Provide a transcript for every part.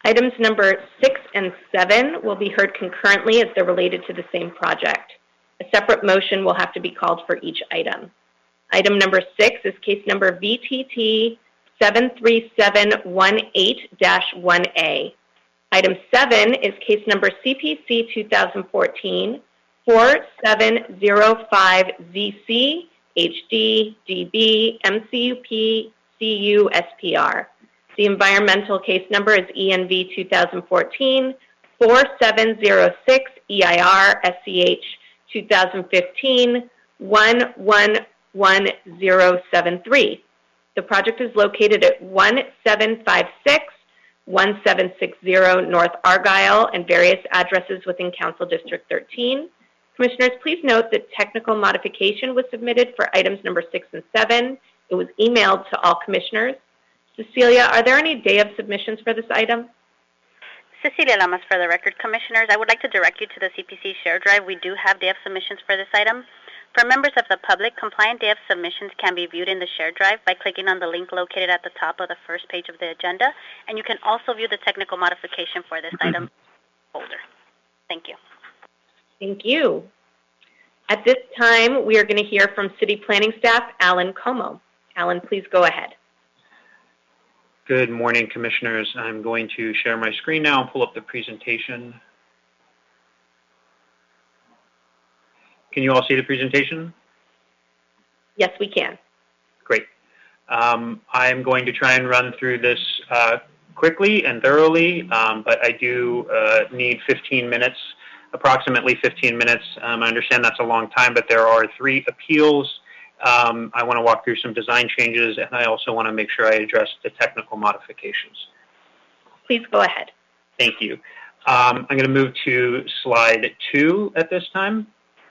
Items number 6 and 7 will be heard concurrently as they're related to the same project. A separate motion will have to be called for each item. Item number 6 is case number VTT 73718-1A. Item 7 is case number CPC 2014-4705ZC HD DB MCUP CU SPR. The environmental case number is ENV 2014-4706 EIR SCH 2015-1111073. The project is located at 1756-1760 North Argyle and various addresses within Council District 13. Commissioners, please note that technical modification was submitted for items number 6 and 7. It was emailed to all commissioners. Cecilia, are there any day of submissions for this item? Cecilia Lamas for the record. Commissioners, I would like to direct you to the CPC share drive. We do have day of submissions for this item. For members of the public, compliant day of submissions can be viewed in the share drive by clicking on the link located at the top of the first page of the agenda, and you can also view the technical modification for this item folder. Thank you. Thank you. At this time, we are going to hear from City Planning Staff, Alan Como. Alan, please go ahead. Good morning, Commissioners. I'm going to share my screen now and pull up the presentation. Can you all see the presentation? Yes, we can. Great. I'm going to try and run through this quickly and thoroughly, but I do need 15 minutes, approximately 15 minutes. I understand that's a long time, but there are 3 appeals. I want to walk through some design changes, and I also want to make sure I address the technical modifications. Please go ahead. Thank you. I'm going to move to slide 2 at this time.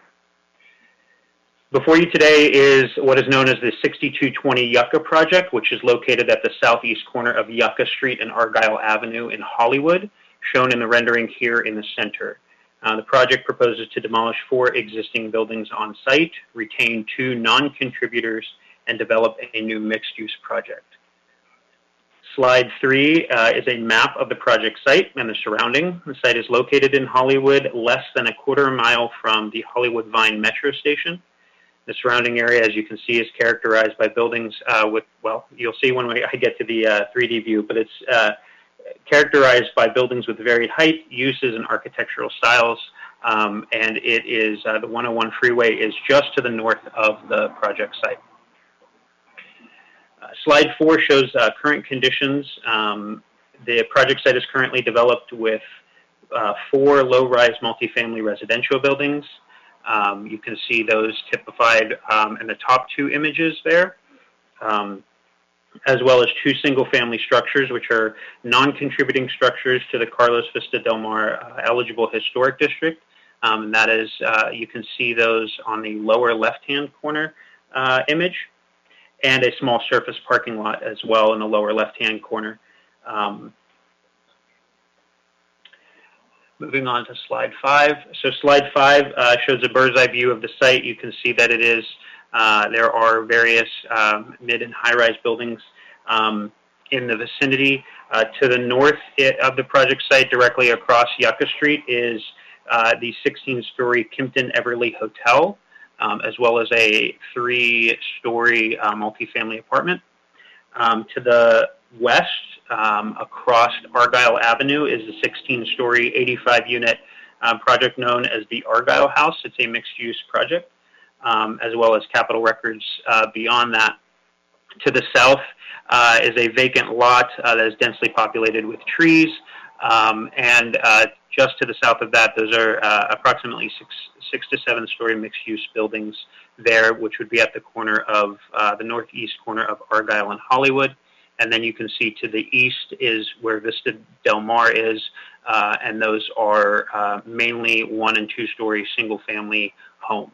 Before you today is what is known as the 6220 Yucca project, which is located at the southeast corner of Yucca Street and Argyle Avenue in Hollywood, shown in the rendering here in the center. The project proposes to demolish 4 existing buildings on site, retain 2 non-contributors, and develop a new mixed-use project. Slide 3 is a map of the project site and the surrounding. The site is located in Hollywood, less than a quarter mile from the Hollywood Vine Metro Station. The surrounding area, as you can see, is characterized by buildings with, well, you'll see when I get to the 3D view, but it's characterized by buildings with varied height, uses, and architectural styles, and it is the 101 freeway is just to the north of the project site. Slide 4 shows current conditions. The project site is currently developed with 4 low-rise multifamily residential buildings. You can see those typified in the top 2 images there, as well as 2 single-family structures, which are non-contributing structures to the Carlos Vista Del Mar eligible historic district. And that is, you can see those on the lower left-hand corner image, and a small surface parking lot as well in the lower left-hand corner. Moving on to slide 5. So slide 5 shows a bird's eye view of the site. You can see that it is, there are various mid and high-rise buildings in the vicinity. To the north of the project site, directly across Yucca Street, is the 16-story Kimpton Everly Hotel, as well as a 3-story multifamily apartment. To the west, across Argyle Avenue, is a 16-story, 85-unit project known as the Argyle House. It's a mixed-use project, as well as Capitol Records beyond that. To the south is a vacant lot that is densely populated with trees, and just to the south of that, those are approximately 6 to 7-story mixed-use buildings there, which would be at the corner of the northeast corner of Argyle and Hollywood. And then you can see to the east is where Vista Del Mar is, and those are mainly 1- and 2-story single-family homes.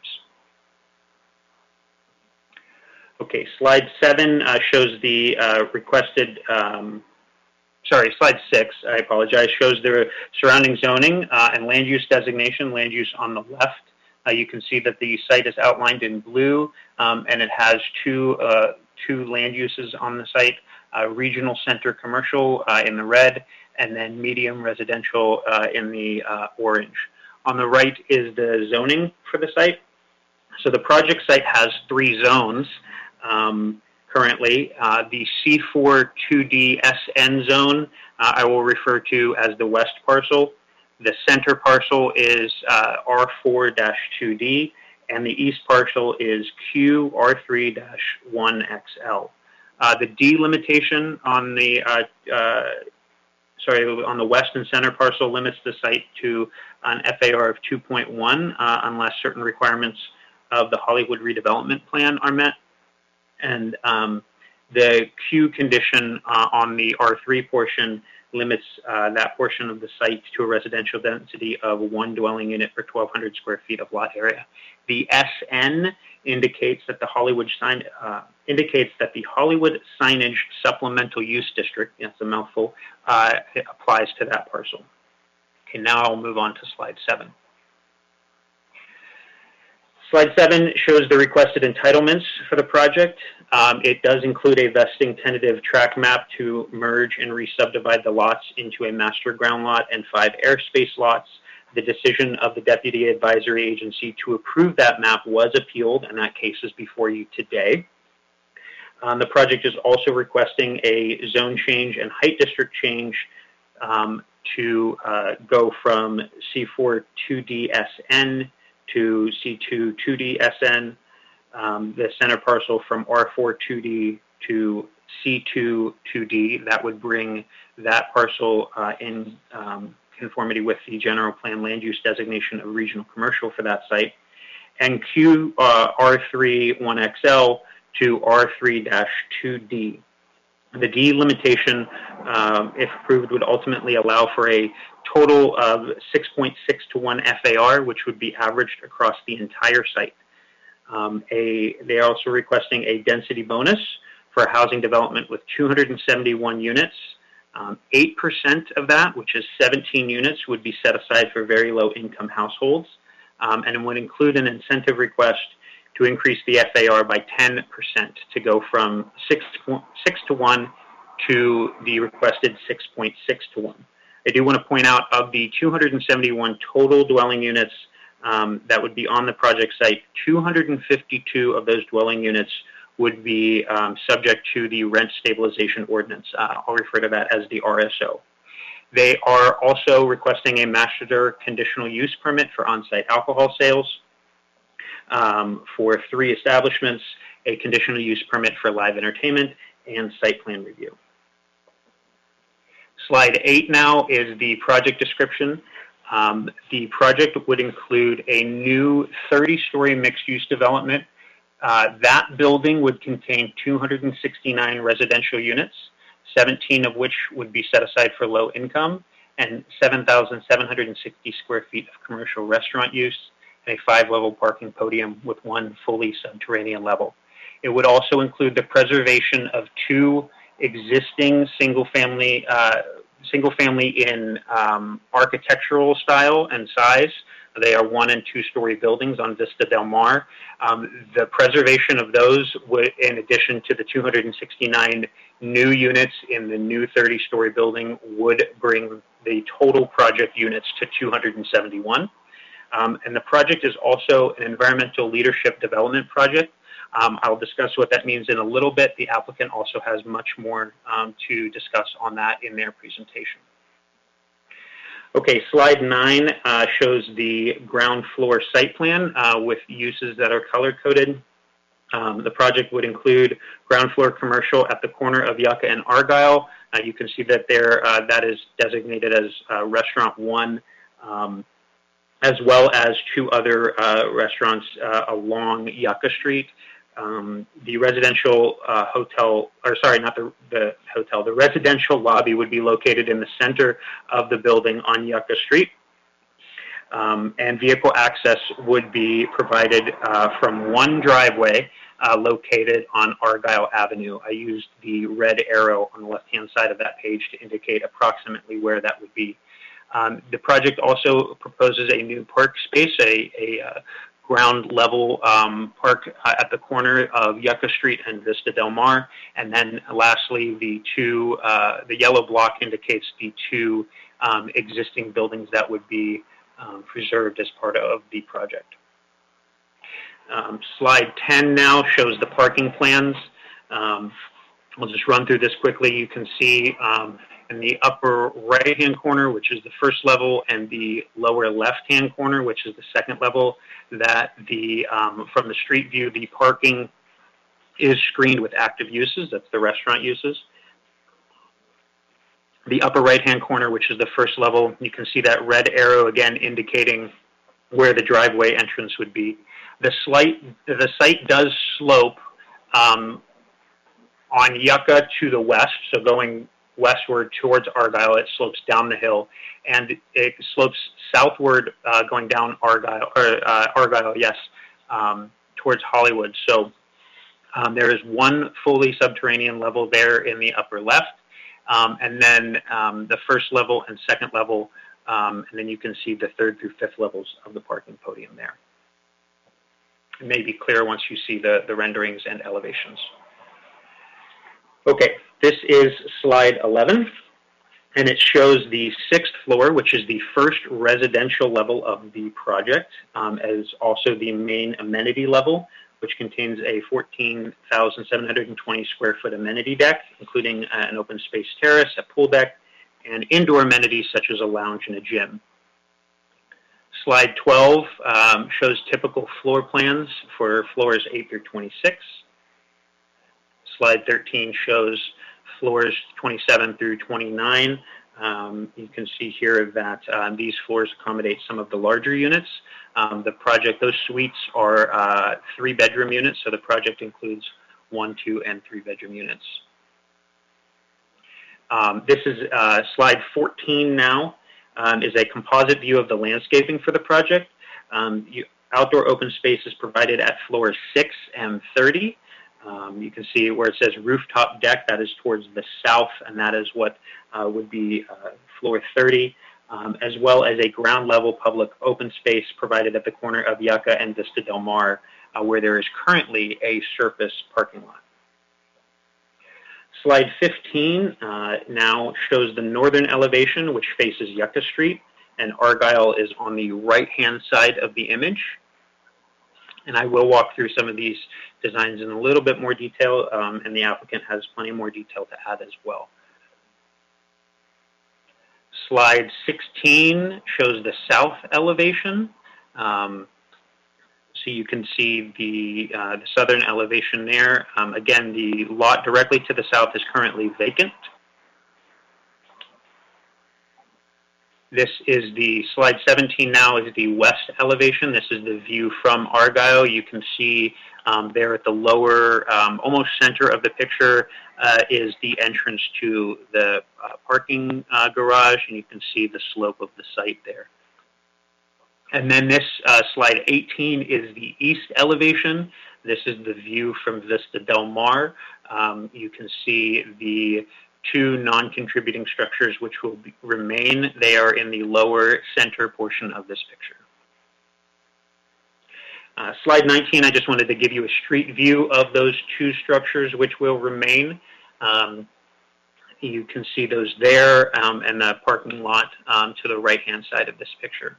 Okay, slide 7 shows the requested, slide 6, I apologize, shows the surrounding zoning and land use designation, land use on the left. You can see that the site is outlined in blue, and it has two land uses on the site. Regional Center Commercial in the red, and then medium residential in the orange. On the right is the zoning for the site. So the project site has 3 zones currently. The C4 2D SN zone I will refer to as the west parcel. The center parcel is R4-2D, and the east parcel is QR3-1XL. The delimitation on the on the west and center parcel limits the site to an FAR of 2.1 unless certain requirements of the Hollywood redevelopment plan are met. And the Q condition on the R3 portion limits that portion of the site to a residential density of 1 dwelling unit per 1,200 square feet of lot area. The SN indicates that the Hollywood Signage Supplemental Use District, that's a mouthful, applies to that parcel. Okay, now I'll move on to slide 7. Slide 7 shows the requested entitlements for the project. It does include a vesting tentative track map to merge and re-subdivide the lots into a master ground lot and 5 airspace lots. The decision of the Deputy Advisory Agency to approve that map was appealed, and that case is before you today. The project is also requesting a zone change and height district change to go from C4 2DSN to C2 2DSN, the center parcel from R4 2D to C2 2D. That would bring that parcel in conformity with the general plan land use designation of regional commercial for that site. And Q R3 1XL to R3-2D. The delimitation, if approved, would ultimately allow for a total of 6.6 to 1 FAR, which would be averaged across the entire site. They are also requesting a density bonus for housing development with 271 units. 8% of that, which is 17 units, would be set aside for very low income households, and would include an incentive request to increase the FAR by 10% to go from 6 to 1 to the requested 6.6 to 1. I do want to point out, of the 271 total dwelling units that would be on the project site, 252 of those dwelling units would be subject to the rent stabilization ordinance. I'll refer to that as the RSO. They are also requesting a master conditional use permit for on-site alcohol sales for 3 establishments, a conditional use permit for live entertainment, and site plan review. Slide 8 now is the project description. The project would include a new 30-story mixed-use development. That building would contain 269 residential units, 17 of which would be set aside for low income, and 7,760 square feet of commercial restaurant use, and a 5-level parking podium with 1 fully subterranean level. It would also include the preservation of 2 existing single-family in architectural style and size. They are 1- and 2-story buildings on Vista Del Mar. The preservation of those would, in addition to the 269 new units in the new 30-story building, would bring the total project units to 271. And the project is also an environmental leadership development project. I'll discuss what that means in a little bit. The applicant also has much more to discuss on that in their presentation. Okay, slide 9 shows the ground floor site plan with uses that are color-coded. The project would include ground floor commercial at the corner of Yucca and Argyle. You can see that there that is designated as Restaurant 1, as well as 2 other restaurants along Yucca Street. The residential the residential lobby would be located in the center of the building on Yucca Street. And vehicle access would be provided from 1 driveway located on Argyle Avenue. I used the red arrow on the left-hand side of that page to indicate approximately where that would be. The project also proposes a new park space, a ground level park at the corner of Yucca Street and Vista Del Mar. And then lastly, the yellow block indicates the two existing buildings that would be preserved as part of the project. Slide 10 now shows the parking plans. I'll just run through this quickly. You can see in the upper right-hand corner, which is the first level, and the lower left-hand corner, which is the second level, that from the street view, the parking is screened with active uses. That's the restaurant uses. The upper right-hand corner, which is the first level, you can see that red arrow again indicating where the driveway entrance would be. The site does slope on Yucca to the west, so going westward towards Argyle, it slopes down the hill, and it slopes southward going down Argyle, yes, towards Hollywood. So there is one fully subterranean level there in the upper left, and then the first level and second level, and then you can see the third through fifth levels of the parking podium there. It may be clear once you see the renderings and elevations. Okay, this is slide 11, and it shows the 6th floor, which is the first residential level of the project, as also the main amenity level, which contains a 14,720 square foot amenity deck, including an open space terrace, a pool deck, and indoor amenities such as a lounge and a gym. Slide 12 shows typical floor plans for floors 8 through 26. Slide 13 shows floors 27 through 29. You can see here that these floors accommodate some of the larger units. Those suites are 3-bedroom units, so the project includes 1, 2, and 3-bedroom units. This is slide 14 now. Is a composite view of the landscaping for the project. Outdoor open space is provided at floors 6 and 30. You can see where it says rooftop deck, that is towards the south, and that is what would be floor 30, as well as a ground level public open space provided at the corner of Yucca and Vista Del Mar, where there is currently a surface parking lot. Slide 15 now shows the northern elevation, which faces Yucca Street, and Argyle is on the right-hand side of the image. And I will walk through some of these designs in a little bit more detail, and the applicant has plenty more detail to add as well. Slide 16 shows the south elevation. So you can see the southern elevation there. Again, the lot directly to the south is currently vacant. This is the slide 17 now is the west elevation. This is the view from Argyle. You can see there at the lower, almost center of the picture is the entrance to the parking garage, and you can see the slope of the site there. And then this slide 18 is the east elevation. This is the view from Vista Del Mar. You can see the 2 non-contributing structures which will remain. They are in the lower center portion of this picture. Slide 19, I just wanted to give you a street view of those 2 structures which will remain. You can see those there and the parking lot to the right-hand side of this picture.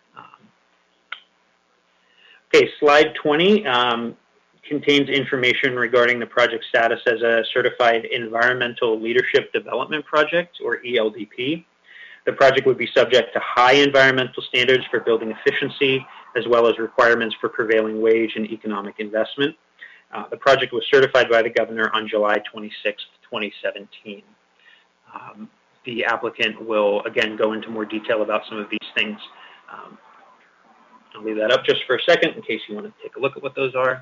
Okay, slide 20 contains information regarding the project status as a Certified Environmental Leadership Development Project, or ELDP. The project would be subject to high environmental standards for building efficiency, as well as requirements for prevailing wage and economic investment. The project was certified by the governor on July 26, 2017. The applicant will, again, go into more detail about some of these things. I'll leave that up just for a second in case you want to take a look at what those are.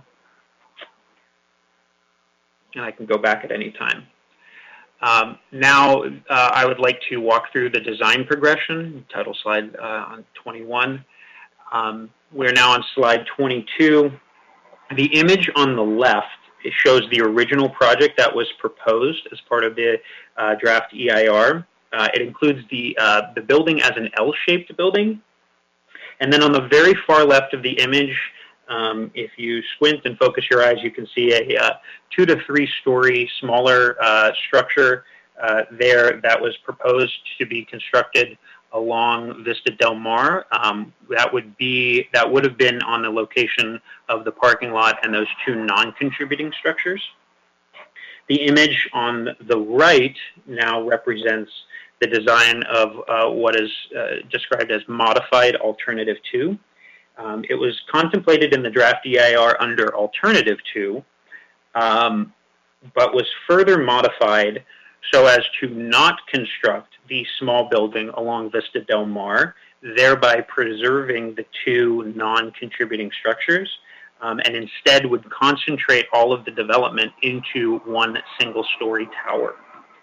And I can go back at any time. Now, I would like to walk through the design progression, title slide on 21. We're now on slide 22. The image on the left, it shows the original project that was proposed as part of the draft EIR. It includes the building as an L-shaped building. And then on the very far left of the image, If you squint and focus your eyes, you can see a 2 to 3 story smaller structure there that was proposed to be constructed along Vista Del Mar. That would have been on the location of the parking lot and those 2 non-contributing structures. The image on the right now represents the design of what is described as Modified Alternative 2. It was contemplated in the draft EIR under Alternative 2, but was further modified so as to not construct the small building along Vista Del Mar, thereby preserving the 2 non-contributing structures, and instead would concentrate all of the development into 1 single-story tower.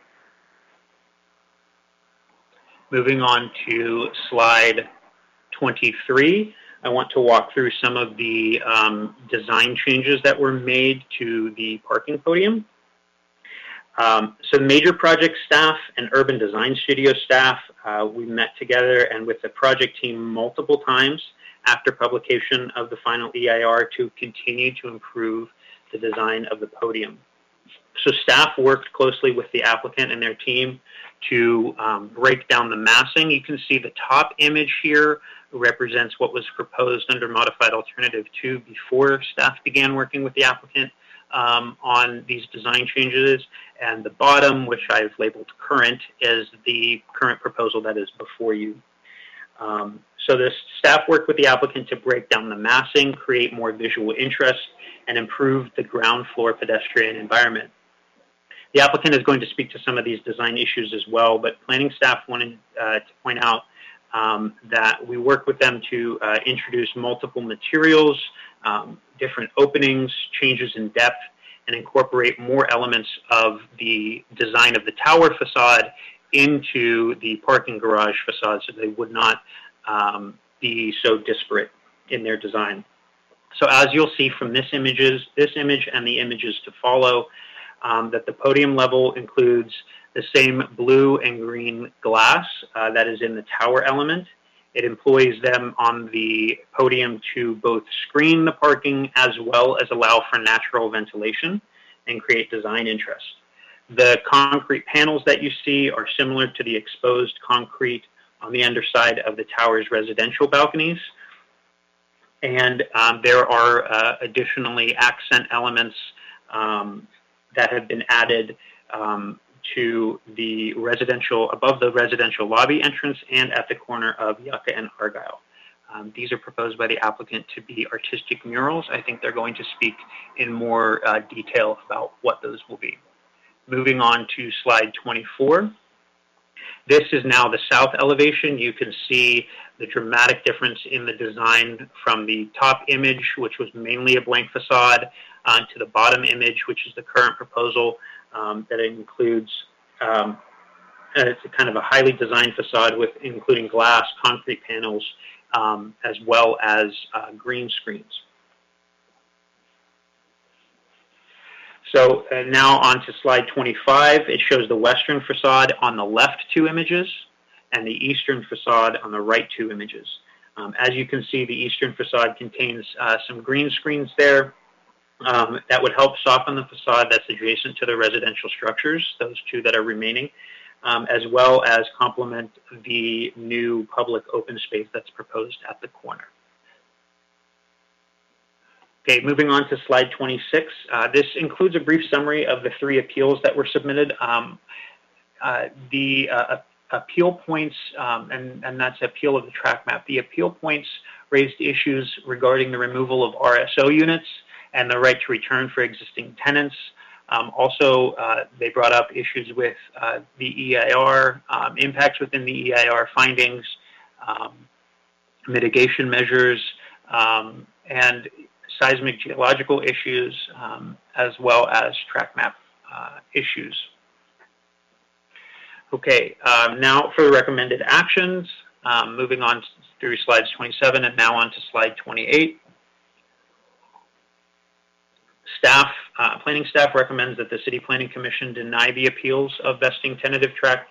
Moving on to slide 23, I want to walk through some of the design changes that were made to the parking podium. So major project staff and urban design studio staff, we met together and with the project team multiple times after publication of the final EIR to continue to improve the design of the podium. So staff worked closely with the applicant and their team to break down the massing. You can see the top image here represents what was proposed under Modified Alternative 2 before staff began working with the applicant on these design changes, and the bottom, which I've labeled current, is the current proposal that is before you. So the staff worked with the applicant to break down the massing, create more visual interest, and improve the ground floor pedestrian environment. The applicant is going to speak to some of these design issues as well, but planning staff wanted to point out that we worked with them to introduce multiple materials, different openings, changes in depth, and incorporate more elements of the design of the tower facade into the parking garage facade so they would not be so disparate in their design. So as you'll see from this image and the images to follow, that the podium level includes the same blue and green glass that is in the tower element. It employs them on the podium to both screen the parking as well as allow for natural ventilation and create design interest. The concrete panels that you see are similar to the exposed concrete on the underside of the tower's residential balconies. And there are additionally accent elements that have been added to the residential, above the residential lobby entrance and at the corner of Yucca and Argyle. These are proposed by the applicant to be artistic murals. I think they're going to speak in more detail about what those will be. Moving on to slide 24. This is now the south elevation. You can see the dramatic difference in the design from the top image, which was mainly a blank facade, to the bottom image, which is the current proposal that includes it's a kind of a highly designed facade with including glass, concrete panels, as well as green screens. So now on to slide 25. It shows the western facade on the left 2 images and the eastern facade on the right 2 images. As you can see, the eastern facade contains some green screens there that would help soften the facade that's adjacent to the residential structures, those 2 that are remaining, as well as complement the new public open space that's proposed at the corner. Okay, moving on to slide 26. This includes a brief summary of the 3 appeals that were submitted. The appeal points, and that's appeal of the track map. The appeal points raised issues regarding the removal of RSO units and the right to return for existing tenants. Also, they brought up issues with the EIR, impacts within the EIR findings, mitigation measures, and seismic geological issues, as well as track map issues. Okay, now for the recommended actions, moving on through slides 27 and now on to slide 28. Planning staff recommends that the City Planning Commission deny the appeals of vesting tentative track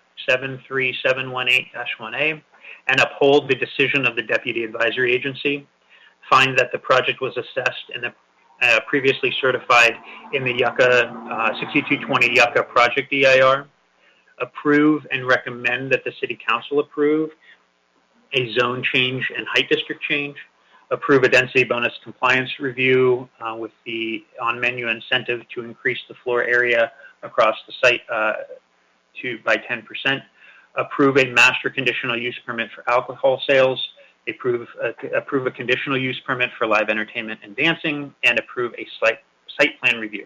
73718-1A and uphold the decision of the Deputy Advisory Agency. find that the project was assessed and previously certified in the Yucca 6220 Yucca project EIR. Approve and recommend that the City Council approve a zone change and height district change. Approve a density bonus compliance review with the on-menu incentive to increase the floor area across the site by 10%. Approve a master conditional use permit for alcohol sales. Approve a conditional use permit for live entertainment and dancing, and approve a site plan review.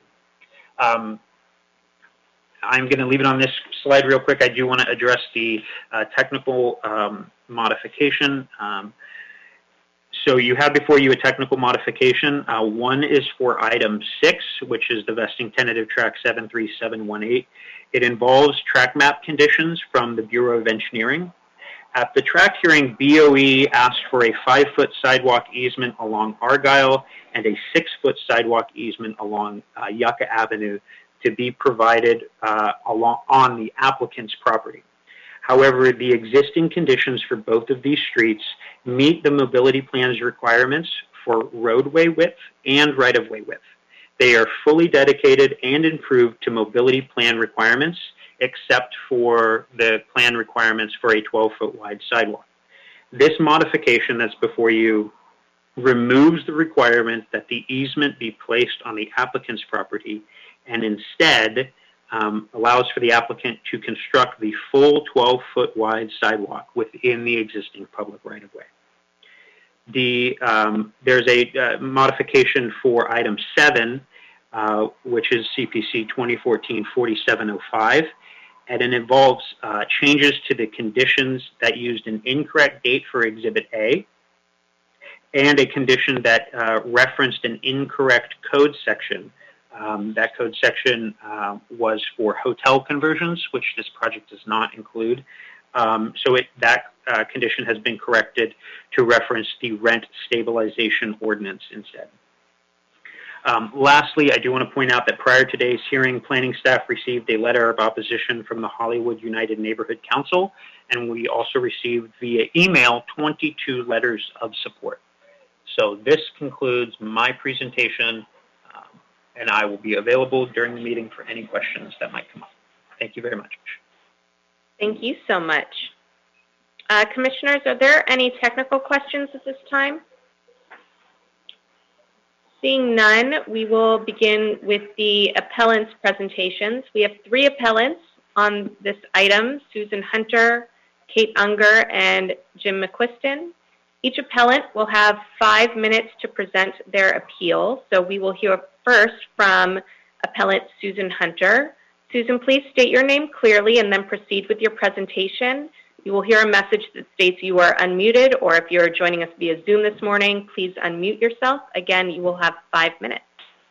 I'm going to leave it on this slide real quick. I do want to address the technical modification. So you have before you a technical modification. One is for item 6, which is the vesting tentative track 73718. It involves track map conditions from the Bureau of Engineering. At the track hearing, BOE asked for a 5-foot sidewalk easement along Argyle and a 6-foot sidewalk easement along Yucca Avenue to be provided on the applicant's property. However, the existing conditions for both of these streets meet the mobility plan's requirements for roadway width and right-of-way width. They are fully dedicated and improved to mobility plan requirements, except for the plan requirements for a 12-foot wide sidewalk. This modification that's before you removes the requirement that the easement be placed on the applicant's property and instead allows for the applicant to construct the full 12-foot wide sidewalk within the existing public right-of-way. There's a modification for item 7, which is CPC 2014-4705, and it involves changes to the conditions that used an incorrect date for Exhibit A and a condition that referenced an incorrect code section. That code section was for hotel conversions, which this project does not include. That condition has been corrected to reference the rent stabilization ordinance instead. Lastly, I do want to point out that prior to today's hearing, planning staff received a letter of opposition from the Hollywood United Neighborhood Council, and we also received via email 22 letters of support. So this concludes my presentation, and I will be available during the meeting for any questions that might come up. Thank you very much. Thank you so much. Commissioners, are there any technical questions at this time? Seeing none, we will begin with the appellants' presentations. We have 3 appellants on this item: Susan Hunter, Kate Unger, and Jim McQuiston. Each appellant will have 5 minutes to present their appeal. So we will hear first from appellant Susan Hunter. Susan, please state your name clearly and then proceed with your presentation. You will hear a message that states you are unmuted, or if you're joining us via Zoom this morning, please unmute yourself. Again, you will have 5 minutes.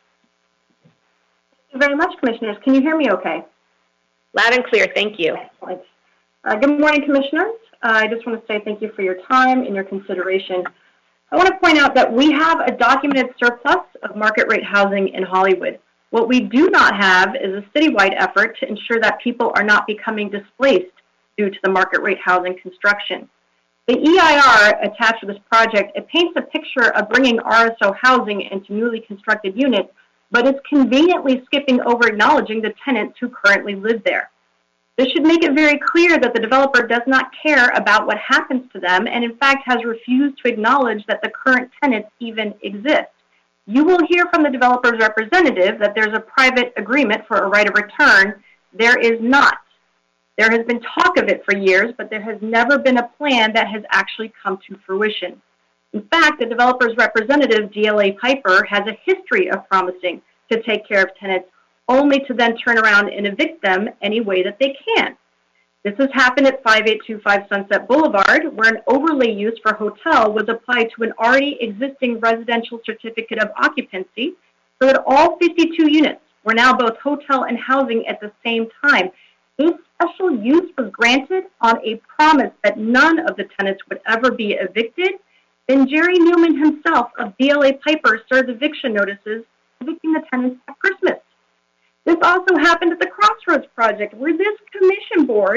Thank you very much, Commissioners. Can you hear me okay? Loud and clear. Thank you. Excellent. Good morning, Commissioners. I just want to say thank you for your time and your consideration. I want to point out that we have a documented surplus of market rate housing in Hollywood. What we do not have is a citywide effort to ensure that people are not becoming displaced due to the market rate housing construction. The EIR attached to this project, it paints a picture of bringing RSO housing into newly constructed units, but it's conveniently skipping over acknowledging the tenants who currently live there. This should make it very clear that the developer does not care about what happens to them and in fact has refused to acknowledge that the current tenants even exist. You will hear from the developer's representative that there's a private agreement for a right of return. There is not. There has been talk of it for years, but there has never been a plan that has actually come to fruition. In fact, the developer's representative, DLA Piper, has a history of promising to take care of tenants only to then turn around and evict them any way that they can. This has happened at 5825 Sunset Boulevard, where an overlay use for hotel was applied to an already existing residential certificate of occupancy, so that all 52 units were now both hotel and housing at the same time. This special use was granted on a promise that none of the tenants would ever be evicted. Then Jerry Newman himself of DLA Piper served eviction notices evicting the tenants at Christmas. This also happened at the Crossroads project, where this commission board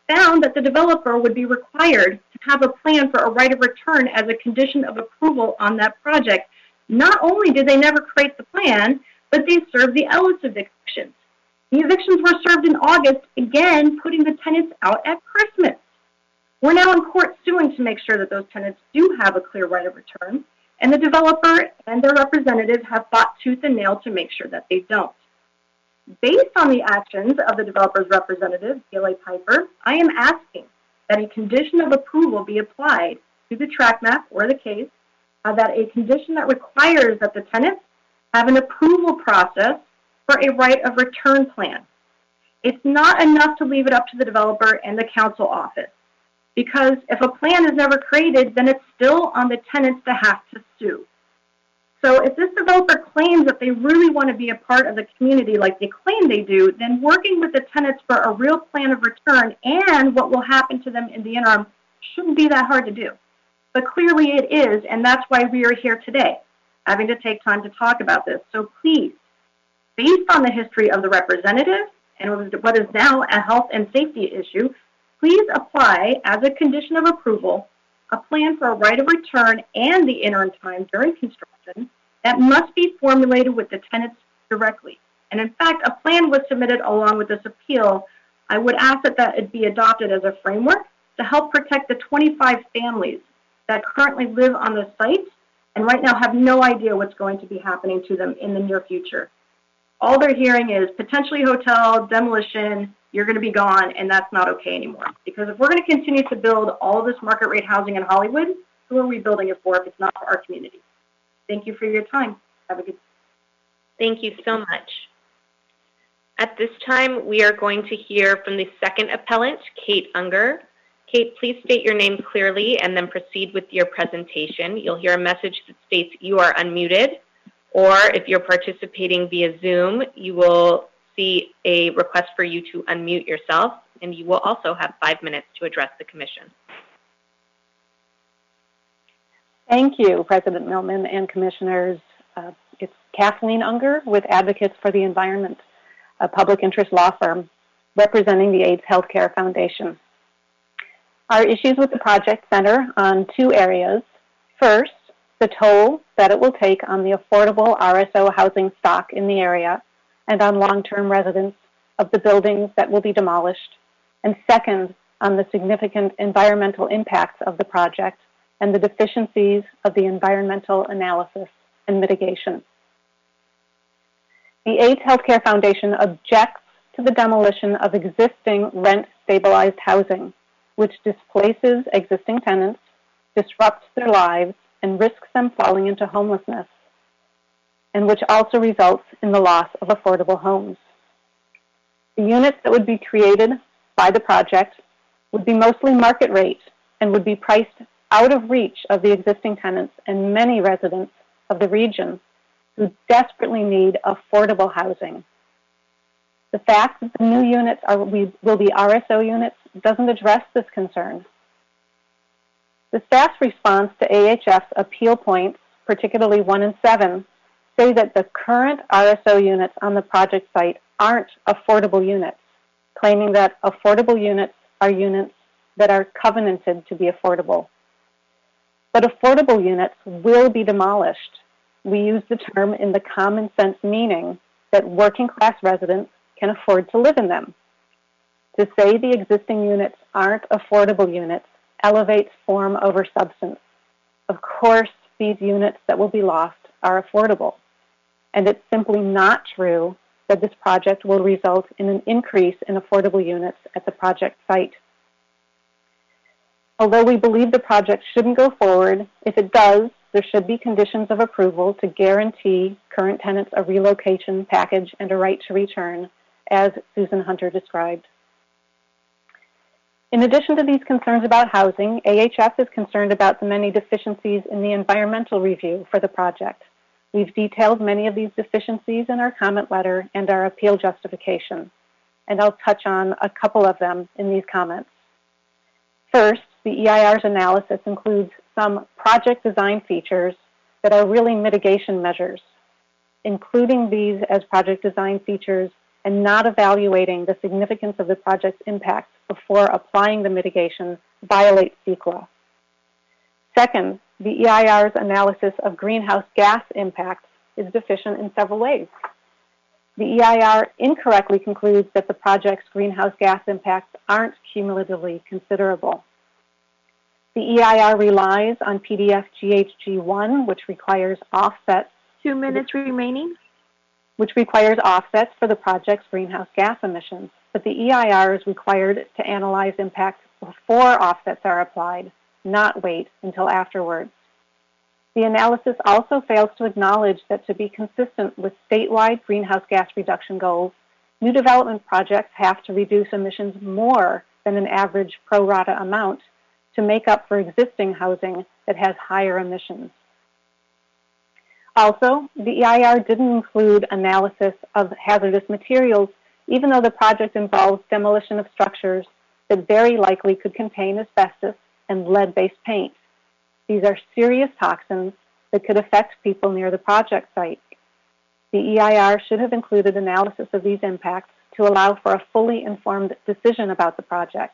found that the developer would be required to have a plan for a right of return as a condition of approval on that project. Not only did they never create the plan, but they served the Ellis evictions. The evictions were served in August, again putting the tenants out at Christmas. We're now in court suing to make sure that those tenants do have a clear right of return, and the developer and their representatives have fought tooth and nail to make sure that they don't. Based on the actions of the developer's representative, DLA Piper, I am asking that a condition of approval be applied to the tract map or the case, that a condition that requires that the tenants have an approval process for a right of return plan. It's not enough to leave it up to the developer and the council office, because if a plan is never created, then it's still on the tenants to have to sue. So if this developer claims that they really want to be a part of the community like they claim they do, then working with the tenants for a real plan of return and what will happen to them in the interim shouldn't be that hard to do. But clearly it is, and that's why we are here today, having to take time to talk about this. So please, based on the history of the representative and what is now a health and safety issue, please apply as a condition of approval a plan for a right of return and the interim time during construction that must be formulated with the tenants directly. And in fact, a plan was submitted along with this appeal. I would ask that it be adopted as a framework to help protect the 25 families that currently live on the site and right now have no idea what's going to be happening to them in the near future. All they're hearing is potentially hotel, demolition, you're going to be gone, and that's not okay anymore. Because if we're going to continue to build all this market rate housing in Hollywood, who are we building it for if it's not for our community? Thank you for your time. Have a good day. Thank you so much. At this time, we are going to hear from the second appellant, Kate Unger. Kate, please state your name clearly and then proceed with your presentation. You'll hear a message that states you are unmuted, or if you're participating via Zoom, you will see a request for you to unmute yourself, and you will also have 5 minutes to address the Commission. Thank you, President Millman and Commissioners. It's Kathleen Unger with Advocates for the Environment, a public interest law firm representing the AIDS Healthcare Foundation. Our issues with the project center on two areas. First, the toll that it will take on the affordable RSO housing stock in the area and on long-term residents of the buildings that will be demolished. And second, on the significant environmental impacts of the project and the deficiencies of the environmental analysis and mitigation. The AIDS Healthcare Foundation objects to the demolition of existing rent-stabilized housing, which displaces existing tenants, disrupts their lives, and risks them falling into homelessness, and which also results in the loss of affordable homes. The units that would be created by the project would be mostly market rate and would be priced out of reach of the existing tenants and many residents of the region who desperately need affordable housing. The fact that the new units will be RSO units doesn't address this concern. The staff's response to AHF's appeal points, particularly 1 and 7, say that the current RSO units on the project site aren't affordable units, claiming that affordable units are units that are covenanted to be affordable. But affordable units will be demolished. We use the term in the common sense meaning that working class residents can afford to live in them. To say the existing units aren't affordable units elevates form over substance. Of course, these units that will be lost are affordable. And it's simply not true that this project will result in an increase in affordable units at the project site. Although we believe the project shouldn't go forward, if it does, there should be conditions of approval to guarantee current tenants a relocation package and a right to return, as Susan Hunter described. In addition to these concerns about housing, AHF is concerned about the many deficiencies in the environmental review for the project. We've detailed many of these deficiencies in our comment letter and our appeal justification, and I'll touch on a couple of them in these comments. First, the EIR's analysis includes some project design features that are really mitigation measures, including these as project design features and not evaluating the significance of the project's impact before applying the mitigation violates CEQA. Second, the EIR's analysis of greenhouse gas impacts is deficient in several ways. The EIR incorrectly concludes that the project's greenhouse gas impacts aren't cumulatively considerable. The EIR relies on PDF GHG1, which requires offsets. 2 minutes remaining. Which requires offsets for the project's greenhouse gas emissions. But the EIR is required to analyze impacts before offsets are applied, not wait until afterwards. The analysis also fails to acknowledge that to be consistent with statewide greenhouse gas reduction goals, new development projects have to reduce emissions more than an average pro rata amount to make up for existing housing that has higher emissions. Also, the EIR didn't include analysis of hazardous materials, even though the project involves demolition of structures that very likely could contain asbestos and lead-based paint. These are serious toxins that could affect people near the project site. The EIR should have included analysis of these impacts to allow for a fully informed decision about the project.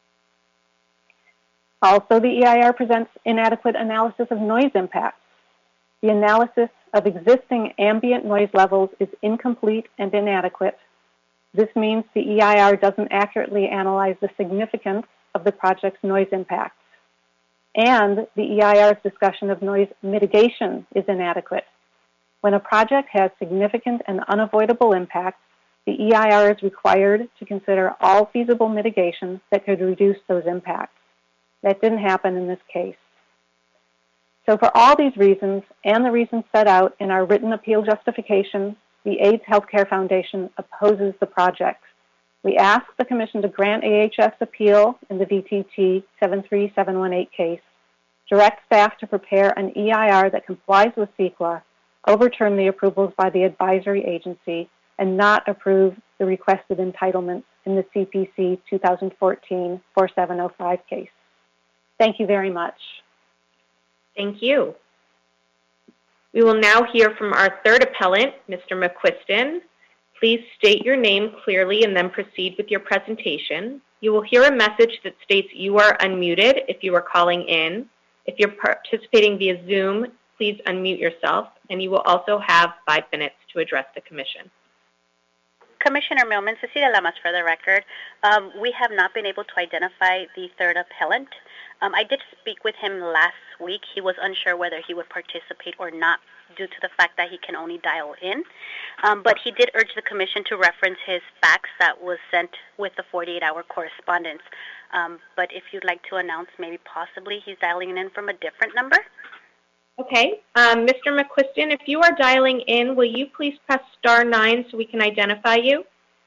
Also, the EIR presents inadequate analysis of noise impacts. The analysis of existing ambient noise levels is incomplete and inadequate. This means the EIR doesn't accurately analyze the significance of the project's noise impacts. And the EIR's discussion of noise mitigation is inadequate. When a project has significant and unavoidable impacts, the EIR is required to consider all feasible mitigations that could reduce those impacts. That didn't happen in this case. So for all these reasons, and the reasons set out in our written appeal justification, the AIDS Healthcare Foundation opposes the project. We ask the Commission to grant AHS appeal in the VTT 73718 case, direct staff to prepare an EIR that complies with CEQA, overturn the approvals by the advisory agency, and not approve the requested entitlements in the CPC 2014-4705 case. Thank you very much. Thank you. We will now hear from our third appellant, Mr. McQuiston. Please state your name clearly and then proceed with your presentation. You will hear a message that states you are unmuted if you are calling in. If you're participating via Zoom, please unmute yourself, and you will also have 5 minutes to address the Commission. Commissioner Millman, Cecilia Lamas for the record. We have not been able to identify the third appellant. I did speak with him last week. He was unsure whether he would participate or not due to the fact that he can only dial in. But he did urge the Commission to reference his fax that was sent with the 48-hour correspondence. But if you'd like to announce, maybe possibly he's dialing in from a different number. Okay. Mr. McQuiston, if you are dialing in, will you please press *9 so we can identify you?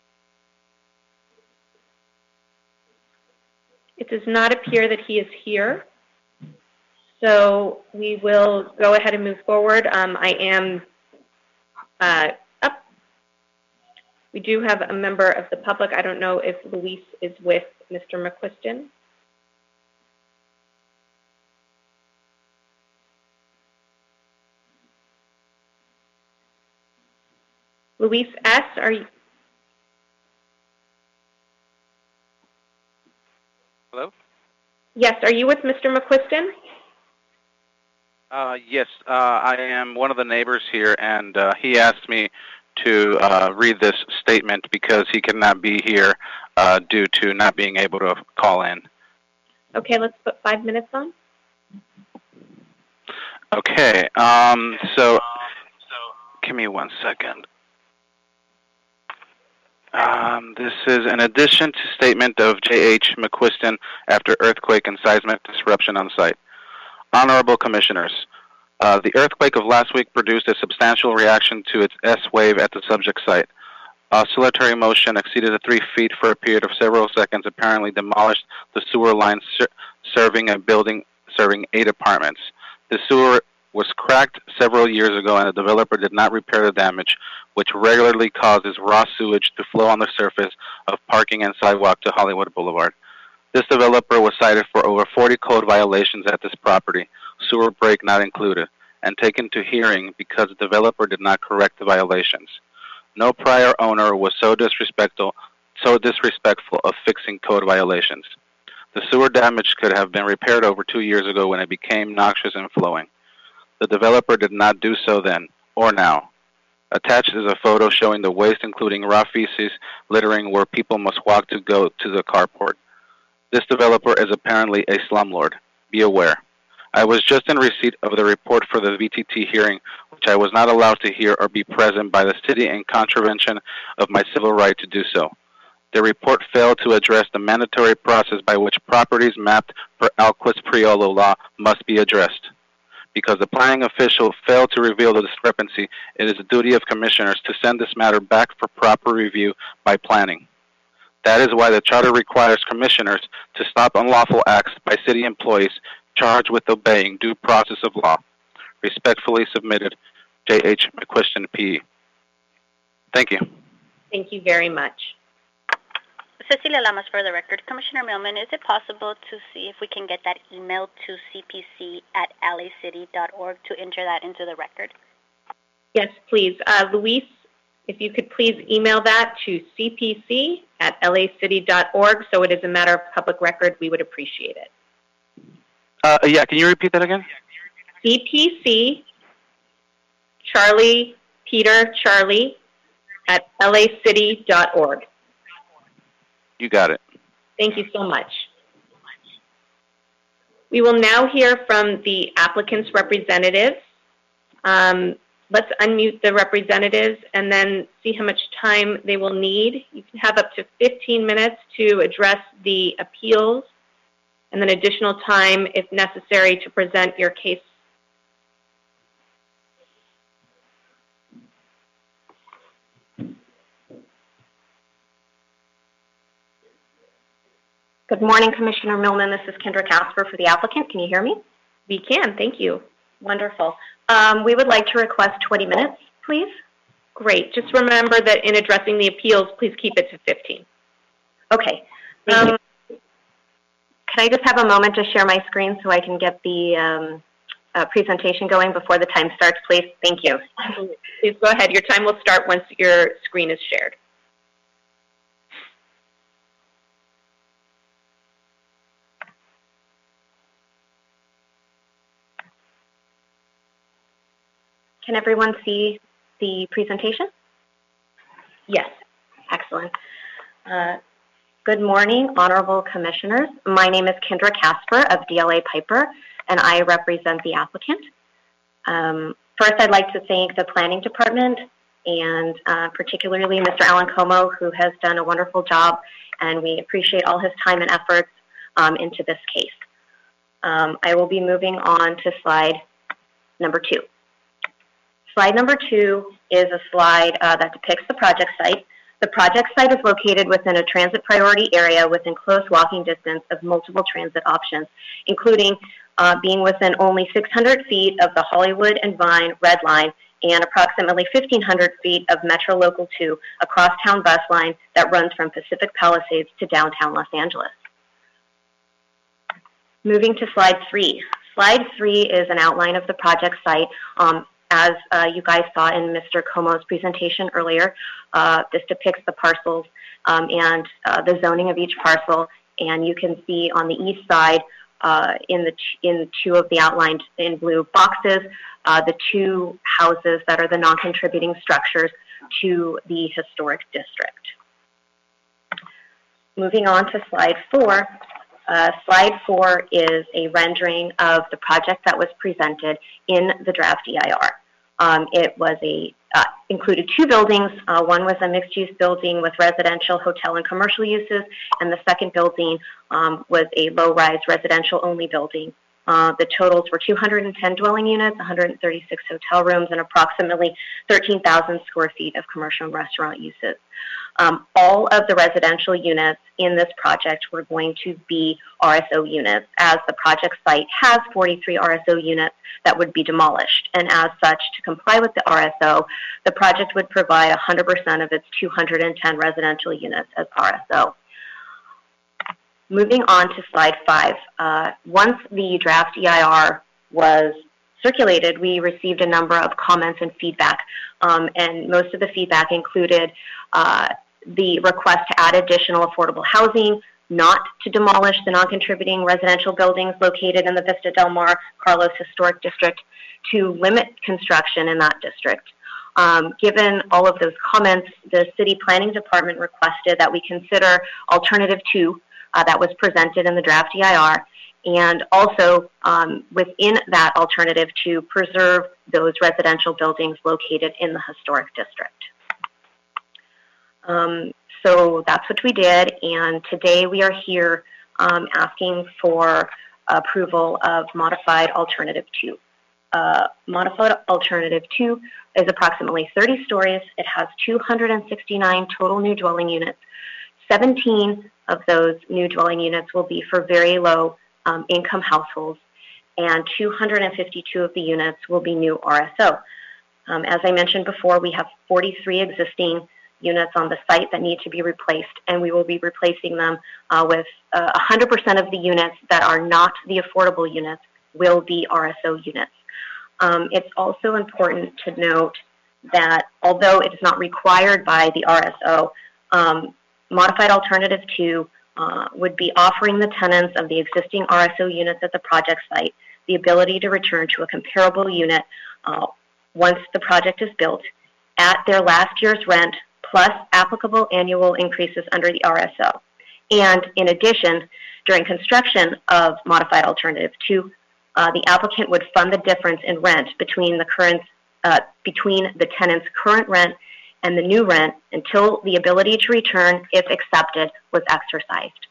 It does not appear that he is here. So we will go ahead and move forward. I am up. We do have a member of the public. I don't know if Luis is with Mr. McQuiston. Luis S., are you? Hello? Yes, are you with Mr. McQuiston? Yes, I am one of the neighbors here, and he asked me to read this statement because he cannot be here due to not being able to call in. Okay, let's put 5 minutes on. Okay, so give me 1 second. This is in addition to statement of J.H. McQuiston after earthquake and seismic disruption on site. Honorable Commissioners, the earthquake of last week produced a substantial reaction to its S-wave at the subject site. Oscillatory motion exceeded the 3 feet for a period of several seconds, apparently demolished the sewer line serving a building serving 8 apartments. The sewer was cracked several years ago, and the developer did not repair the damage, which regularly causes raw sewage to flow on the surface of parking and sidewalk to Hollywood Boulevard. This developer was cited for over 40 code violations at this property, sewer break not included, and taken to hearing because the developer did not correct the violations. No prior owner was so disrespectful so disrespectful of fixing code violations. The sewer damage could have been repaired over 2 years ago when it became noxious and flowing. The developer did not do so then, or now. Attached is a photo showing the waste, including raw feces, littering where people must walk to go to the carport. This developer is apparently a slumlord. Be aware. I was just in receipt of the report for the VTT hearing, which I was not allowed to hear or be present by the city in contravention of my civil right to do so. The report failed to address the mandatory process by which properties mapped per Alquist Priolo law must be addressed. Because the planning official failed to reveal the discrepancy, it is the duty of commissioners to send this matter back for proper review by planning. That is why the charter requires commissioners to stop unlawful acts by city employees charged with obeying due process of law. Respectfully submitted, J.H. McQuiston, P.E. Thank you. Thank you very much. Cecilia Lamas for the record. Commissioner Millman, is it possible to see if we can get that email to cpc@lacity.org to enter that into the record? Yes, please. Luis, if you could please email that to cpc@lacity.org so it is a matter of public record, we would appreciate it. Yeah, can you repeat that again? CPC, Charlie, Peter, Charlie, at lacity.org. You got it. Thank you so much. We will now hear from the applicant's representatives. Let's unmute the representatives and then see how much time they will need. You can have up to 15 minutes to address the appeals and then additional time if necessary to present your case. Good morning, Commissioner Millman. This is Kendra Casper for the applicant. Can you hear me? We can. Thank you. Wonderful. We would like to request 20 minutes, please. Great. Just remember that in addressing the appeals, please keep it to 15. Okay. Can I just have a moment to share my screen so I can get the presentation going before the time starts, please? Thank you. Please go ahead. Your time will start once your screen is shared. Can everyone see the presentation? Yes. Excellent. Good morning, Honorable Commissioners. My name is Kendra Casper of DLA Piper, and I represent the applicant. First, I'd like to thank the Planning Department and particularly Mr. Alan Como, who has done a wonderful job, and we appreciate all his time and efforts into this case. I will be moving on to slide number 2. Slide number 2 is a slide that depicts the project site. The project site is located within a transit priority area within close walking distance of multiple transit options, including being within only 600 feet of the Hollywood and Vine Red Line and approximately 1,500 feet of Metro Local 2, a crosstown bus line that runs from Pacific Palisades to downtown Los Angeles. Moving to slide 3. Slide 3 is an outline of the project site. As you guys saw in Mr. Como's presentation earlier, this depicts the parcels and the zoning of each parcel. And you can see on the east side, in 2 of the outlined in blue boxes, the 2 houses that are the non-contributing structures to the historic district. Moving on to slide 4. Slide 4 is a rendering of the project that was presented in the draft EIR. It was included 2 buildings. One was a mixed-use building with residential, hotel, and commercial uses, and the second building was a low-rise residential-only building. The totals were 210 dwelling units, 136 hotel rooms, and approximately 13,000 square feet of commercial and restaurant uses. All of the residential units in this project were going to be RSO units, as the project site has 43 RSO units that would be demolished. And as such, to comply with the RSO, the project would provide 100% of its 210 residential units as RSO. Moving on to slide 5. Once the draft EIR was circulated, we received a number of comments and feedback, and most of the feedback included the request to add additional affordable housing, not to demolish the non-contributing residential buildings located in the Vista Del Mar Carlos Historic District, to limit construction in that district. Given all of those comments, the City Planning Department requested that we consider Alternative 2 that was presented in the draft EIR, and also within that alternative to preserve those residential buildings located in the historic district. So that's what we did, and today we are here asking for approval of Modified Alternative 2. Modified Alternative 2 is approximately 30 stories. It has 269 total new dwelling units. 17 of those new dwelling units will be for very low income households, and 252 of the units will be new RSO. As I mentioned before, we have 43 existing units on the site that need to be replaced, and we will be replacing them with 100% of the units that are not the affordable units will be RSO units. It's also important to note that although it is not required by the RSO, Modified Alternative 2 would be offering the tenants of the existing RSO units at the project site the ability to return to a comparable unit once the project is built at their last year's rent plus applicable annual increases under the RSO. And in addition, during construction of Modified Alternative 2, the applicant would fund the difference in rent between the tenant's current rent and the new rent until the ability to return, if accepted, was exercised.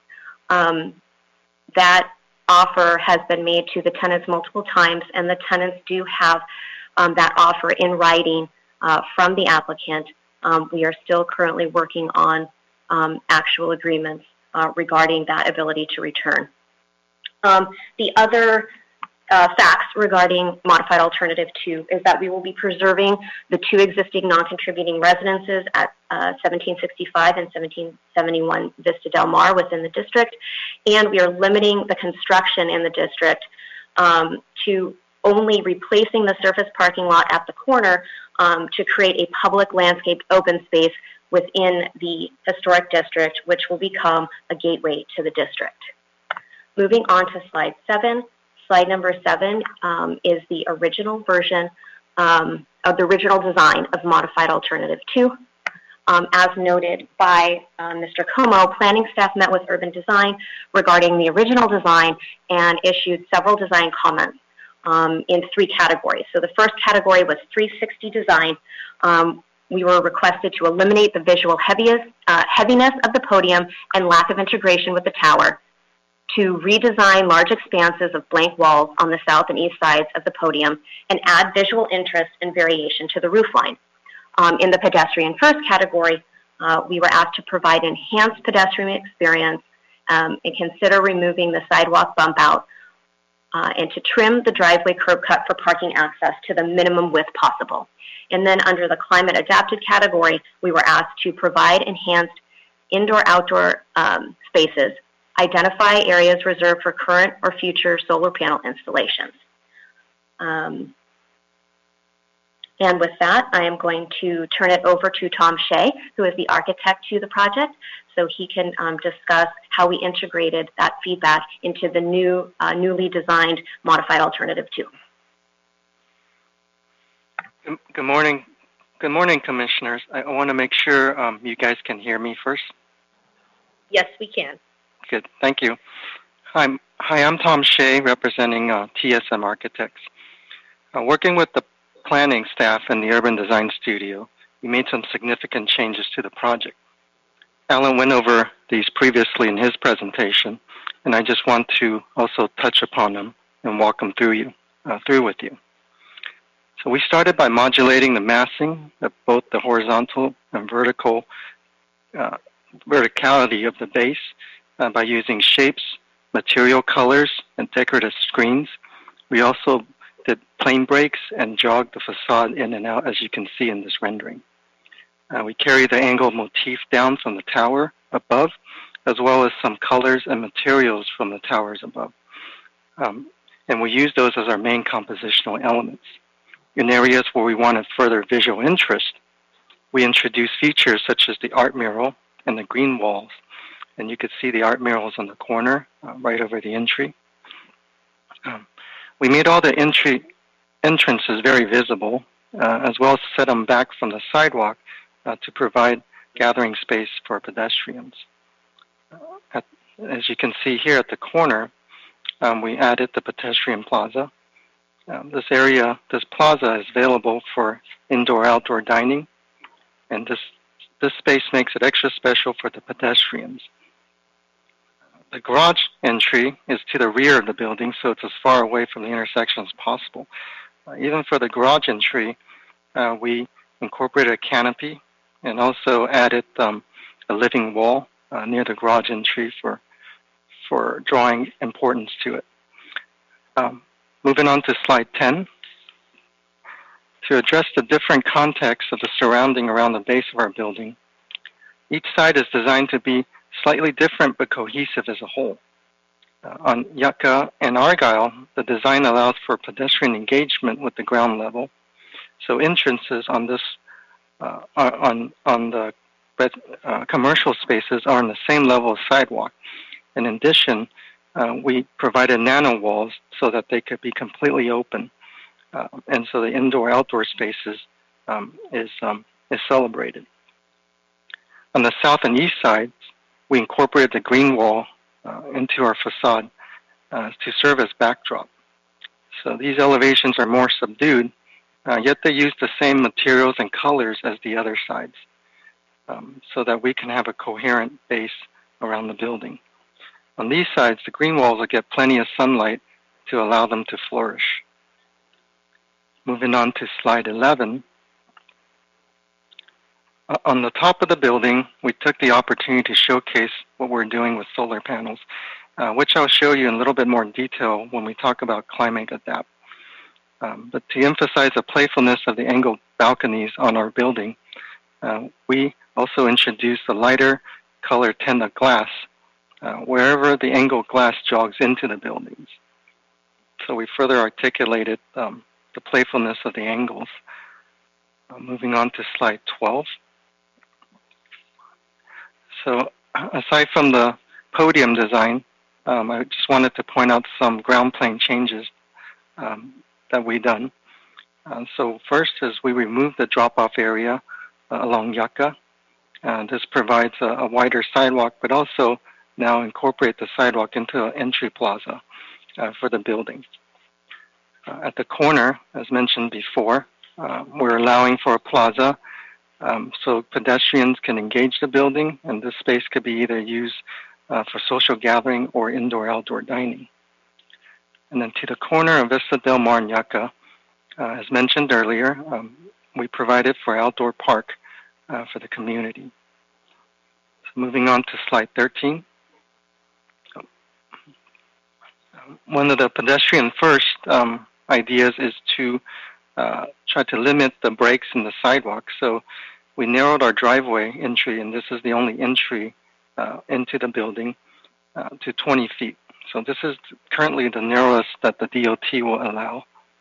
That offer has been made to the tenants multiple times, and the tenants do have that offer in writing from the applicant. We are still currently working on actual agreements regarding that ability to return. The other facts regarding Modified Alternative 2 is that we will be preserving the two existing non-contributing residences at 1765 and 1771 Vista Del Mar within the district, and we are limiting the construction in the district to only replacing the surface parking lot at the corner to create a public landscaped open space within the historic district, which will become a gateway to the district. Moving on to slide 7. Slide number 7 is the original version of the original design of Modified Alternative 2. As noted by Mr. Como, planning staff met with Urban Design regarding the original design and issued several design comments in 3 categories. So the first category was 360 design. We were requested to eliminate the visual heaviness of the podium and lack of integration with the tower, to redesign large expanses of blank walls on the south and east sides of the podium and add visual interest and variation to the roofline. In the pedestrian first category, we were asked to provide enhanced pedestrian experience and consider removing the sidewalk bump out and to trim the driveway curb cut for parking access to the minimum width possible. And then under the climate adapted category, we were asked to provide enhanced indoor-outdoor spaces, identify areas reserved for current or future solar panel installations. And with that, I am going to turn it over to Tom Shea, who is the architect to the project, so he can discuss how we integrated that feedback into the newly designed Modified Alternative 2. Good morning. Good morning, Commissioners. I want to make sure you guys can hear me first. Yes, we can. Good. Thank you. Hi, I'm Tom Shea, representing TSM Architects. Working with the planning staff and the Urban Design Studio, we made some significant changes to the project. Alan went over these previously in his presentation, and I just want to also touch upon them and walk them through with you. So we started by modulating the massing of both the horizontal and verticality of the base by using shapes, material colors, and decorative screens. We also did plane breaks and jogged the facade in and out, as you can see in this rendering. We carry the angle motif down from the tower above, as well as some colors and materials from the towers above. And we use those as our main compositional elements. In areas where we wanted further visual interest, we introduced features such as the art mural and the green walls. And you could see the art murals on the corner, right over the entry. We made all the entrances very visible, as well as set them back from the sidewalk to provide gathering space for pedestrians. As you can see here at the corner, we added the pedestrian plaza. This plaza is available for indoor-outdoor dining, and this space makes it extra special for the pedestrians. The garage entry is to the rear of the building, so it's as far away from the intersection as possible. Even for the garage entry, we incorporated a canopy and also added a living wall near the garage entry for drawing importance to it. Moving on to slide 10. To address the different context of the surrounding around the base of our building, each side is designed to be slightly different but cohesive as a whole. On Yucca and Argyle, the design allows for pedestrian engagement with the ground level. So entrances on this on the commercial spaces are on the same level as sidewalk. In addition, we provided nano walls so that they could be completely open, and so the indoor-outdoor spaces is celebrated. On the south and east sides, we incorporated the green wall into our facade to serve as backdrop. So these elevations are more subdued, yet they use the same materials and colors as the other sides, so that we can have a coherent base around the building. On these sides, the green walls will get plenty of sunlight to allow them to flourish. Moving on to slide 11. On the top of the building, we took the opportunity to showcase what we're doing with solar panels, which I'll show you in a little bit more detail when we talk about Climate Adapt. But to emphasize the playfulness of the angled balconies on our building, we also introduced the lighter color tint of glass wherever the angled glass jogs into the buildings. So we further articulated the playfulness of the angles. Moving on to slide 12. So aside from the podium design, I just wanted to point out some ground plane changes that we done. So first is we removed the drop-off area along Yucca. This provides a wider sidewalk, but also now incorporate the sidewalk into an entry plaza for the building. At the corner, as mentioned before, we're allowing for a plaza so pedestrians can engage the building, and this space could be either used for social gathering or indoor-outdoor dining. And then to the corner of Vista Del Mar and Yucca, as mentioned earlier, we provided for outdoor park for the community. So moving on to slide 13. One of the pedestrian first ideas is to try to limit the breaks in the sidewalk. So we narrowed our driveway entry, and this is the only entry into the building, to 20 feet. So this is currently the narrowest that the DOT will allow.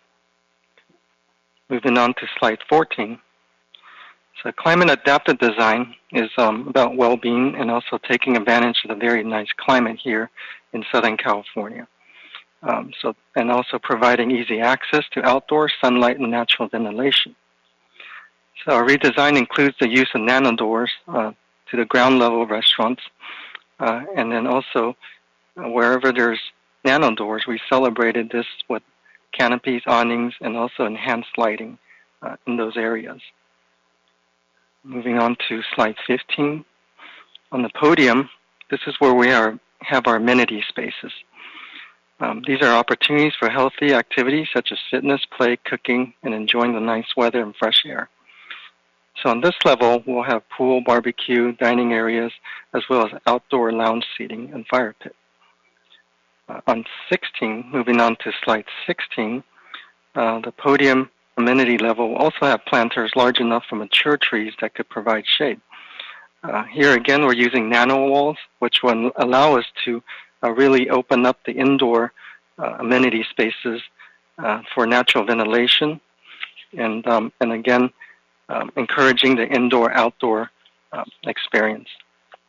Moving on to slide 14. So climate adapted design is about well-being and also taking advantage of the very nice climate here in Southern California. And also providing easy access to outdoor sunlight and natural ventilation. So our redesign includes the use of nano doors to the ground level restaurants, and then also wherever there's nano doors, we celebrated this with canopies, awnings, and also enhanced lighting in those areas. Moving on to slide 15. On the podium, this is where we have our amenity spaces. These are opportunities for healthy activities such as fitness, play, cooking, and enjoying the nice weather and fresh air. So on this level, we'll have pool, barbecue, dining areas, as well as outdoor lounge seating and fire pit. On 16, moving on to slide 16, the podium amenity level will also have planters large enough for mature trees that could provide shade. Here again, we're using nano walls, which will allow us to really open up the indoor amenity spaces for natural ventilation, and again, encouraging the indoor-outdoor experience.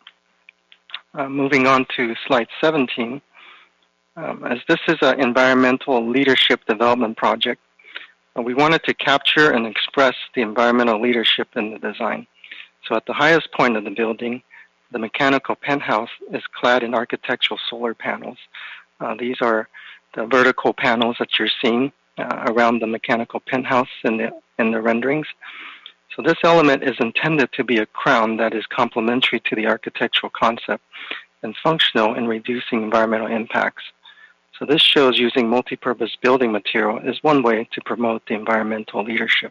Moving on to slide 17, as this is an environmental leadership development project, we wanted to capture and express the environmental leadership in the design. So at the highest point of the building, the mechanical penthouse is clad in architectural solar panels. These are the vertical panels that you're seeing around the mechanical penthouse in the renderings. So this element is intended to be a crown that is complementary to the architectural concept and functional in reducing environmental impacts. So this shows using multi-purpose building material is one way to promote the environmental leadership.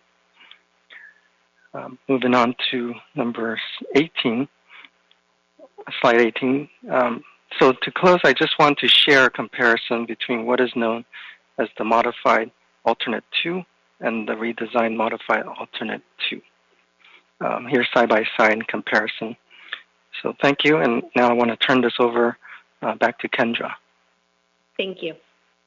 Moving on to number 18, slide 18. So to close, I just want to share a comparison between what is known as the modified alternate 2 and the redesigned modified alternate 2. Here's side-by-side comparison. So thank you, and now I want to turn this over back to Kendra. Thank you.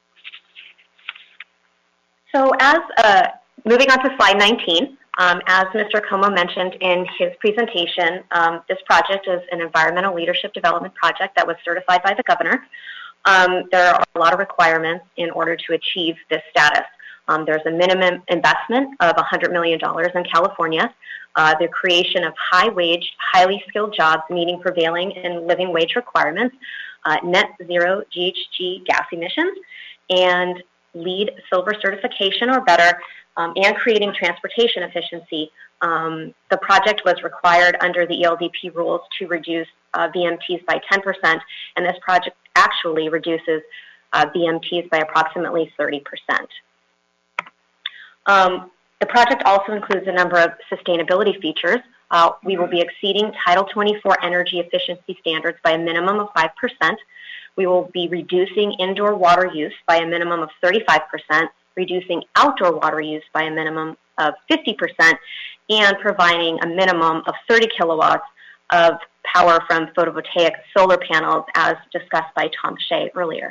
So moving on to slide 19, as Mr. Como mentioned in his presentation, this project is an environmental leadership development project that was certified by the governor. There are a lot of requirements in order to achieve this status. There's a minimum investment of $100 million in California, the creation of high-wage, highly skilled jobs meeting prevailing and living wage requirements, net zero GHG gas emissions, and LEED Silver certification or better, and creating transportation efficiency. The project was required under the ELDP rules to reduce VMTs by 10%, and this project actually reduces VMTs by approximately 30%. The project also includes a number of sustainability features. We will be exceeding Title 24 energy efficiency standards by a minimum of 5%. We will be reducing indoor water use by a minimum of 35%, reducing outdoor water use by a minimum of 50%, and providing a minimum of 30 kilowatts of power from photovoltaic solar panels, as discussed by Tom Shea earlier.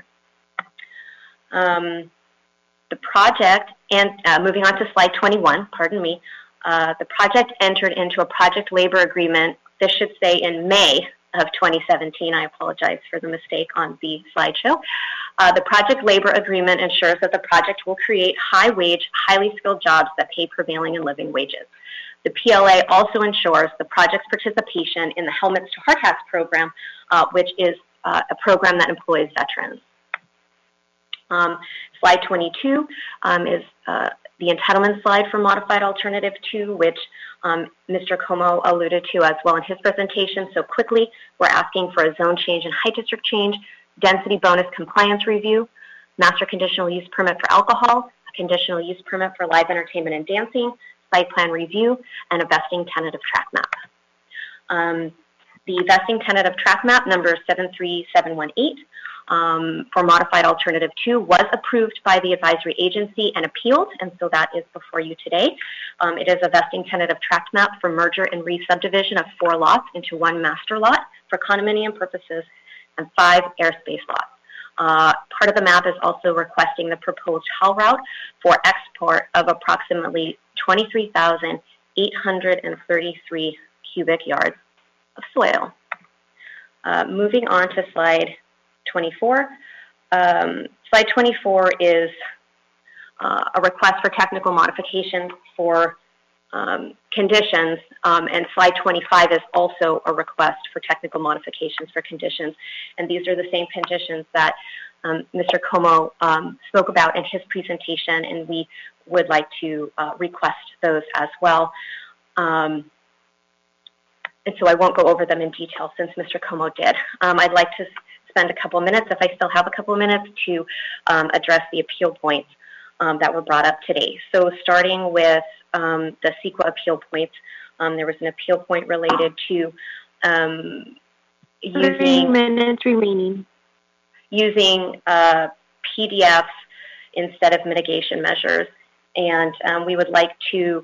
The project, and moving on to slide 21, pardon me, the project entered into a project labor agreement, this should say in May of 2017, I apologize for the mistake on the slideshow. The project labor agreement ensures that the project will create high-wage, highly skilled jobs that pay prevailing and living wages. The PLA also ensures the project's participation in the Helmets to Hard Hats program, which is a program that employs veterans. Slide 22 is the entitlement slide for Modified Alternative 2, which Mr. Como alluded to as well in his presentation. So quickly, we're asking for a zone change and height district change, density bonus compliance review, master conditional use permit for alcohol, a conditional use permit for live entertainment and dancing, site plan review, and a vesting tentative track map. The vesting tentative track map number 73718 for Modified Alternative 2 was approved by the advisory agency and appealed, and so that is before you today. It is a vesting tentative tract map for merger and re-subdivision of 4 lots into 1 master lot for condominium purposes and 5 airspace lots. Part of the map is also requesting the proposed haul route for export of approximately 23,833 cubic yards of soil. Moving on to slide 24. Slide 24 is a request for technical modification for conditions, and slide 25 is also a request for technical modifications for conditions. And these are the same conditions that Mr. Como spoke about in his presentation, and we would like to request those as well. And so I won't go over them in detail since Mr. Como did. I'd like to spend a couple of minutes, if I still have a couple of minutes, to address the appeal points that were brought up today. So starting with the CEQA appeal points, there was an appeal point related to 3 minutes remaining. Using PDFs instead of mitigation measures. And we would like to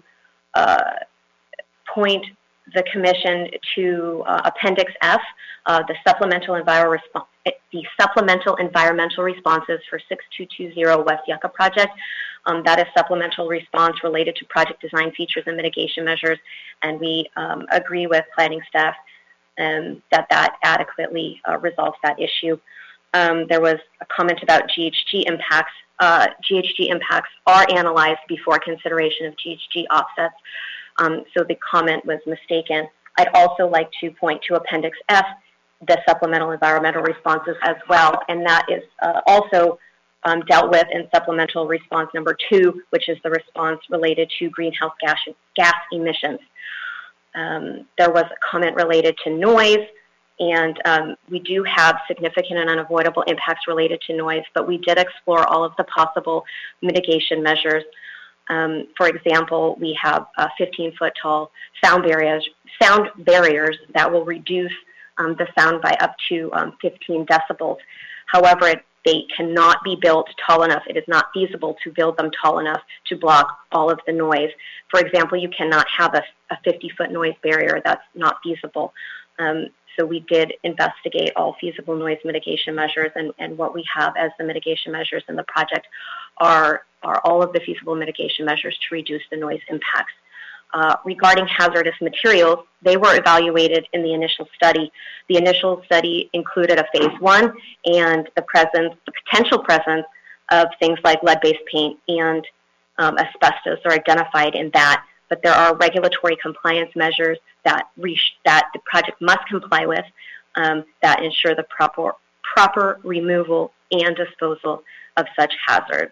point the Commission to Appendix F, the supplemental environmental responses for 6220 West Yucca project. That is supplemental response related to project design features and mitigation measures, and we agree with planning staff that adequately resolves that issue. There was a comment about GHG impacts. GHG impacts are analyzed before consideration of GHG offsets, so the comment was mistaken. I'd also like to point to Appendix F, the supplemental environmental responses as well, and that is also dealt with in supplemental response number 2, which is the response related to greenhouse gas emissions. There was a comment related to noise, and we do have significant and unavoidable impacts related to noise, but we did explore all of the possible mitigation measures. For example, we have 15-foot tall sound barriers that will reduce the sound by up to 15 decibels. However, they cannot be built tall enough. It is not feasible to build them tall enough to block all of the noise. For example, you cannot have a 50-foot noise barrier. That's not feasible. So we did investigate all feasible noise mitigation measures, and what we have as the mitigation measures in the project are all of the feasible mitigation measures to reduce the noise impacts. Regarding hazardous materials, they were evaluated in the initial study. The initial study included a phase 1 and the potential presence of things like lead-based paint and asbestos are identified in that. But there are regulatory compliance measures that the project must comply with that ensure the proper removal and disposal of such hazards.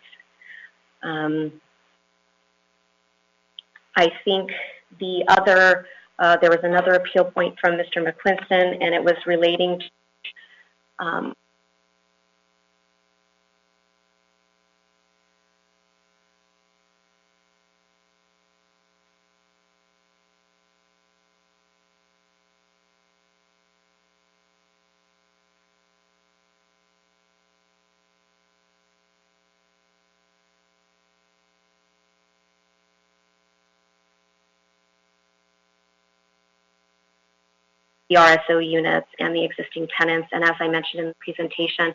I think there was another appeal point from Mr. McQuiston, and it was relating to the RSO units and the existing tenants. And as I mentioned in the presentation,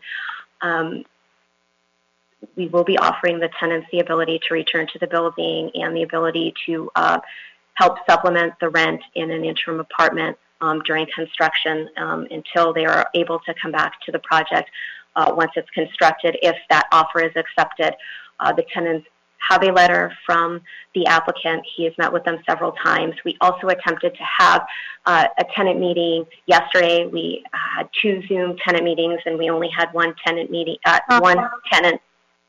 we will be offering the tenants the ability to return to the building and the ability to help supplement the rent in an interim apartment during construction until they are able to come back to the project once it's constructed, if that offer is accepted. The tenants have a letter from the applicant. He has met with them several times. We also attempted to have a tenant meeting yesterday. We had 2 Zoom tenant meetings, and we only had one tenant meeting. One tenant.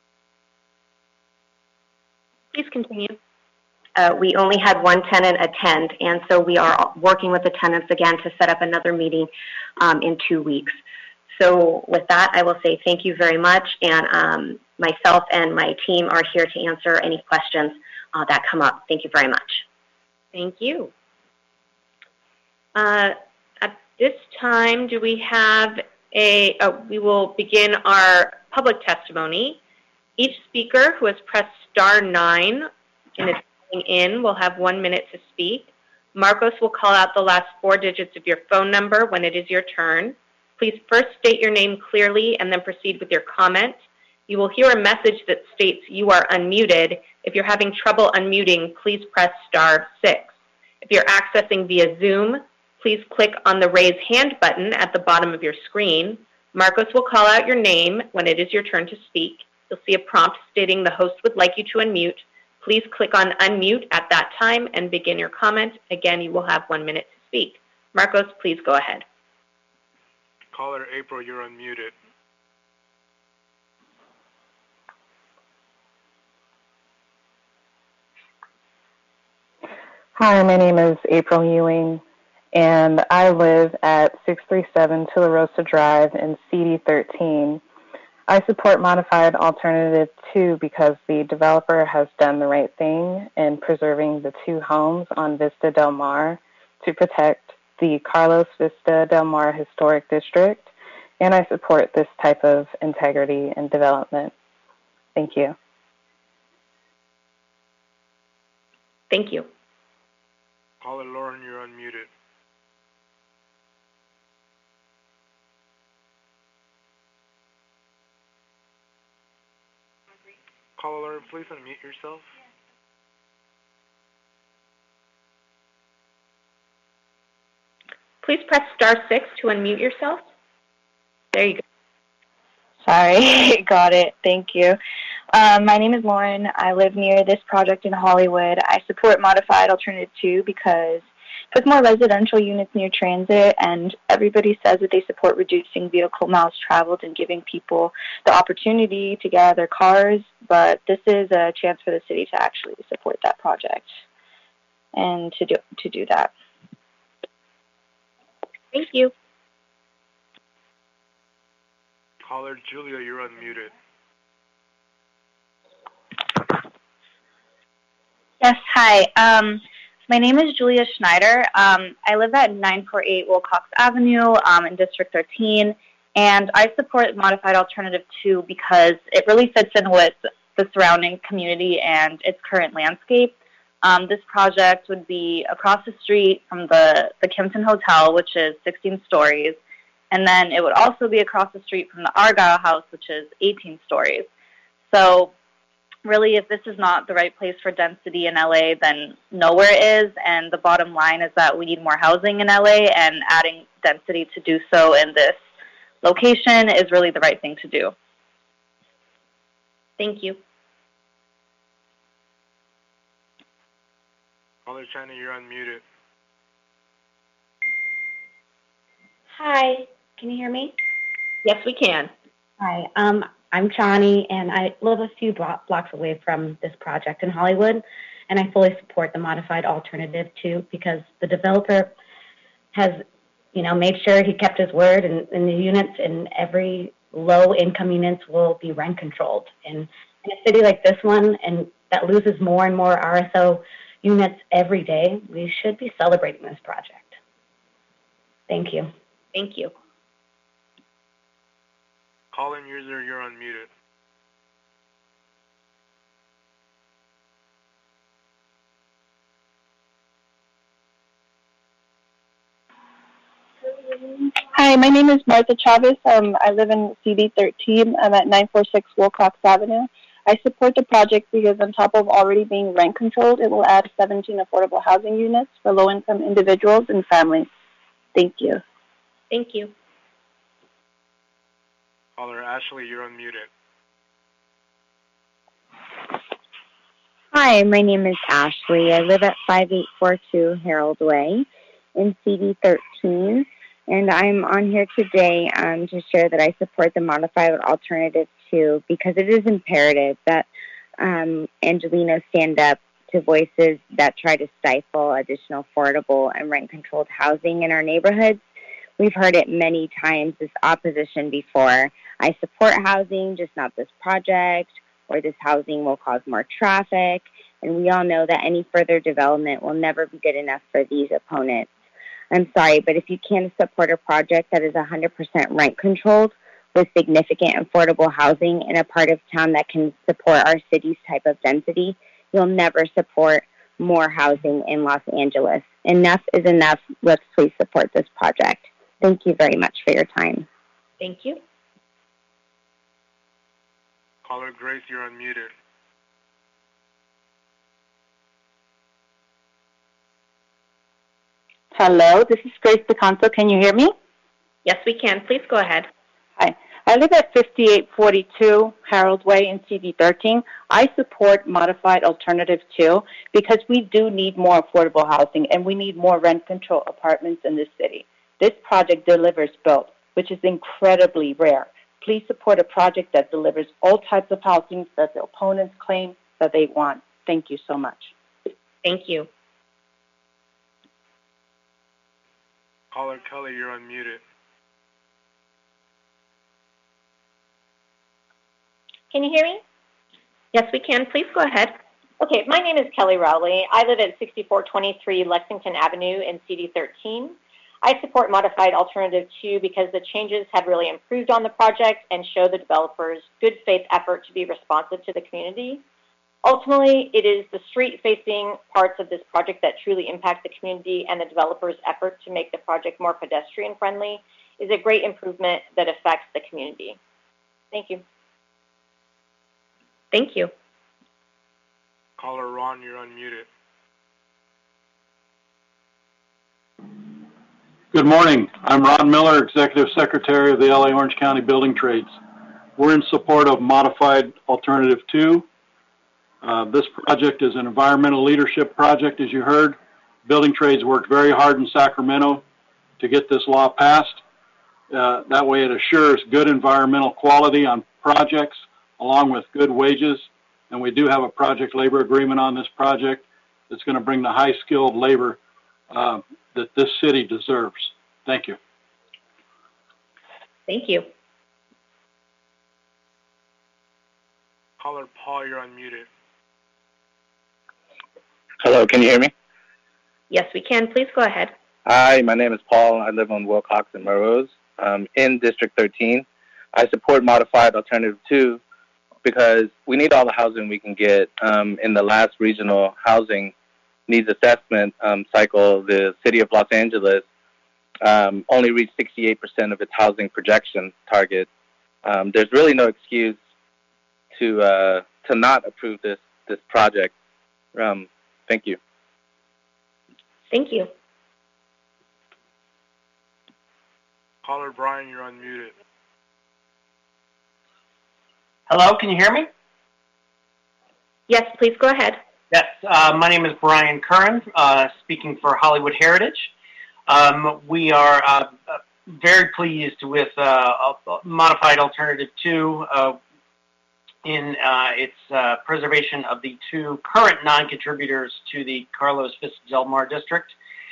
Please continue. We only had one tenant attend, and so we are working with the tenants again to set up another meeting in 2 weeks. So with that, I will say thank you very much, and myself and my team are here to answer any questions that come up. Thank you very much. Thank you. At this time, do we have we will begin our public testimony. Each speaker who has pressed star 9 and is calling in will have 1 minute to speak. Marcos will call out the last 4 digits of your phone number when it is your turn. Please first state your name clearly and then proceed with your comment. You will hear a message that states you are unmuted. If you're having trouble unmuting, please press star 6. If you're accessing via Zoom, please click on the raise hand button at the bottom of your screen. Marcos will call out your name when it is your turn to speak. You'll see a prompt stating the host would like you to unmute. Please click on unmute at that time and begin your comment. Again, you will have 1 minute to speak. Marcos, please go ahead. Caller April, you're unmuted. Hi, my name is April Ewing, and I live at 637 Tularosa Drive in CD13. I support Modified Alternative 2 because the developer has done the right thing in preserving the 2 homes on Vista Del Mar to protect the Carlos Vista Del Mar Historic District, and I support this type of integrity and development. Thank you. Thank you. Caller Lauren, you're unmuted. Caller Lauren, please unmute yourself. please press *6 to unmute yourself. There you go. Sorry, got it. Thank you. My name is Lauren. I live near this project in Hollywood. I support Modified Alternative 2 because it puts more residential units near transit, and everybody says that they support reducing vehicle miles traveled and giving people the opportunity to get out of their cars, but this is a chance for the city to actually support that project and to do that. Thank you. Caller Julia, you're unmuted. Yes, hi. My name is Julia Schneider. I live at 948 Wilcox Avenue in District 13, and I support Modified Alternative 2 because it really fits in with the surrounding community and its current landscape. This project would be across the street from the Kimpton Hotel, which is 16 stories, and then it would also be across the street from the Argyle House, which is 18 stories. So really, if this is not the right place for density in LA, then nowhere is, and the bottom line is that we need more housing in LA, and adding density to do so in this location is really the right thing to do. Thank you. Caller China, you're unmuted. Hi, can you hear me? Yes, we can. Hi, I'm Chani, and I live a few blocks away from this project in Hollywood, and I fully support the Modified Alternative 2 because the developer has, made sure he kept his word, and the units in every low-income units will be rent controlled. And in a city like this one, and that loses more and more RSO units every day, we should be celebrating this project. Thank you. Thank you. Caller user, you're unmuted. Hi, my name is Martha Chavez. I live in CD 13. I'm at 946 Wilcox Avenue. I support the project because on top of already being rent controlled, it will add 17 affordable housing units for low-income individuals and families. Thank you. Thank you. Caller Ashley, you're unmuted. Hi, my name is Ashley. I live at 5842 Harold Way in CD 13, and I'm on here today to share that I support the Modified Alternative 2 because it is imperative that Angelenos stand up to voices that try to stifle additional affordable and rent-controlled housing in our neighborhoods. We've heard it many times, this opposition before. I support housing, just not this project, or this housing will cause more traffic. And we all know that any further development will never be good enough for these opponents. I'm sorry, but if you can't support a project that is 100% rent controlled with significant affordable housing in a part of town that can support our city's type of density, you'll never support more housing in Los Angeles. Enough is enough. Let's please support this project. Thank you very much for your time. Thank you. Caller Grace, you're unmuted. Hello, this is Grace DeCanto. Can you hear me? Yes, we can. Please go ahead. Hi. I live at 5842 Harold Way in CD 13. I support Modified Alternative 2 because we do need more affordable housing and we need more rent control apartments in this city. This project delivers both, which is incredibly rare. Please support a project that delivers all types of housing that the opponents claim that they want. Thank you so much. Thank you. Caller Kelly, you're unmuted. Can you hear me? Yes, we can. Please go ahead. Okay, my name is Kelly Rowley. I live at 6423 Lexington Avenue in CD 13. I support Modified Alternative 2 because the changes have really improved on the project and show the developers good faith effort to be responsive to the community. Ultimately, it is the street-facing parts of this project that truly impact the community, and the developers' effort to make the project more pedestrian-friendly is a great improvement that affects the community. Thank you. Thank you. Caller Ron, you're unmuted. Good morning. I'm Ron Miller, Executive Secretary of the LA Orange County Building Trades. We're in support of Modified Alternative 2. This project is an environmental leadership project, as you heard. Building Trades worked very hard in Sacramento to get this law passed. That way it assures good environmental quality on projects along with good wages. And we do have a project labor agreement on this project that's going to bring the high-skilled labor that this city deserves. Thank you. Thank you. Caller Paul, you're unmuted. Hello, can you hear me? Yes, we can. Please go ahead. Hi, my name is Paul. I live on Wilcox and Melrose in District 13. I support Modified Alternative 2 because we need all the housing we can get. In the last regional housing needs assessment cycle, the city of Los Angeles only reached 68% of its housing projection target. There's really no excuse to not approve this project. Thank you. Thank you. Caller Brian, you're unmuted. Hello, can you hear me? Yes, please go ahead. Yes, my name is Brian Curran, speaking for Hollywood Heritage. We are very pleased with Modified Alternative 2 in its preservation of the two current non-contributors to the Carlos Vista-Del-Mar district.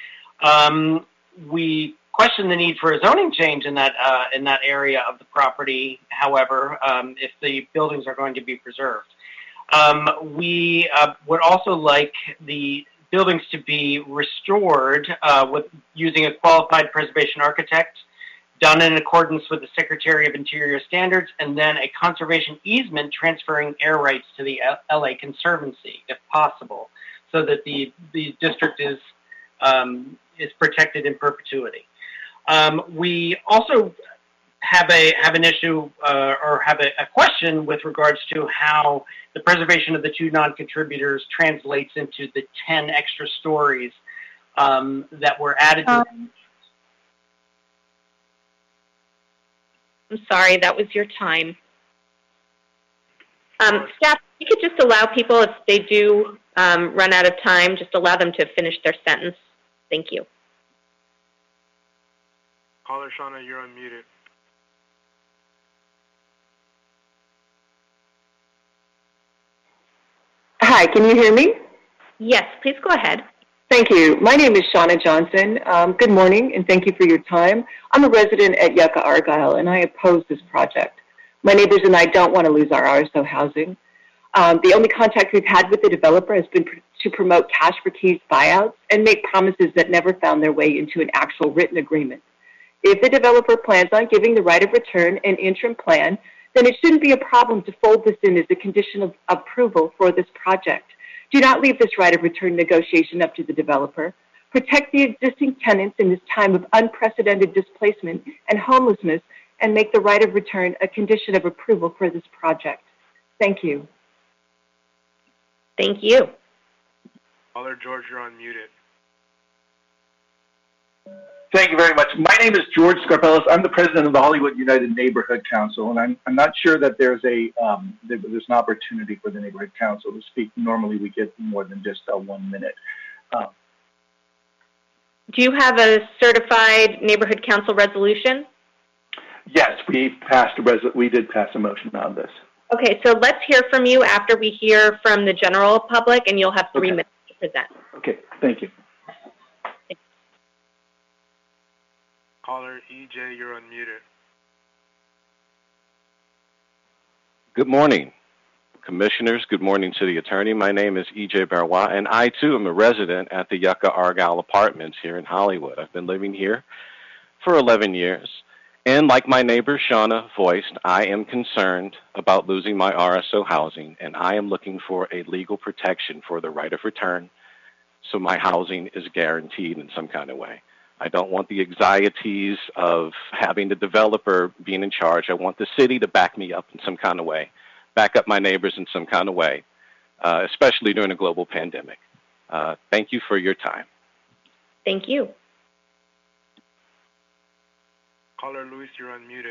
We question the need for a zoning change in that area of the property, however, if the buildings are going to be preserved. We would also like the buildings to be restored with using a qualified preservation architect, done in accordance with the Secretary of Interior standards, and then a conservation easement transferring air rights to the LA Conservancy, if possible, so that the district is protected in perpetuity. We also have an issue or have a question with regards to how the preservation of the two non-contributors translates into the 10 extra stories that were added to I'm sorry, that was your time. Staff, you could just allow people, if they do run out of time, just allow them to finish their sentence. Thank you. Caller Shauna, you're unmuted. Hi, can you hear me? Yes, please go ahead. Thank you. My name is Shauna Johnson. Good morning, and thank you for your time. I'm a resident at Yucca Argyle, and I oppose this project. My neighbors and I don't want to lose our RSO housing. The only contact we've had with the developer has been to promote cash for keys buyouts and make promises that never found their way into an actual written agreement. If the developer plans on giving the right of return an interim plan, then it shouldn't be a problem to fold this in as a condition of approval for this project. Do not leave this right of return negotiation up to the developer. Protect the existing tenants in this time of unprecedented displacement and homelessness, and make the right of return a condition of approval for this project. Thank you. Thank you. Caller George, you're unmuted. Thank you very much. My name is George Scarpellis. I'm the president of the Hollywood United Neighborhood Council, and I'm not sure that there's an opportunity for the Neighborhood Council to speak. Normally, we get more than just 1 minute. Do you have a certified Neighborhood Council resolution? Yes, we did pass a motion on this. Okay, so let's hear from you after we hear from the general public, and you'll have 3 minutes to present. Okay, thank you. Caller EJ, you're unmuted. Good morning, Commissioners. Good morning, City Attorney. My name is EJ Barrois, and I, too, am a resident at the Yucca Argyle Apartments here in Hollywood. I've been living here for 11 years, and like my neighbor Shauna voiced, I am concerned about losing my RSO housing, and I am looking for a legal protection for the right of return so my housing is guaranteed in some kind of way. I don't want the anxieties of having the developer being in charge. I want the city to back me up in some kind of way, back up my neighbors in some kind of way, especially during a global pandemic. Thank you for your time. Thank you. Caller Luis, you're unmuted.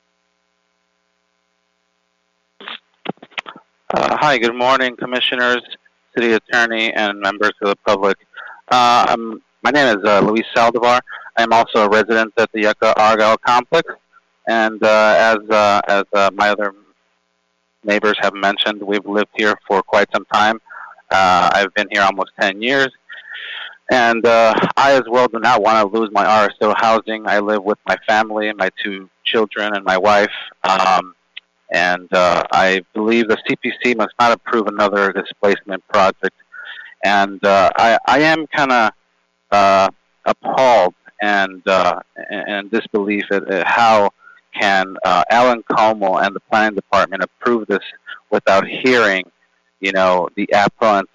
Hi, good morning, Commissioners, City Attorney, and members of the public. My name is Luis Saldivar. I'm also a resident at the Yucca Argyle complex, and as my other neighbors have mentioned, we've lived here for quite some time. I've been here almost 10 years, and I as well do not want to lose my RSO housing. I live with my family, my 2 children, and my wife. And I believe the CPC must not approve another displacement project. And I am kind of appalled and disbelief at how can Alan Como and the planning department approve this without hearing, the appellant's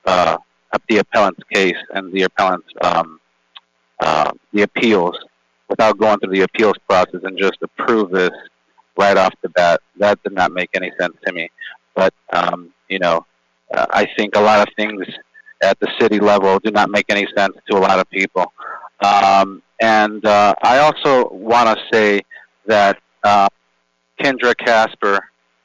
case and the appellant's the appeals, without going through the appeals process and just approve this right off the bat. That did not make any sense to me. But, I think a lot of things at the city level do not make any sense to a lot of people. And I also want to say that Kendra Casper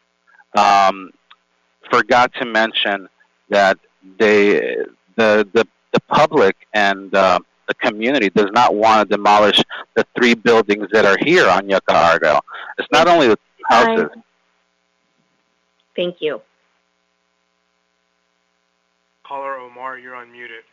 forgot to mention that the public and the community does not want to demolish the 3 buildings that are here on Yucca Argyle. It's not only the houses. Thank you. Caller Omar, you're unmuted.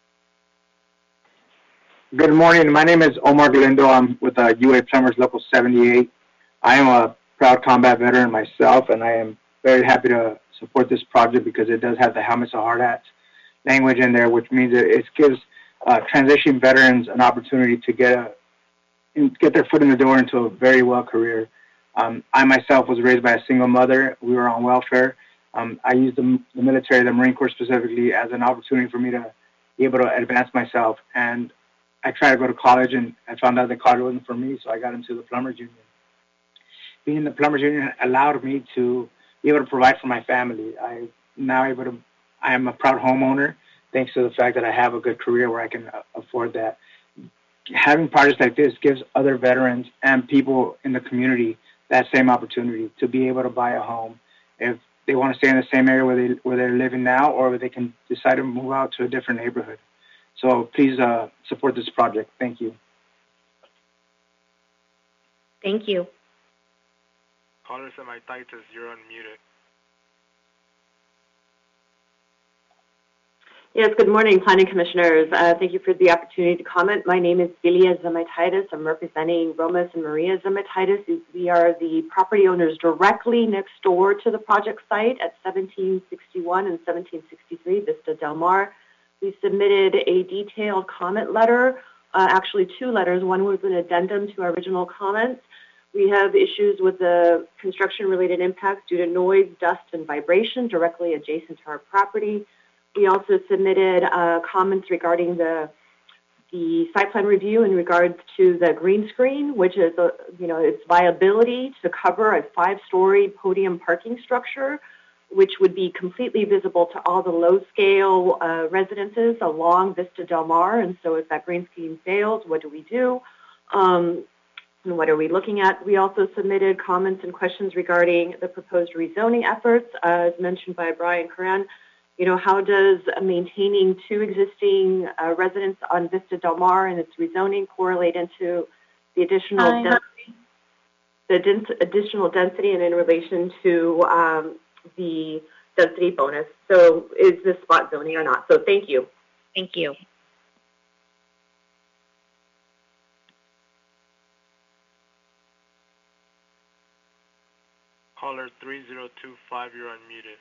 Good morning. My name is Omar Galindo. I'm with UA Plumbers Local 78. I am a proud combat veteran myself, and I am very happy to support this project because it does have the helmets of hard hats language in there, which means it gives transition veterans an opportunity to get their foot in the door into a very well career. I myself was raised by a single mother. We were on welfare. I used the military, the Marine Corps specifically, as an opportunity for me to be able to advance myself. And I tried to go to college, and I found out that college wasn't for me, so I got into the Plumbers Union. Being in the Plumbers Union allowed me to be able to provide for my family. I am a proud homeowner, thanks to the fact that I have a good career where I can afford that. Having projects like this gives other veterans and people in the community that same opportunity to be able to buy a home if they want to stay in the same area where they're living now, or they can decide to move out to a different neighborhood. So please support this project. Thank you. Thank you. Caller Semaititis, you're unmuted. Yes, good morning, Planning Commissioners. Thank you for the opportunity to comment. My name is Vilia Zamaititis. I'm representing Romas and Maria Zamaititis. We are the property owners directly next door to the project site at 1761 and 1763 Vista Del Mar. We submitted a detailed comment letter, actually 2 letters. One was an addendum to our original comments. We have issues with the construction-related impacts due to noise, dust, and vibration directly adjacent to our property. We also submitted comments regarding the site plan review in regards to the green screen, which is, its viability to cover a 5-story podium parking structure, which would be completely visible to all the low-scale residences along Vista Del Mar. And so if that green screen fails, what do we do? And what are we looking at? We also submitted comments and questions regarding the proposed rezoning efforts, as mentioned by Brian Curran. How does maintaining 2 existing residents on Vista Del Mar and its rezoning correlate into the additional density and in relation to the density bonus? So is this spot zoning or not? So thank you. Thank you. Caller 3025, you're unmuted.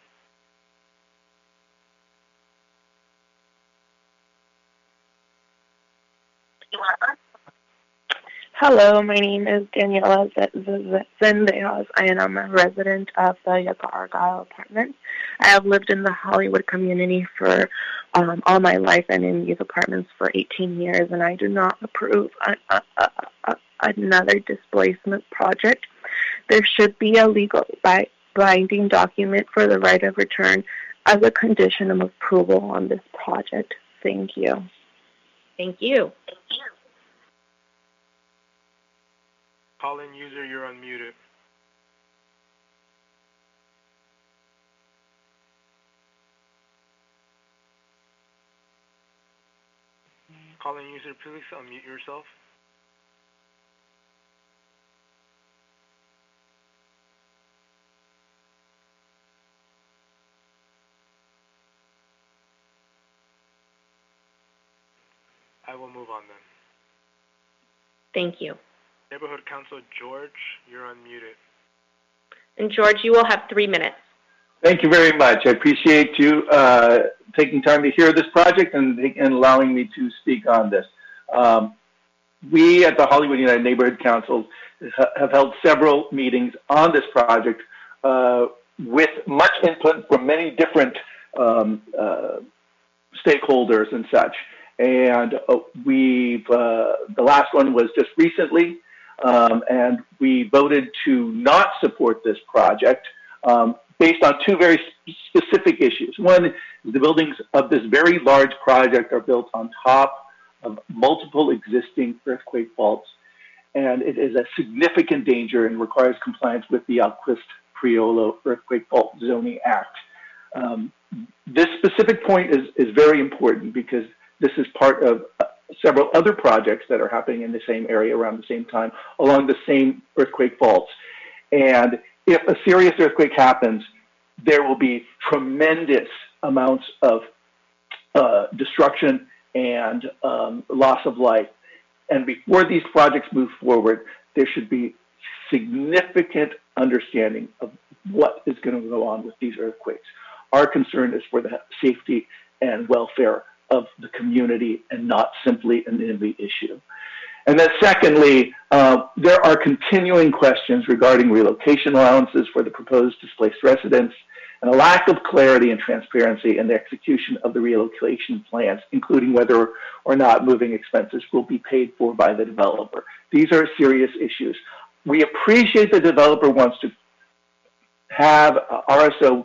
Hello, my name is Daniela Zendejas, and I'm a resident of the Yucca Argyle apartments. I have lived in the Hollywood community for all my life and in these apartments for 18 years, and I do not approve another displacement project. There should be a legal binding document for the right of return as a condition of approval on this project. Thank you. Thank you. Call-in user, you're unmuted. Call-in user, please unmute yourself. I will move on then. Thank you. Neighborhood Council George, you're unmuted. And George, you will have 3 minutes. Thank you very much. I appreciate you taking time to hear this project and allowing me to speak on this. We at the Hollywood United Neighborhood Council have held several meetings on this project with much input from many different stakeholders and such. And the last one was just recently, and we voted to not support this project based on two very specific issues. One is the buildings of this very large project are built on top of multiple existing earthquake faults, and it is a significant danger and requires compliance with the Alquist-Priolo Earthquake Fault Zoning Act. This specific point is very important because this is part of several other projects that are happening in the same area around the same time along the same earthquake faults. And if a serious earthquake happens, there will be tremendous amounts of destruction and loss of life. And before these projects move forward, there should be significant understanding of what is going to go on with these earthquakes. Our concern is for the safety and welfare of the community and not simply an NIMBY issue. And then secondly, there are continuing questions regarding relocation allowances for the proposed displaced residents and a lack of clarity and transparency in the execution of the relocation plans, including whether or not moving expenses will be paid for by the developer. These are serious issues. We appreciate the developer wants to have RSO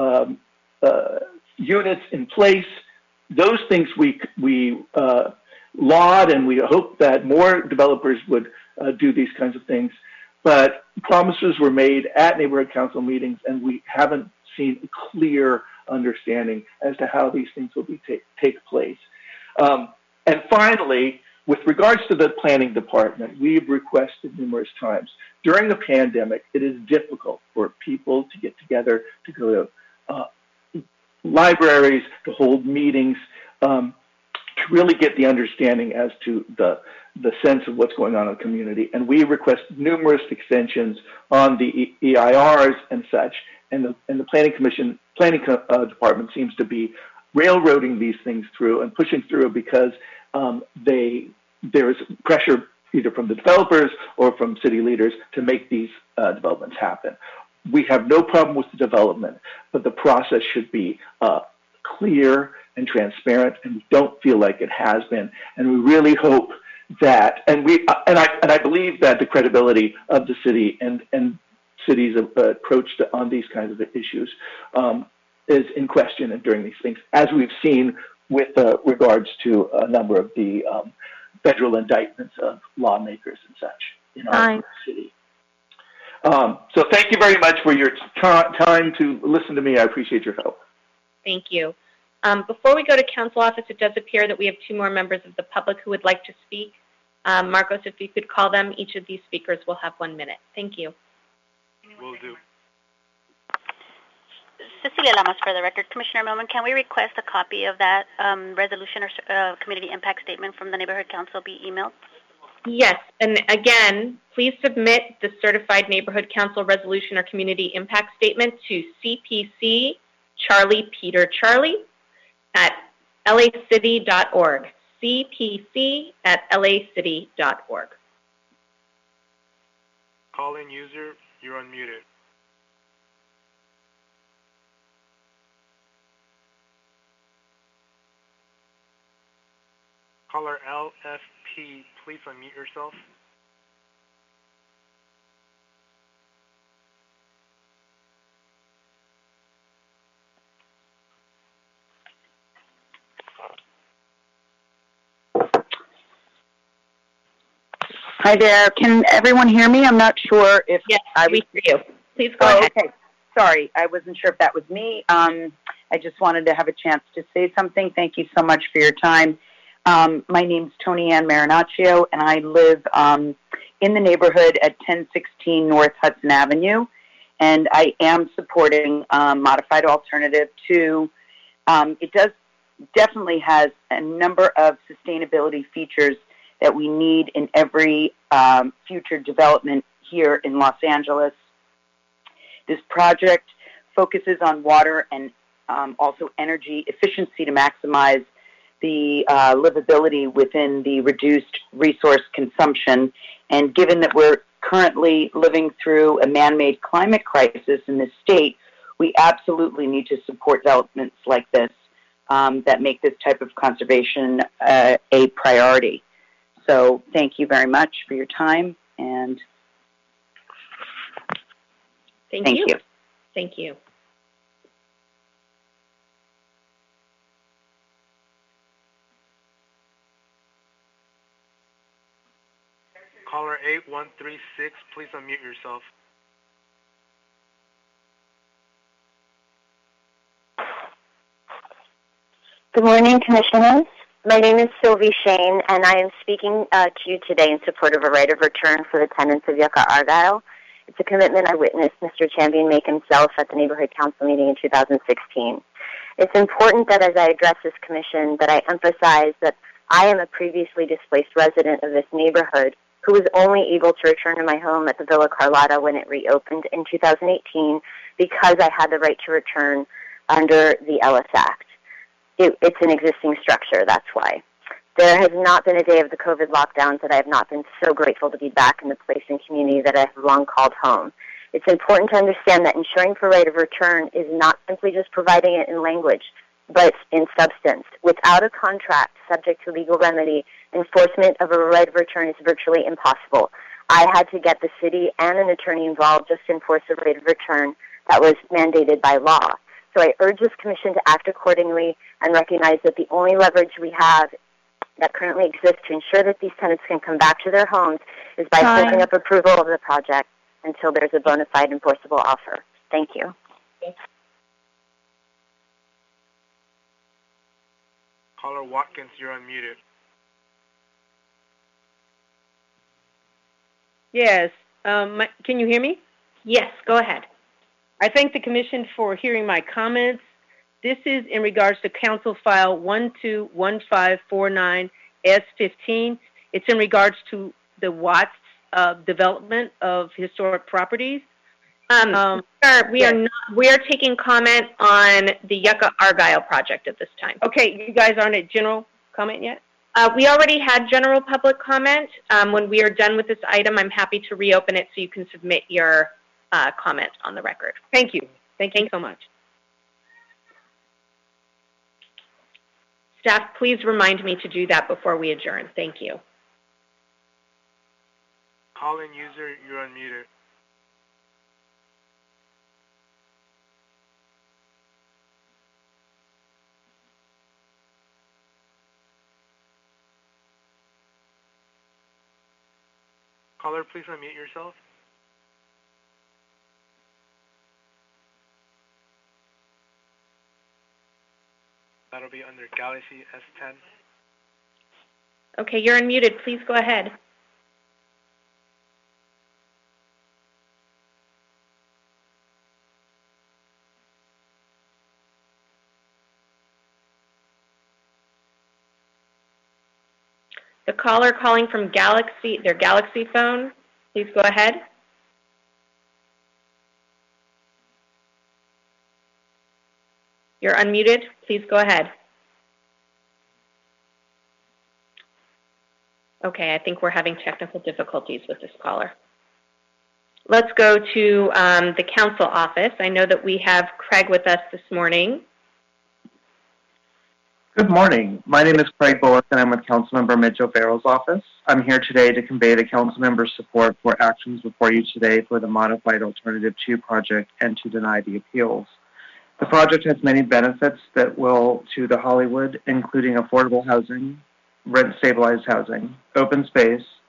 units in place. Those things we laud, and we hope that more developers would do these kinds of things. But promises were made at neighborhood council meetings, and we haven't seen a clear understanding as to how these things will be take place. And finally, with regards to the planning department, we've requested numerous times. During the pandemic, it is difficult for people to get together, to go to libraries, to hold meetings, to really get the understanding as to the sense of what's going on in the community. And we request numerous extensions on the EIRs and such, and the planning department seems to be railroading these things through and pushing through because there is pressure either from the developers or from city leaders to make these developments happen. We have no problem with the development, but the process should be clear and transparent, and we don't feel like it has been. And we really hope that, and I believe that the credibility of the city and cities' approach on these kinds of issues is in question and during these things, as we've seen with regards to a number of the federal indictments of lawmakers and such in our city. So thank you very much for your time to listen to me. I appreciate your help. Thank you. Before we go to council office, it does appear that we have 2 more members of the public who would like to speak. Marcos, if you could call them, each of these speakers will have 1 minute. Thank you. Will do. Cecilia Lamas for the record. Commissioner Millman, can we request a copy of that resolution or community impact statement from the Neighborhood Council be emailed? Yes, and again, please submit the Certified Neighborhood Council Resolution or Community Impact Statement to CPC Charlie Peter Charlie at lacity.org. CPC at lacity.org. Call-in user, you're unmuted. Caller LFP, please unmute yourself. Hi there. Can everyone hear me? I'm not sure if we hear you. Please go ahead. Okay. Sorry, I wasn't sure if that was me. I just wanted to have a chance to say something. Thank you so much for your time. My name's Tony Ann Marinaccio, and I live in the neighborhood at 1016 North Hudson Avenue, and I am supporting Modified Alternative 2. It definitely has a number of sustainability features that we need in every future development here in Los Angeles. This project focuses on water and also energy efficiency to maximize the livability within the reduced resource consumption. And given that we're currently living through a man-made climate crisis in this state, we absolutely need to support developments like this that make this type of conservation a priority. So thank you very much for your time, and Thank you. Thank you. Caller 8136, please unmute yourself. Good morning, Commissioners. My name is Sylvie Shane, and I am speaking to you today in support of a right of return for the tenants of Yucca Argyle. It's a commitment I witnessed Mr. Champion make himself at the Neighborhood Council meeting in 2016. It's important that as I address this commission that I emphasize that I am a previously displaced resident of this neighborhood who was only able to return to my home at the Villa Carlotta when it reopened in 2018 because I had the right to return under the Ellis Act. It's an existing structure, that's why. There has not been a day of the COVID lockdowns that I have not been so grateful to be back in the place and community that I have long called home. It's important to understand that ensuring for right of return is not simply just providing it in language, but in substance. Without a contract subject to legal remedy, enforcement of a right of return is virtually impossible. I had to get the city and an attorney involved just to enforce a right of return that was mandated by law. So I urge this commission to act accordingly and recognize that the only leverage we have that currently exists to ensure that these tenants can come back to their homes is by holding up approval of the project until there's a bona fide enforceable offer. Thank you. Caller Watkins, you're unmuted. Yes. Can you hear me? Yes, go ahead. I thank the Commission for hearing my comments. This is in regards to Council File 121549S15. It's in regards to the Watts development of historic properties. Sir, we are taking comment on the Yucca Argyle project at this time. Okay, you guys aren't at general comment yet? We already had general public comment. When we are done with this item, I'm happy to reopen it so you can submit your comment on the record. Thank you. Thank you so much. Staff, please remind me to do that before we adjourn. Thank you. Call-in user, you're unmuted. Caller, please unmute yourself. That'll be under Galaxy S10. Okay, you're unmuted. Please go ahead. The caller calling from their Galaxy phone, please go ahead. You're unmuted. Please go ahead. Okay, I think we're having technical difficulties with this caller. Let's go to the council office. I know that we have Craig with us this morning. Good morning. My name is Craig Bullock, and I'm with Councilmember Mitch O'Farrell's office. I'm here today to convey the Councilmember's support for actions before you today for the Modified Alternative 2 project and to deny the appeals. The project has many benefits that will to the Hollywood, including affordable housing, rent-stabilized housing, open space,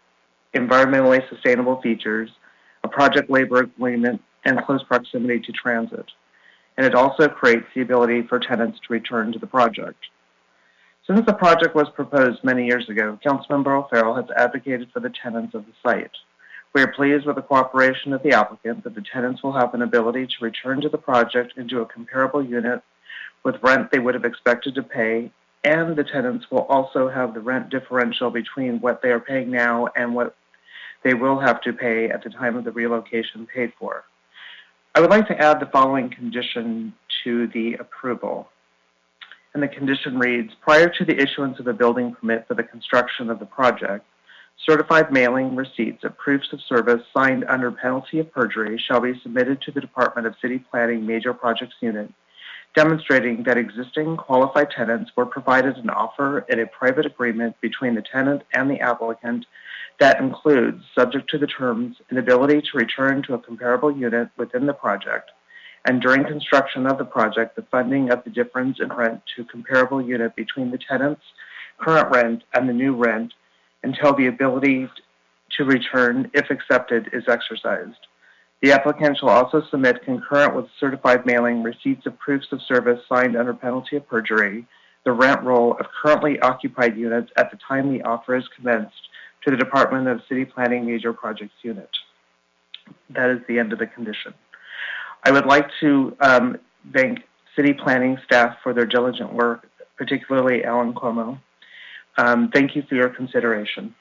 environmentally sustainable features, a project labor agreement, and close proximity to transit. And it also creates the ability for tenants to return to the project. Since the project was proposed many years ago, Councilmember O'Farrell has advocated for the tenants of the site. We are pleased with the cooperation of the applicant that the tenants will have an ability to return to the project into a comparable unit with rent they would have expected to pay, and the tenants will also have the rent differential between what they are paying now and what they will have to pay at the time of the relocation paid for. I would like to add the following condition to the approval. And the condition reads, prior to the issuance of a building permit for the construction of the project, certified mailing receipts of proofs of service signed under penalty of perjury shall be submitted to the Department of City Planning Major Projects Unit, demonstrating that existing qualified tenants were provided an offer in a private agreement between the tenant and the applicant that includes, subject to the terms, an ability to return to a comparable unit within the project, and during construction of the project, the funding of the difference in rent to comparable unit between the tenant's current rent and the new rent until the ability to return, if accepted, is exercised. The applicant shall also submit concurrent with certified mailing receipts of proofs of service signed under penalty of perjury, the rent roll of currently occupied units at the time the offer is commenced to the Department of City Planning Major Projects Unit. That is the end of the condition. I would like to thank City Planning staff for their diligent work, particularly Alan Cuomo. Thank you for your consideration.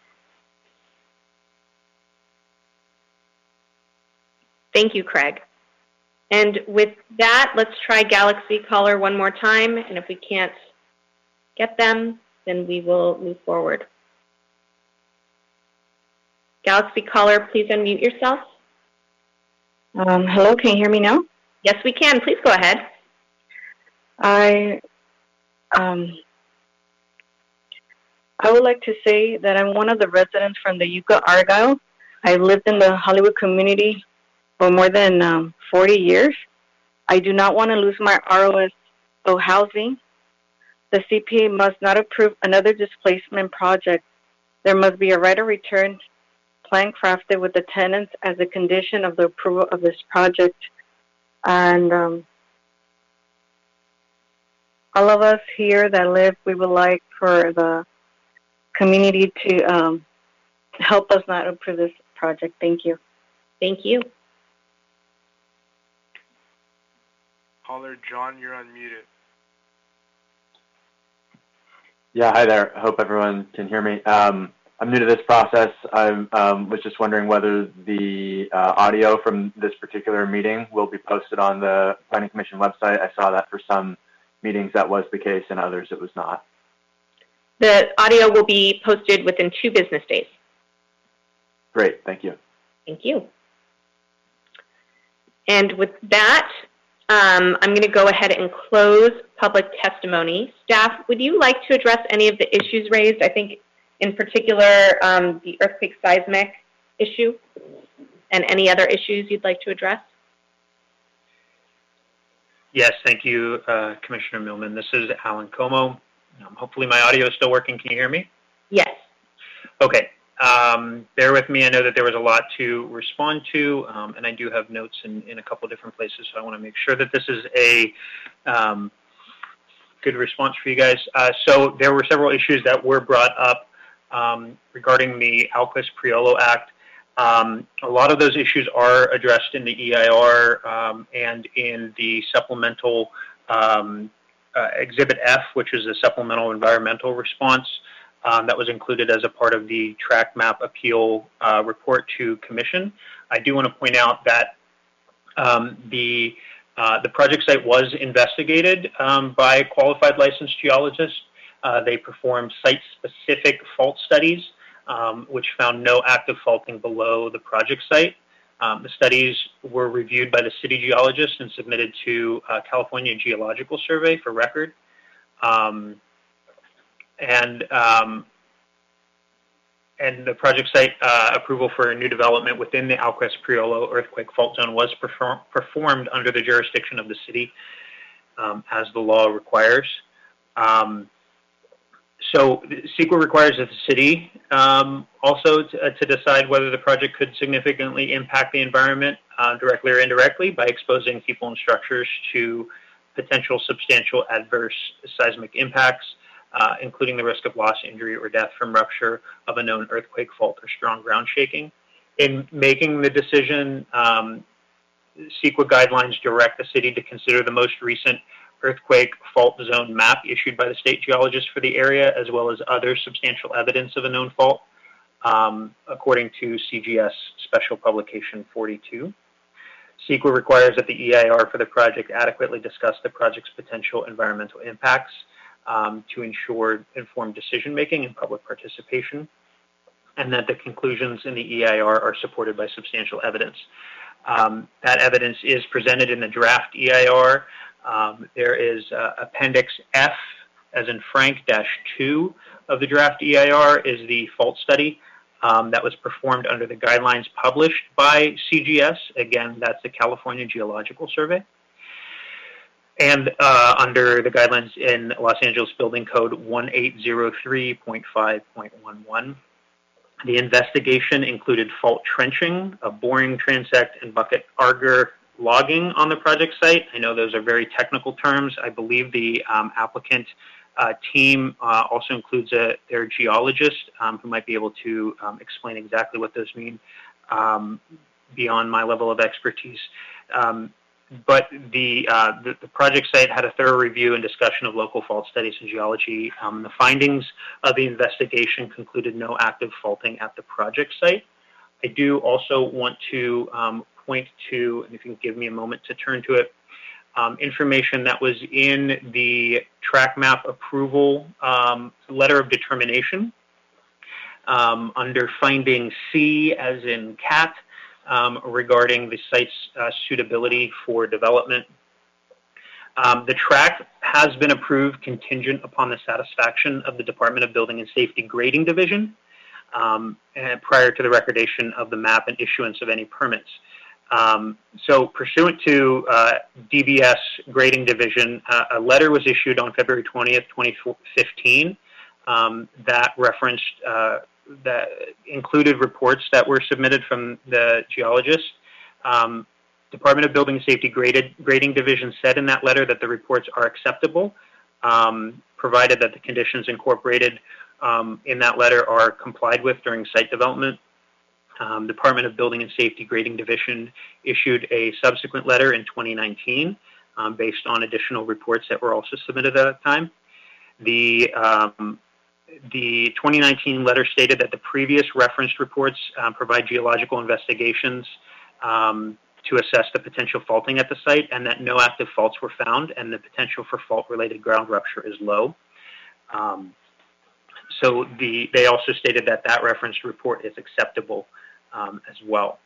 Thank you, Craig. And with that, let's try Galaxy Caller one more time, and if we can't get them, then we will move forward. Galaxy Caller, please unmute yourself. Hello, can you hear me now? Yes, we can. Please go ahead. I would like to say that I'm one of the residents from the Yucca Argyle. I lived in the Hollywood community for more than 40 years. I do not want to lose my ROSO housing. The CPA must not approve another displacement project. There must be a right of return plan crafted with the tenants as a condition of the approval of this project. And all of us here that live, we would like for the community to help us not approve this project. Thank you. Thank you. Caller John, you're unmuted. Yeah, hi there. I hope everyone can hear me. I'm new to this process. I was just wondering whether the audio from this particular meeting will be posted on the Planning Commission website. I saw that for some meetings that was the case, and others it was not. The audio will be posted within 2 business days. Great, thank you. Thank you. And with that, I'm going to go ahead and close public testimony. Staff, would you like to address any of the issues raised? I think in particular the earthquake seismic issue and any other issues you'd like to address? Yes, thank you, Commissioner Millman. This is Alan Como. Hopefully my audio is still working. Can you hear me? Yes. Okay. Bear with me. I know that there was a lot to respond to, and I do have notes in a couple of different places, so I want to make sure that this is a good response for you guys. So there were several issues that were brought up regarding the Alquist Priolo Act. A lot of those issues are addressed in the EIR and in the supplemental Exhibit F, which is a supplemental environmental response that was included as a part of the track map appeal report to Commission. I do want to point out that the project site was investigated by qualified licensed geologists. They performed site-specific fault studies, which found no active faulting below the project site. The studies were reviewed by the city geologist and submitted to California Geological Survey for record. And the project site approval for a new development within the Alquist Priolo earthquake fault zone was performed under the jurisdiction of the city as the law requires. So CEQA requires that the city also to decide whether the project could significantly impact the environment directly or indirectly by exposing people and structures to potential substantial adverse seismic impacts, including the risk of loss, injury, or death from rupture of a known earthquake, fault, or strong ground shaking. In making the decision, CEQA guidelines direct the city to consider the most recent earthquake fault zone map issued by the state geologist for the area, as well as other substantial evidence of a known fault, according to CGS Special Publication 42. CEQA requires that the EIR for the project adequately discuss the project's potential environmental impacts to ensure informed decision-making and public participation, and that the conclusions in the EIR are supported by substantial evidence. That evidence is presented in the draft EIR. There is Appendix F, as in Frank-2 of the draft EIR, is the fault study that was performed under the guidelines published by CGS. Again, that's the California Geological Survey. And under the guidelines in Los Angeles Building Code 1803.5.11. The investigation included fault trenching, a boring transect, and bucket auger logging on the project site. I know those are very technical terms. I believe the applicant team also includes their geologist who might be able to explain exactly what those mean beyond my level of expertise. But the project site had a thorough review and discussion of local fault studies and geology. The findings of the investigation concluded no active faulting at the project site. I do also want to point to, and if you can give me a moment to turn to it, information that was in the track map approval letter of determination under finding C, as in cat, regarding the site's suitability for development. The track has been approved contingent upon the satisfaction of the Department of Building and Safety Grading Division prior to the recordation of the map and issuance of any permits. So pursuant to DBS Grading Division, a letter was issued on February 20th, 2015 that referenced that included reports that were submitted from the geologist. Department of Building and Safety Grading Division said in that letter that the reports are acceptable, provided that the conditions incorporated in that letter are complied with during site development. Department of Building and Safety Grading Division issued a subsequent letter in 2019 based on additional reports that were also submitted at that time. The 2019 letter stated that the previous referenced reports provide geological investigations to assess the potential faulting at the site, and that no active faults were found, and the potential for fault-related ground rupture is low. So they also stated that that referenced report is acceptable as well.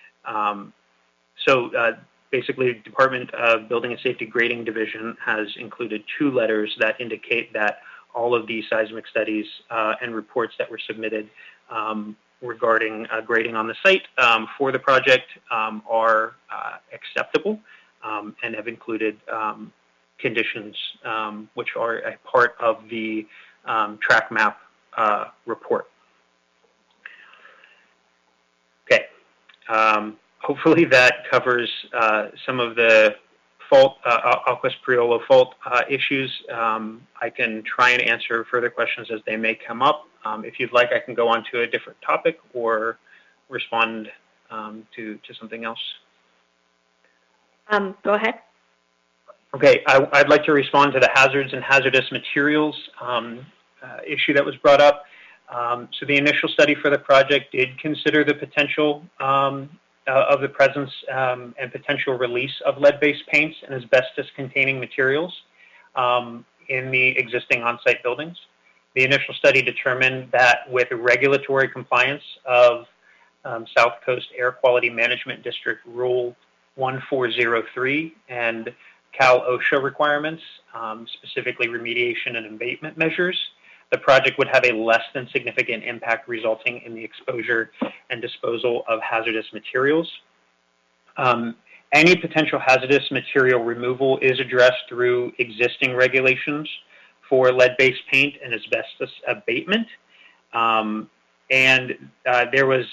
Basically, Department of Building and Safety Grading Division has included two letters that indicate that all of the seismic studies and reports that were submitted regarding grading on the site for the project are acceptable and have included conditions which are a part of the track map report. Okay. Hopefully that covers some of the fault, Alquist-Priolo fault issues. I can try and answer further questions as they may come up. If you'd like, I can go on to a different topic or respond to something else. Go ahead. Okay, I'd like to respond to the hazards and hazardous materials issue that was brought up. So the initial study for the project did consider the potential of the presence and potential release of lead-based paints and asbestos-containing materials in the existing on-site buildings. The initial study determined that with regulatory compliance of South Coast Air Quality Management District Rule 1403 and Cal OSHA requirements, specifically remediation and abatement measures, the project would have a less than significant impact resulting in the exposure and disposal of hazardous materials. Any potential hazardous material removal is addressed through existing regulations for lead-based paint and asbestos abatement. There was,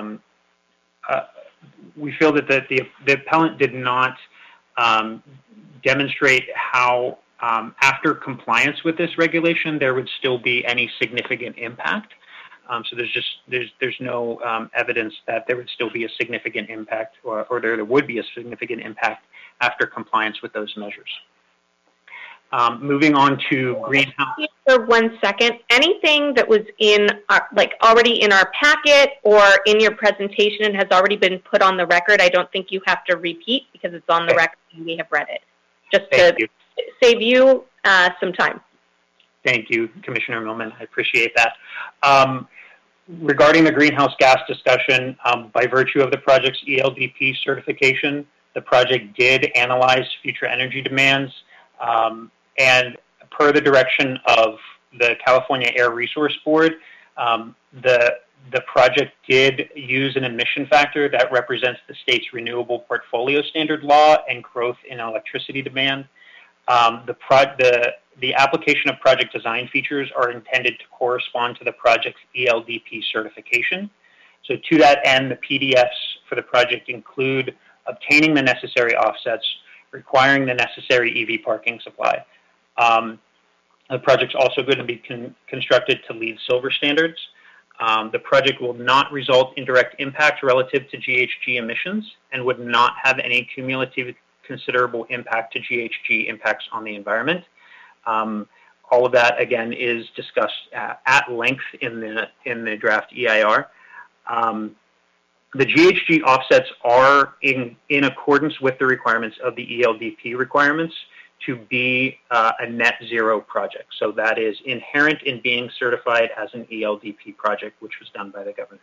we feel that the appellant did not demonstrate how, after compliance with this regulation, there would still be any significant impact. So there's no evidence that there would still be a significant impact, or there would be a significant impact after compliance with those measures. Moving on to greenhouse. For 1 second, anything that was in our, already in our packet or in your presentation and has already been put on the record, I don't think you have to repeat because it's on the record and we have read it. Just to save you some time. Thank you, Commissioner Millman. I appreciate that. Regarding the greenhouse gas discussion, by virtue of the project's ELDP certification, the project did analyze future energy demands, and per the direction of the California Air Resource Board, the project did use an emission factor that represents the state's renewable portfolio standard law and growth in electricity demand. The application of project design features are intended to correspond to the project's ELDP certification. So to that end, the PDFs for the project include obtaining the necessary offsets, requiring the necessary EV parking supply. The project's also going to be constructed to LEED Silver standards. The project will not result in direct impact relative to GHG emissions and would not have any cumulative considerable impact to GHG impacts on the environment. All of that, again, is discussed at length in the draft EIR. The GHG offsets are in accordance with the requirements of the ELDP requirements to be a net zero project. So that is inherent in being certified as an ELDP project, which was done by the governor.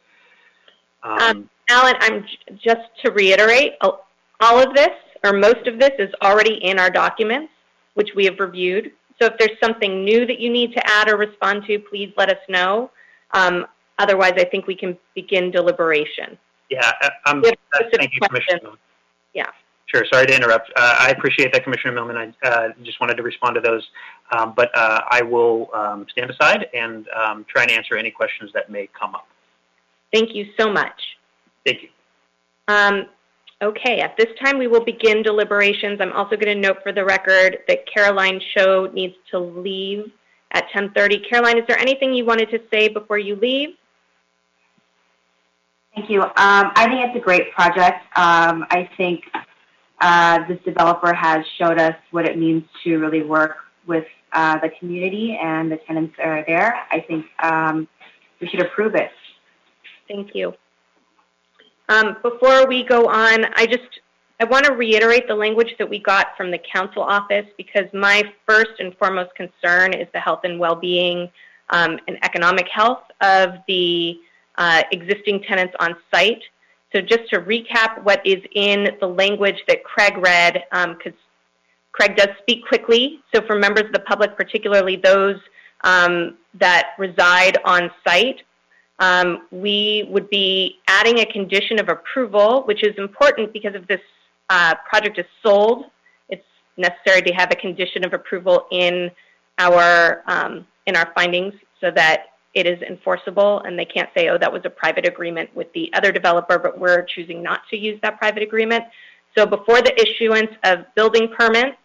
Alan, just to reiterate, all of this, or most of this, is already in our documents, which we have reviewed. So if there's something new that you need to add or respond to, please let us know. Otherwise, I think we can begin deliberation. Yeah, thank you, Commissioner Millman. Yeah. Sure, sorry to interrupt. I appreciate that, Commissioner Millman. I just wanted to respond to those. But I will stand aside and try and answer any questions that may come up. Thank you so much. Thank you. Okay, at this time we will begin deliberations. I'm also going to note for the record that Caroline Cho needs to leave at 10:30. Caroline, is there anything you wanted to say before you leave? Thank you. I think it's a great project. I think this developer has showed us what it means to really work with the community and the tenants that are there. I think we should approve it. Thank you. Before we go on, I want to reiterate the language that we got from the council office, because my first and foremost concern is the health and well-being and economic health of the existing tenants on site. So just to recap what is in the language that Craig read, because Craig does speak quickly, so for members of the public, particularly those that reside on site, we would be adding a condition of approval, which is important because if this project is sold, it's necessary to have a condition of approval in our findings so that it is enforceable and they can't say, oh, that was a private agreement with the other developer, but we're choosing not to use that private agreement. So before the issuance of building permits,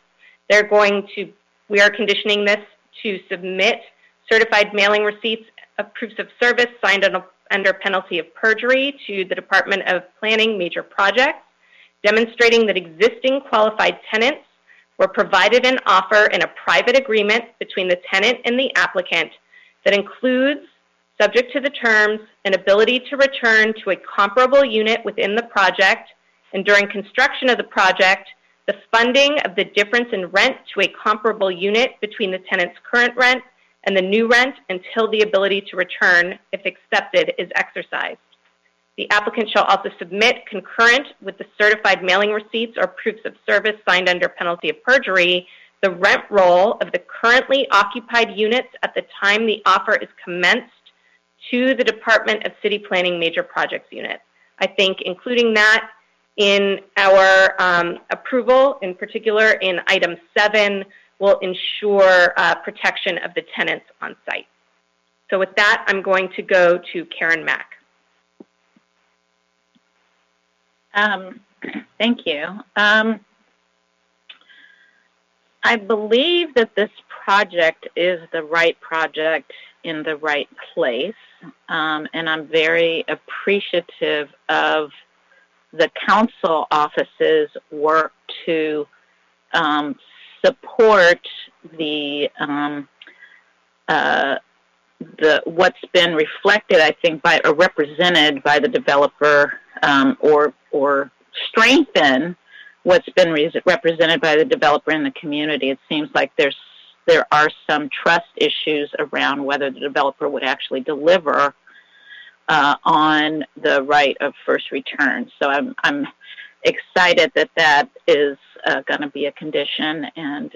we are conditioning this to submit certified mailing receipts of proofs of service signed under penalty of perjury to the Department of Planning Major Projects, demonstrating that existing qualified tenants were provided an offer in a private agreement between the tenant and the applicant that includes, subject to the terms, an ability to return to a comparable unit within the project, and during construction of the project, the funding of the difference in rent to a comparable unit between the tenant's current rent and the new rent until the ability to return, if accepted, is exercised. The applicant shall also submit, concurrent with the certified mailing receipts or proofs of service signed under penalty of perjury, the rent roll of the currently occupied units at the time the offer is commenced to the Department of City Planning Major Projects Unit. I think including that in our approval, in particular in item 7, will ensure protection of the tenants on site. So with that, I'm going to go to Karen Mack. Thank you. I believe that this project is the right project in the right place, and I'm very appreciative of the council office's work to support what's been reflected, I think, by or represented by the developer, or strengthen what's been represented by the developer in the community. It seems like there are some trust issues around whether the developer would actually deliver on the right of first return. So I'm excited that is going to be a condition, and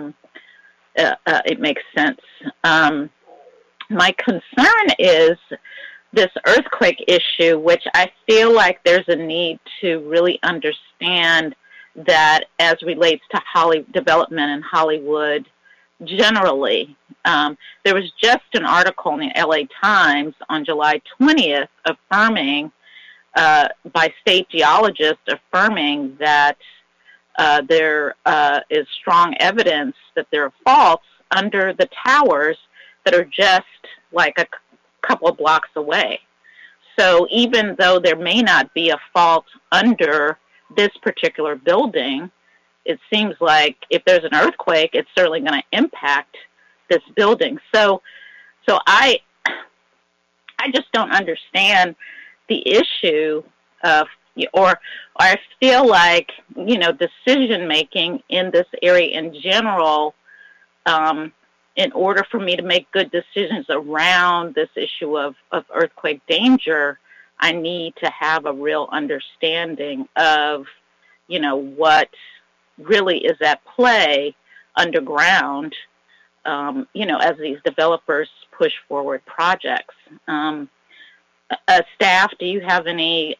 it makes sense. My concern is this earthquake issue, which I feel like there's a need to really understand that as relates to development in Hollywood generally. There was just an article in the LA Times on July 20th affirming, by state geologists affirming that there is strong evidence that there are faults under the towers that are just like a couple of blocks away. So even though there may not be a fault under this particular building, it seems like if there's an earthquake, it's certainly going to impact this building. So I just don't understand the issue of, or I feel like, decision making in this area in general, in order for me to make good decisions around this issue of earthquake danger, I need to have a real understanding of, what really is at play underground, as these developers push forward projects. Staff, do you have any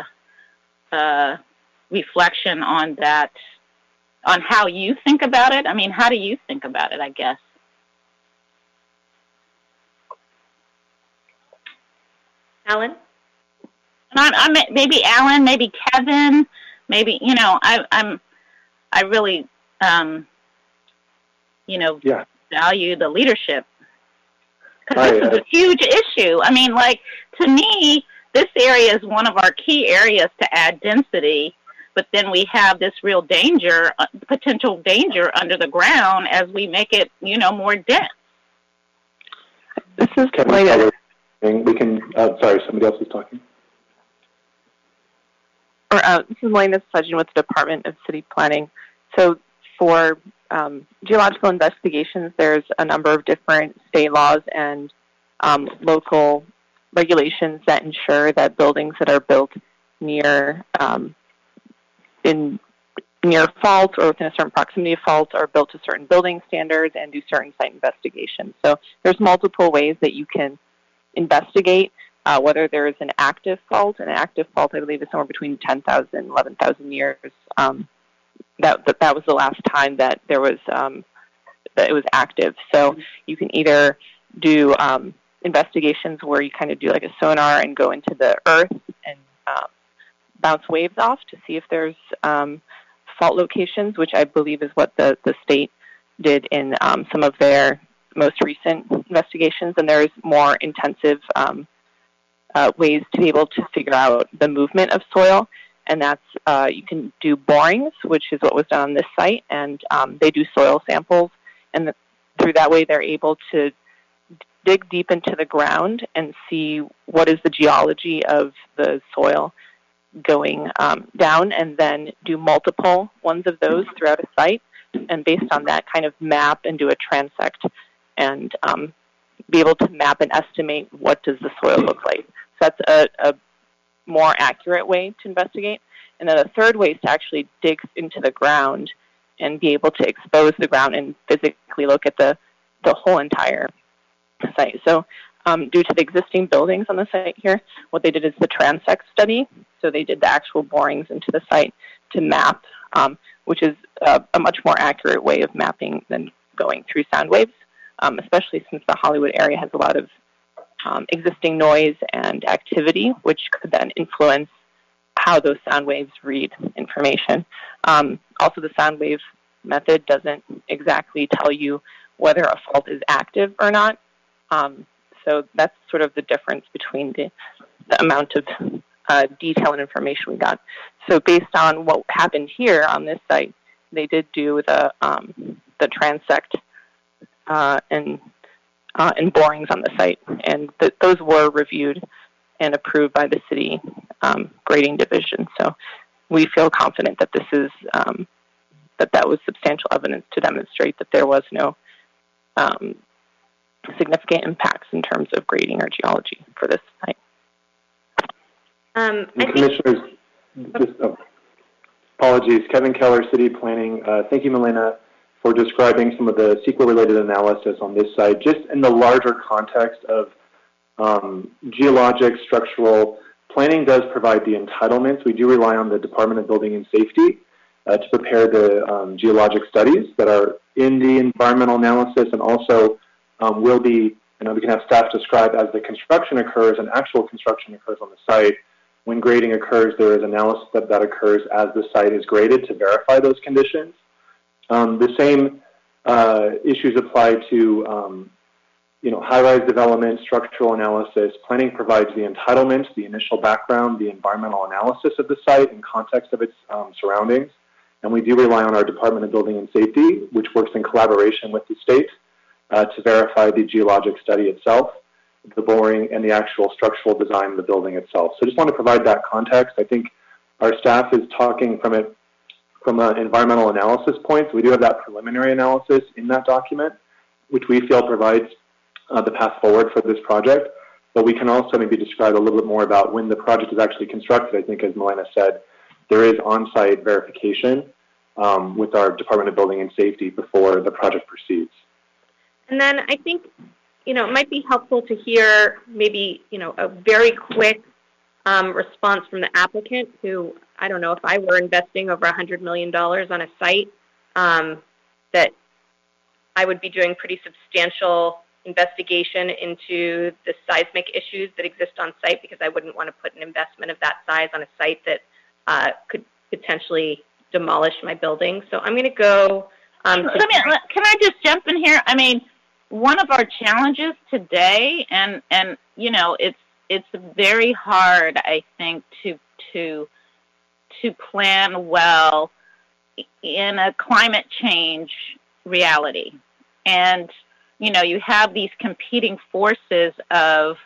reflection on that, on how you think about it? I mean, how do you think about it, I guess? Alan? Maybe Alan, maybe Kevin, maybe, I really, value the leadership. Because this is a huge issue. I mean, to me, this area is one of our key areas to add density, but then we have this real danger, potential danger under the ground as we make it, more dense. This is Kevin. We can, sorry, somebody else is talking. This is Melina Sudgeon with the Department of City Planning. So for geological investigations, there's a number of different state laws and local regulations that ensure that buildings that are built near near faults or within a certain proximity of faults are built to certain building standards and do certain site investigations. So there's multiple ways that you can investigate whether there is an active fault. An active fault, I believe, is somewhere between 10,000 and 11,000 years. That was the last time that there was that it was active. So you can either do investigations where you kind of do like a sonar and go into the earth and bounce waves off to see if there's fault locations, which I believe is what the state did in some of their most recent investigations. And there's more intensive ways to be able to figure out the movement of soil. And that's, you can do borings, which is what was done on this site, and they do soil samples. And through that way, they're able to dig deep into the ground and see what is the geology of the soil going down, and then do multiple ones of those throughout a site. And based on that, kind of map and do a transect and be able to map and estimate what does the soil look like. So that's a more accurate way to investigate. And then a third way is to actually dig into the ground and be able to expose the ground and physically look at the whole entire site. So due to the existing buildings on the site here, what they did is the transect study. So they did the actual borings into the site to map which is a much more accurate way of mapping than going through sound waves, especially since the Hollywood area has a lot of existing noise and activity, which could then influence how those sound waves read information. Also, the sound wave method doesn't exactly tell you whether a fault is active or not. So that's sort of the difference between the amount of detail and information we got. So based on what happened here on this site, they did do the transect and borings on the site, and those were reviewed and approved by the city grading division. So we feel confident that this is that was substantial evidence to demonstrate that there was no significant impacts in terms of grading or geology for this site. Commissioners, apologies, Kevin Keller, City Planning. Thank you, Milena, for describing some of the CEQA-related analysis on this site, just in the larger context of geologic, structural. Planning does provide the entitlements. We do rely on the Department of Building and Safety to prepare the geologic studies that are in the environmental analysis, and also will be, we can have staff describe as the construction occurs and actual construction occurs on the site. When grading occurs, there is analysis that occurs as the site is graded to verify those conditions. The same issues apply to high-rise development, structural analysis. Planning provides the entitlements, the initial background, the environmental analysis of the site in context of its surroundings. And we do rely on our Department of Building and Safety, which works in collaboration with the state to verify the geologic study itself, the boring, and the actual structural design of the building itself. So I just want to provide that context. I think our staff is talking from an environmental analysis point. So we do have that preliminary analysis in that document, which we feel provides the path forward for this project. But we can also maybe describe a little bit more about when the project is actually constructed. I think, as Milena said, there is on-site verification with our Department of Building and Safety before the project proceeds. And then I think, it might be helpful to hear maybe, a very quick response from the applicant who, I don't know, if I were investing over $100 million on a site, that I would be doing pretty substantial investigation into the seismic issues that exist on site, because I wouldn't want to put an investment of that size on a site that could potentially demolish my building. So I'm going to go. Can I just jump in here? I mean, one of our challenges today, and it's very hard, I think, to plan well in a climate change reality. And you have these competing forces of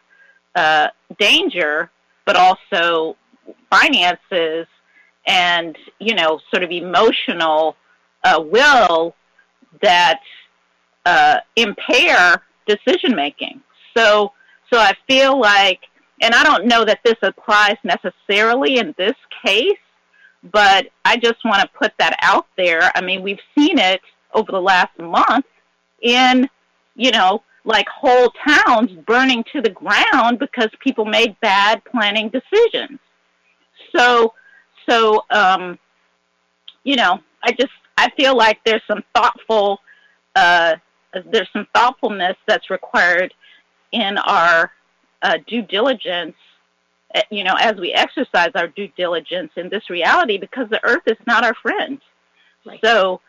danger, but also finances and, sort of emotional will that impair decision-making. So I feel like, and I don't know that this applies necessarily in this case, but I just want to put that out there. I mean, we've seen it over the last month in, like whole towns burning to the ground because people made bad planning decisions. So I feel like there's some thoughtfulness that's required in our due diligence, as we exercise our due diligence in this reality, because the earth is not our friend. Right. So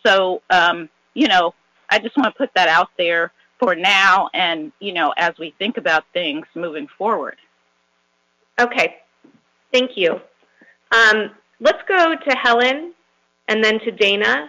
I just want to put that out there for now, and as we think about things moving forward. Okay, thank you. Let's go to Helen and then to Dana.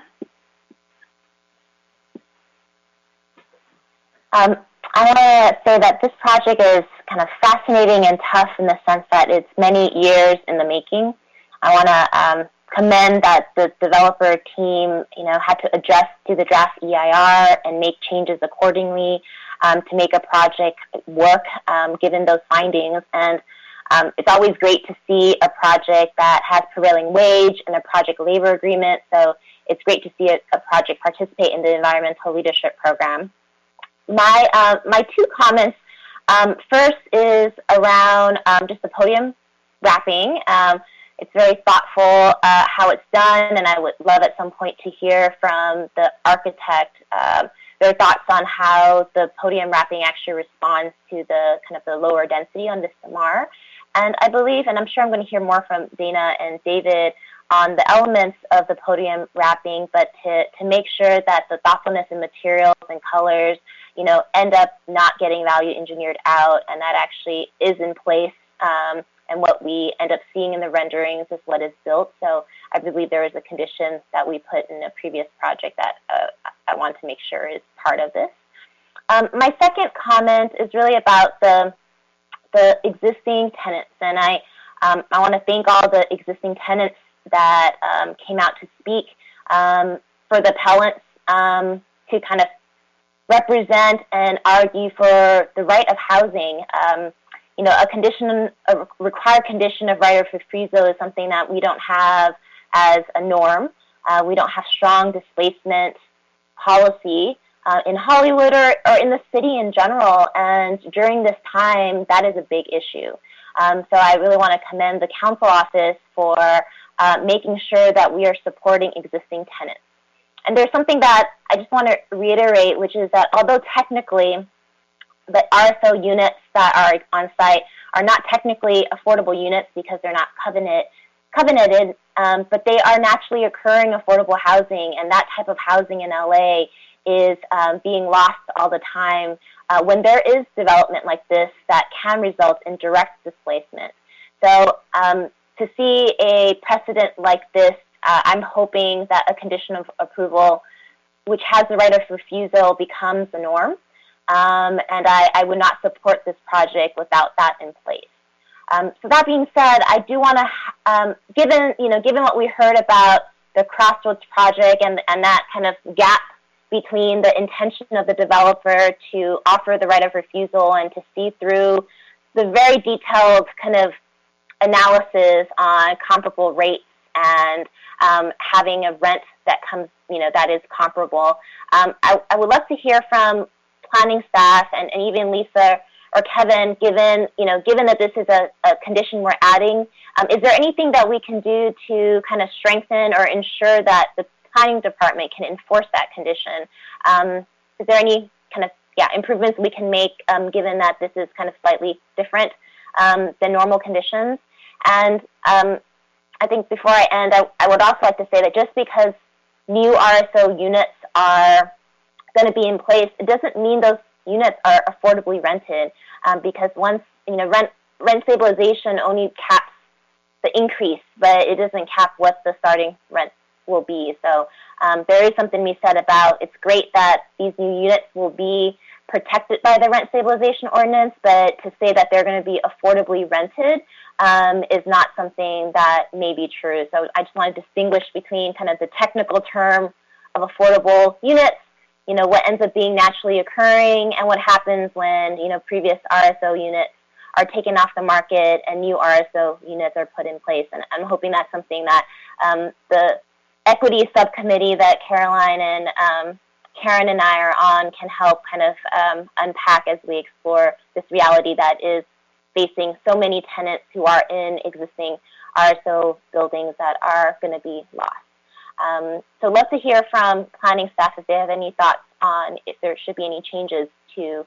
I want to say that this project is kind of fascinating and tough in the sense that it's many years in the making. I want to commend that the developer team, had to adjust to the draft EIR and make changes accordingly to make a project work, given those findings. And it's always great to see a project that has prevailing wage and a project labor agreement. So it's great to see a project participate in the environmental leadership program. My two comments. First is around just the podium wrapping. It's very thoughtful how it's done, and I would love at some point to hear from the architect their thoughts on how the podium wrapping actually responds to the kind of the lower density on the Samar. And I believe, and I'm sure I'm going to hear more from Dana and David on the elements of the podium wrapping, but to make sure that the thoughtfulness in materials and colors, end up not getting value engineered out, and that actually is in place. And what we end up seeing in the renderings is what is built. So I believe there is a condition that we put in a previous project that I want to make sure is part of this. My second comment is really about the existing tenants, and I want to thank all the existing tenants that came out to speak for the appellants to kind of represent and argue for the right of housing. A required condition of right of refusal is something that we don't have as a norm. We don't have strong displacement policy in Hollywood or in the city in general, and during this time, that is a big issue. So I really want to commend the council office for making sure that we are supporting existing tenants. And there's something that I just want to reiterate, which is that although technically the RSO units that are on site are not technically affordable units because they're not covenanted, but they are naturally occurring affordable housing, and that type of housing in LA is being lost all the time when there is development like this that can result in direct displacement. So to see a precedent like this, I'm hoping that a condition of approval, which has the right of refusal, becomes the norm. And I would not support this project without that in place. So that being said, I do want to, given what we heard about the Crossroads project and that kind of gap between the intention of the developer to offer the right of refusal and to see through the very detailed kind of analysis on comparable rates and having a rent that comes, that is comparable. I would love to hear from planning staff and even Lisa or Kevin, given that this is a condition we're adding, is there anything that we can do to kind of strengthen or ensure that the planning department can enforce that condition? Is there any kind of improvements we can make given that this is kind of slightly different than normal conditions? And I think before I end, I would also like to say that just because new RSO units are going to be in place, it doesn't mean those units are affordably rented, because once rent stabilization only caps the increase, but it doesn't cap what the starting rent will be. So there is something we said about it's great that these new units will be protected by the rent stabilization ordinance, but to say that they're going to be affordably rented is not something that may be true. So I just want to distinguish between kind of the technical term of affordable units, what ends up being naturally occurring, and what happens when, previous RSO units are taken off the market and new RSO units are put in place. And I'm hoping that's something that the equity subcommittee that Caroline and Karen and I are on can help kind of unpack as we explore this reality that is facing so many tenants who are in existing RSO buildings that are going to be lost. So love to hear from planning staff if they have any thoughts on if there should be any changes to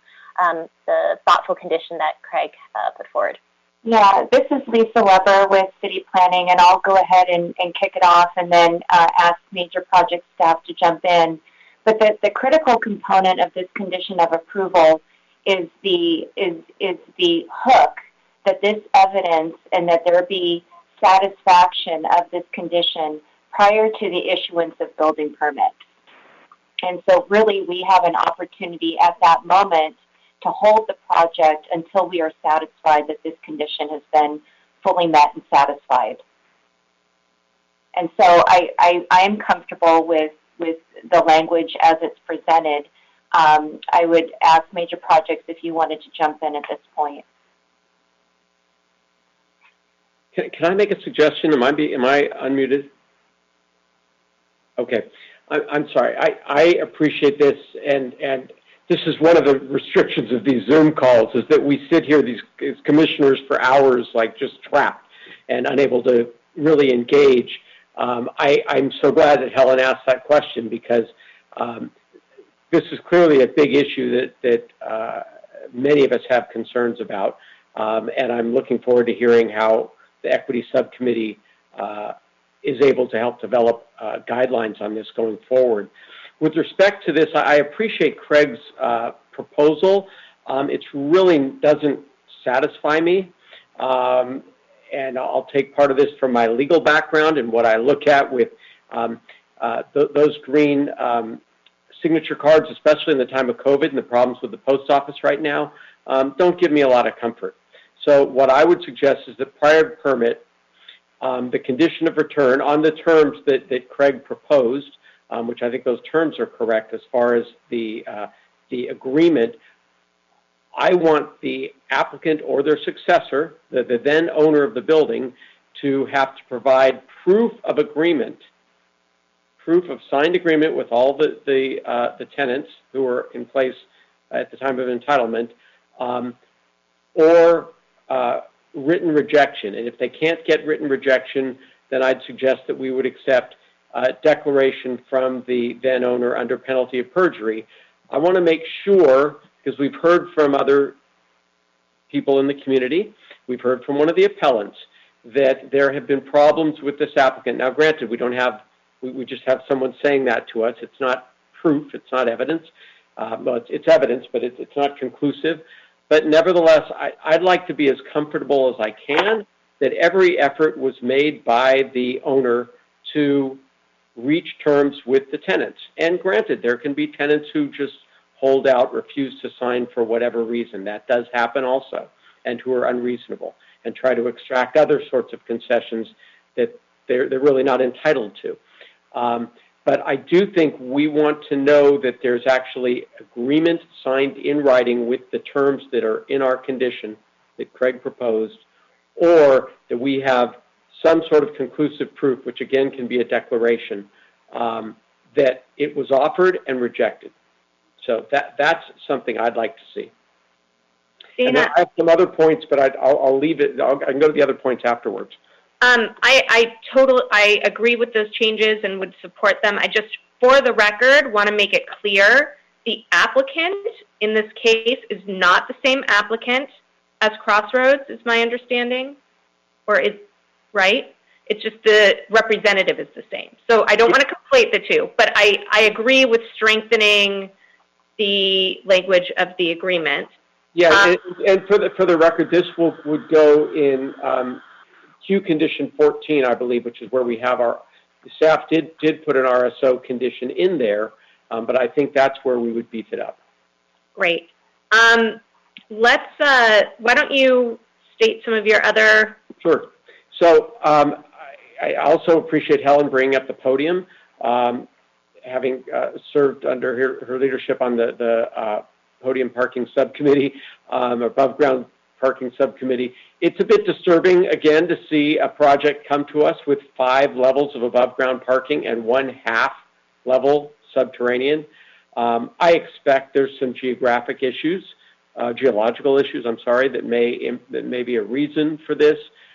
the thoughtful condition that Craig put forward. Yeah, this is Lisa Weber with City Planning, and I'll go ahead and kick it off and then ask major project staff to jump in. But the critical component of this condition of approval is the hook that this evidence and that there be satisfaction of this condition prior to the issuance of building permits. And so really we have an opportunity at that moment to hold the project until we are satisfied that this condition has been fully met and satisfied. And so I am comfortable with the language as it's presented. I would ask major projects if you wanted to jump in at this point. Can I make a suggestion? Am I unmuted? Okay. I'm sorry. I appreciate this, and this is one of the restrictions of these Zoom calls, is that we sit here, these commissioners, for hours, like just trapped and unable to, really engage. I'm so glad that Helen asked that question because this is clearly a big issue that many of us have concerns about, and I'm looking forward to hearing how the Equity Subcommittee is able to help develop guidelines on this going forward. With respect to this, I appreciate Craig's proposal. It really doesn't satisfy me, and I'll take part of this from my legal background and what I look at with those green signature cards, especially in the time of COVID and the problems with the post office right now, don't give me a lot of comfort. So what I would suggest is that prior to permit, the condition of return on the terms that Craig proposed, which I think those terms are correct as far as the agreement, I want the applicant or their successor, the then owner of the building, to have to provide proof of agreement, proof of signed agreement with all the tenants who were in place at the time of entitlement, or written rejection. And if they can't get written rejection, then I'd suggest that we would accept a declaration from the then owner under penalty of perjury. I want to make sure, because we've heard from other people in the community, we've heard from one of the appellants, that there have been problems with this applicant. Now, granted, we just have someone saying that to us. It's not proof, it's not evidence. Well, it's evidence, but it's not conclusive. But nevertheless, I'd like to be as comfortable as I can that every effort was made by the owner to reach terms with the tenants. And granted, there can be tenants who just hold out, refuse to sign for whatever reason. That does happen also, and who are unreasonable and try to extract other sorts of concessions that they're really not entitled to. But I do think we want to know that there's actually agreement signed in writing with the terms that are in our condition that Craig proposed, or that we have some sort of conclusive proof, which again can be a declaration, that it was offered and rejected. So that's something I'd like to see. And I have some other points, but I'll leave it. I can go to the other points afterwards. I agree with those changes and would support them. I just, for the record, want to make it clear the applicant in this case is not the same applicant as Crossroads, is my understanding, or is right? It's just the representative is the same. So I don't want to conflate the two, but I agree with strengthening the language of the agreement. Yeah, and for the record, this would go in Q condition 14, I believe, which is where we have the staff did put an RSO condition in there, but I think that's where we would beef it up. Great. Why don't you state some of your other... Sure. So I also appreciate Helen bringing up the podium. Having served under her leadership on the podium parking subcommittee, above ground parking subcommittee, it's a bit disturbing, again, to see a project come to us with 5 levels of above ground parking and 1/2 level subterranean. I expect there's some geographic issues, geological issues, I'm sorry, that may be a reason for this.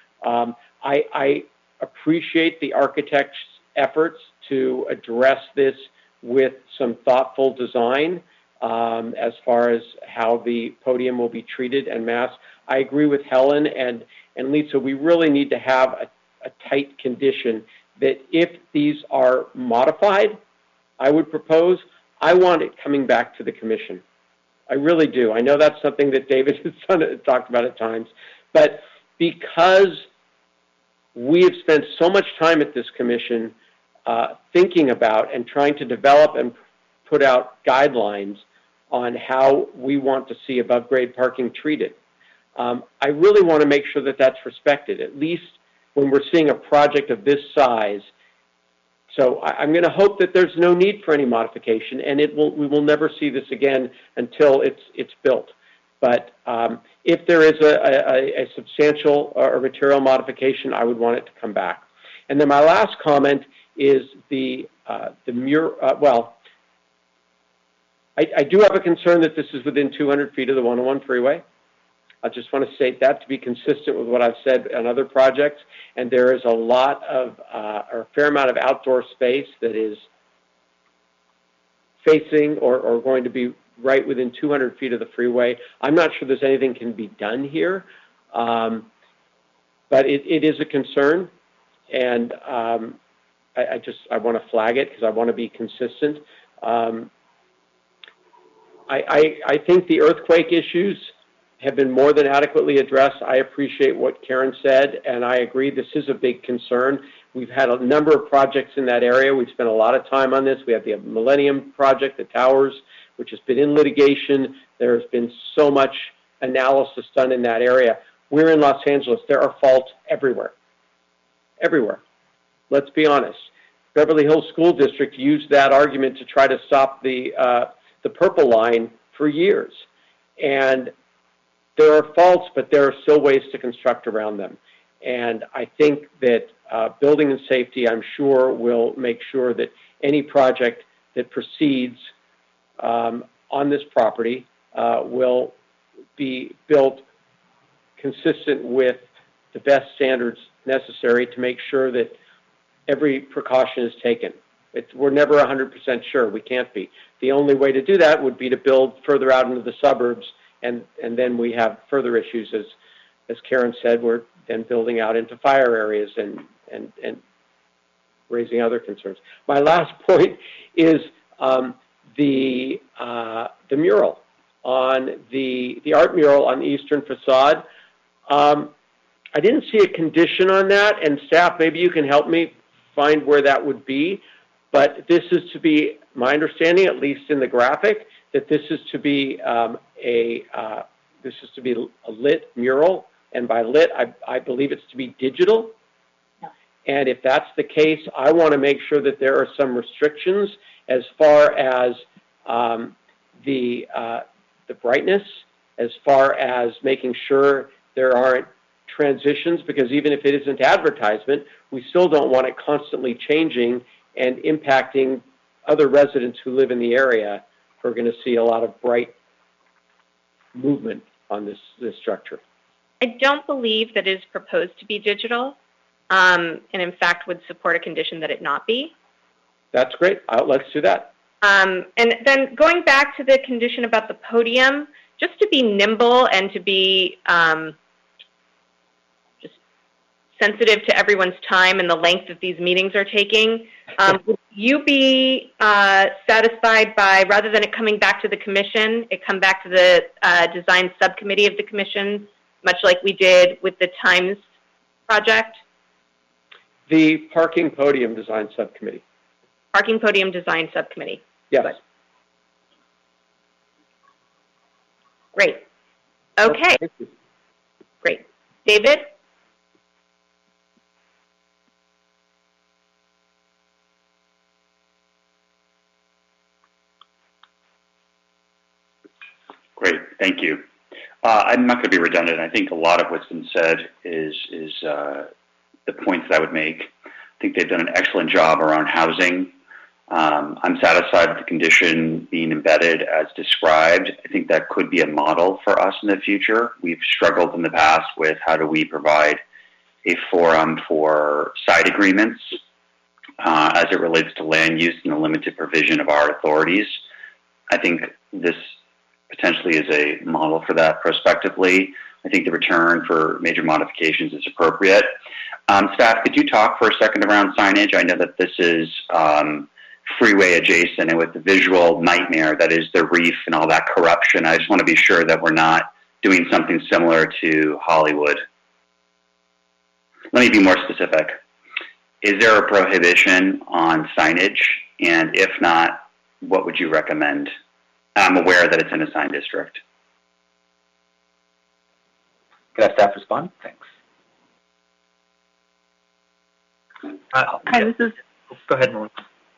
I appreciate the architect's efforts to address this with some thoughtful design as far as how the podium will be treated en masse. I agree with Helen and Lisa, we really need to have a tight condition that if these are modified, I would propose, I want it coming back to the commission. I really do. I know that's something that David has talked about at times, but because we have spent so much time at this commission thinking about and trying to develop and put out guidelines on how we want to see above grade parking treated. I really want to make sure that that's respected, at least when we're seeing a project of this size. So I'm going to hope that there's no need for any modification, and we will never see this again until it's built. But if there is a substantial or material modification, I would want it to come back. And then my last comment is the mural. Well, I do have a concern that this is within 200 feet of the 101 freeway. I just want to state that to be consistent with what I've said on other projects. And there is or a fair amount of outdoor space that is facing or going to be right within 200 feet of the freeway. I'm not sure there's anything can be done here, but it is a concern, and I want to flag it because I want to be consistent. I think the earthquake issues have been more than adequately addressed. I appreciate what Karen said, and I agree this is a big concern. We've had a number of projects in that area. We've spent a lot of time on this. We have the Millennium Project, the towers, which has been in litigation. There's been so much analysis done in that area. We're in Los Angeles. There are faults everywhere. Everywhere. Let's be honest. Beverly Hills School District used that argument to try to stop the Purple Line for years. And there are faults, but there are still ways to construct around them. And I think that building and safety, I'm sure, will make sure that any project that proceeds on this property will be built consistent with the best standards necessary to make sure that every precaution is taken. We're never 100% sure. We can't be. The only way to do that would be to build further out into the suburbs, and then we have further issues. As Karen said, we're then building out into fire areas and raising other concerns. My last point is the mural on the art mural on the eastern facade. I didn't see a condition on that, and staff, maybe you can help me find where that would be. But this is to be, my understanding, at least in the graphic, that this is to be a lit mural, and by lit, I believe it's to be digital. Yeah. And if that's the case, I want to make sure that there are some restrictions as far as the brightness, as far as making sure there aren't transitions, because even if it isn't advertisement, we still don't want it constantly changing and impacting other residents who live in the area who are going to see a lot of bright movement on this structure. I don't believe that it is proposed to be digital, and in fact would support a condition that it not be. That's great. Let's do that. And then going back to the condition about the podium, just to be nimble and to be just sensitive to everyone's time and the length that these meetings are taking, would you be satisfied by, rather than it coming back to the commission, it come back to the design subcommittee of the commission, much like we did with the Times project? The parking podium design subcommittee. Parking podium design subcommittee. Yes. Good. Great. Okay. Great. David? Great. Thank you. I'm not going to be redundant. I think a lot of what's been said is the points that I would make. I think they've done an excellent job around housing. I'm satisfied with the condition being embedded as described. I think that could be a model for us in the future. We've struggled in the past with how do we provide a forum for side agreements as it relates to land use and the limited provision of our authorities. I think this potentially is a model for that prospectively. I think the return for major modifications is appropriate. Staff, could you talk for a second around signage? I know that this is freeway adjacent, and with the visual nightmare that is the reef and all that corruption, I just want to be sure that we're not doing something similar to Hollywood. Let me be more specific. Is there a prohibition on signage? And if not, what would you recommend? I'm aware that it's in a sign district. Could I have staff respond? Thanks. Hi, this is... Go ahead, Melissa.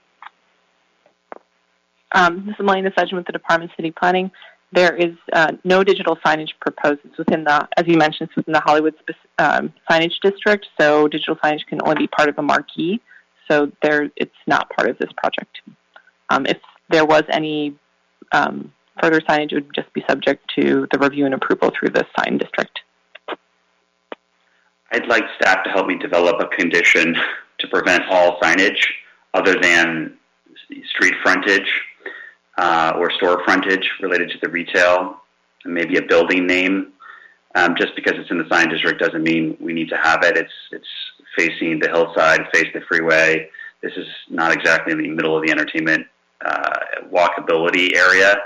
This is Melina Sudgeon with the Department of City Planning. There is no digital signage proposed. It's within the, as you mentioned, it's within the Hollywood signage district, so digital signage can only be part of a marquee, so it's not part of this project. If there was any further signage would just be subject to the review and approval through the sign district. I'd like staff to help me develop a condition to prevent all signage other than street frontage or store frontage related to the retail, and maybe a building name. Just because it's in the sign district doesn't mean we need to have it. It's facing the hillside, facing the freeway. This is not exactly in the middle of the entertainment walkability area.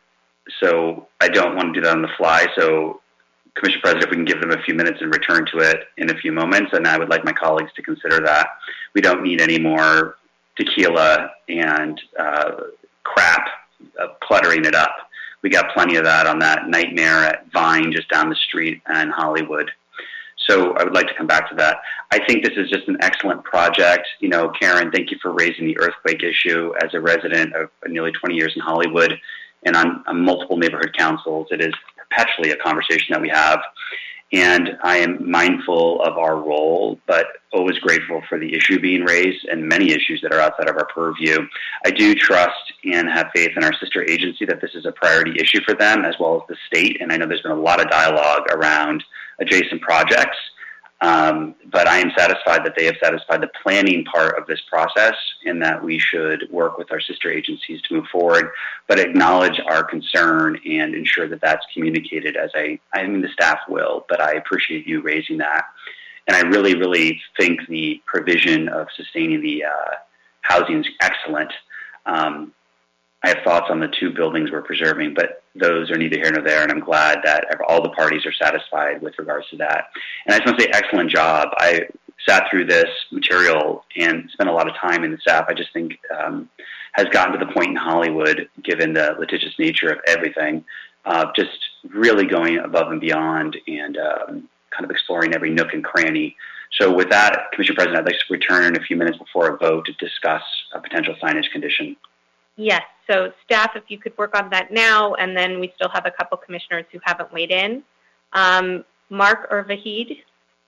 So I don't want to do that on the fly. So Commissioner President, if we can give them a few minutes and return to it in a few moments, and I would like my colleagues to consider that. We don't need any more tequila and crap cluttering it up. We got plenty of that on that nightmare at Vine just down the street and Hollywood. So I would like to come back to that. I think this is just an excellent project. You know, Karen, thank you for raising the earthquake issue. As a resident of nearly 20 years in Hollywood and on multiple neighborhood councils, it is perpetually a conversation that we have. And I am mindful of our role, but always grateful for the issue being raised and many issues that are outside of our purview. I do trust and have faith in our sister agency that this is a priority issue for them as well as the state. And I know there's been a lot of dialogue around adjacent projects, but I am satisfied that they have satisfied the planning part of this process and that we should work with our sister agencies to move forward, but acknowledge our concern and ensure that that's communicated as I mean the staff will, but I appreciate you raising that. And I really, really think the provision of sustaining the housing is excellent. I have thoughts on the two buildings we're preserving, but those are neither here nor there, and I'm glad that all the parties are satisfied with regards to that. And I just want to say excellent job. I sat through this material and spent a lot of time in the staff. I just think has gotten to the point in Hollywood, given the litigious nature of everything, just really going above and beyond and kind of exploring every nook and cranny. So with that, Commissioner President, I'd like to return in a few minutes before a vote to discuss a potential signage condition. Yes, so staff, if you could work on that now, and then we still have a couple commissioners who haven't weighed in. Mark or Vahid?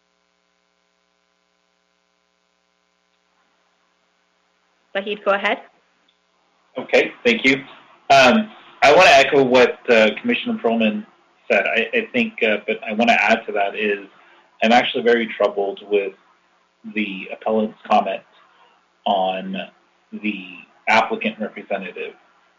Vahid, go ahead. Okay, thank you. I want to echo what Commissioner Perlman said. I think, but I want to add to that is I'm actually very troubled with the appellant's comment on the applicant representative.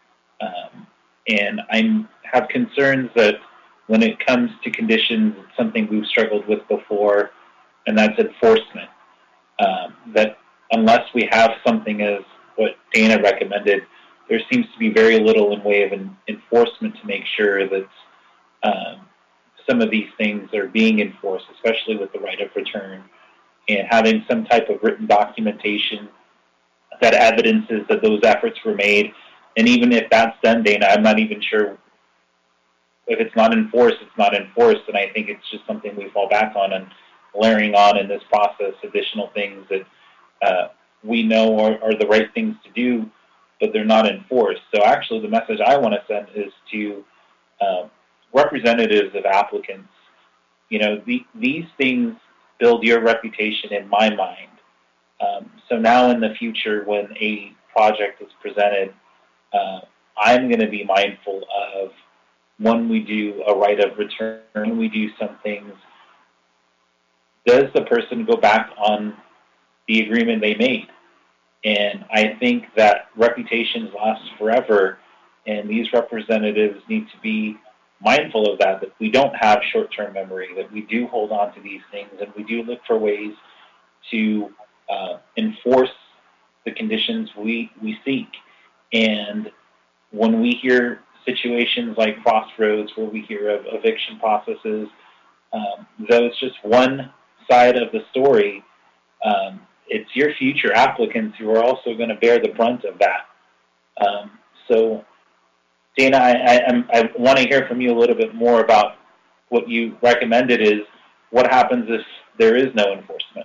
And I have concerns that when it comes to conditions, it's something we've struggled with before, and that's enforcement. That unless we have something as what Dana recommended, there seems to be very little in way of enforcement to make sure that some of these things are being enforced, especially with the right of return, and having some type of written documentation that evidences that those efforts were made. And even if that's done, Dana, I'm not even sure if it's not enforced, it's not enforced. And I think it's just something we fall back on and layering on in this process additional things that we know are the right things to do, but they're not enforced. So actually the message I want to send is to representatives of applicants. You know, these things build your reputation in my mind. So now in the future when a project is presented, I'm going to be mindful of when we do a right of return, when we do some things, does the person go back on the agreement they made? And I think that reputations last forever, and these representatives need to be mindful of that we don't have short-term memory, that we do hold on to these things, and we do look for ways to enforce the conditions we seek. And when we hear situations like Crossroads, where we hear of eviction processes, though it's just one side of the story, it's your future applicants who are also going to bear the brunt of that. So, Dana, I want to hear from you a little bit more about what you recommended is what happens if there is no enforcement.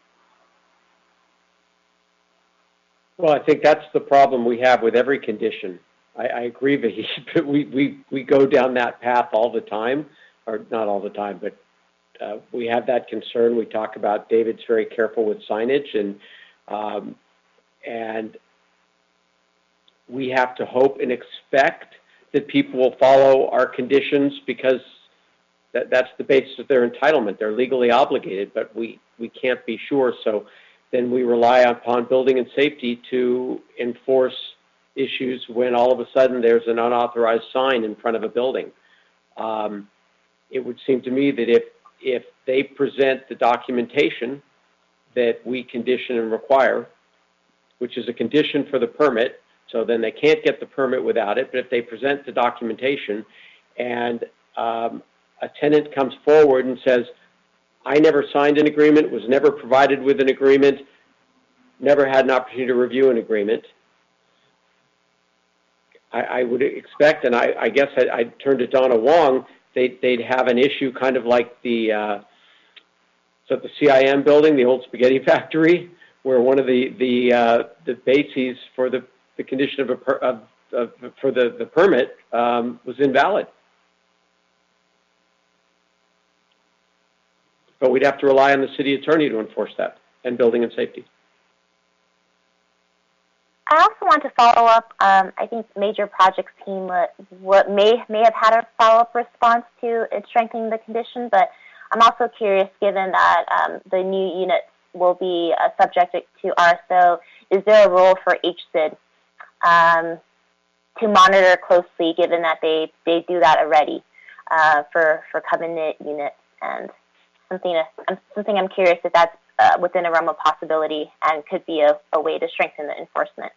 Well, I think that's the problem we have with every condition. I agree, Vahid, but we go down that path all the time, or not all the time, but we have that concern. We talk about David's very careful with signage, and we have to hope and expect that people will follow our conditions because that's the basis of their entitlement. They're legally obligated, but we can't be sure. So then we rely upon building and safety to enforce issues when all of a sudden there's an unauthorized sign in front of a building. It would seem to me that if they present the documentation that we condition and require, which is a condition for the permit, so then they can't get the permit without it, but if they present the documentation and a tenant comes forward and says, I never signed an agreement, was never provided with an agreement, never had an opportunity to review an agreement, I would expect, and I guess I'd turn to Donna Wong, they'd have an issue kind of like the CIM building, the old spaghetti factory, where one of the bases for the condition for the permit was invalid. But we'd have to rely on the city attorney to enforce that, and building and safety. I also want to follow up. I think major projects team may have had a follow-up response to strengthening the condition, but I'm also curious, given that the new units will be subjected to RSO, is there a role for HCID to monitor closely, given that they do that already for covenant units? And something I'm curious if that's within a realm of possibility and could be a way to strengthen the enforcement.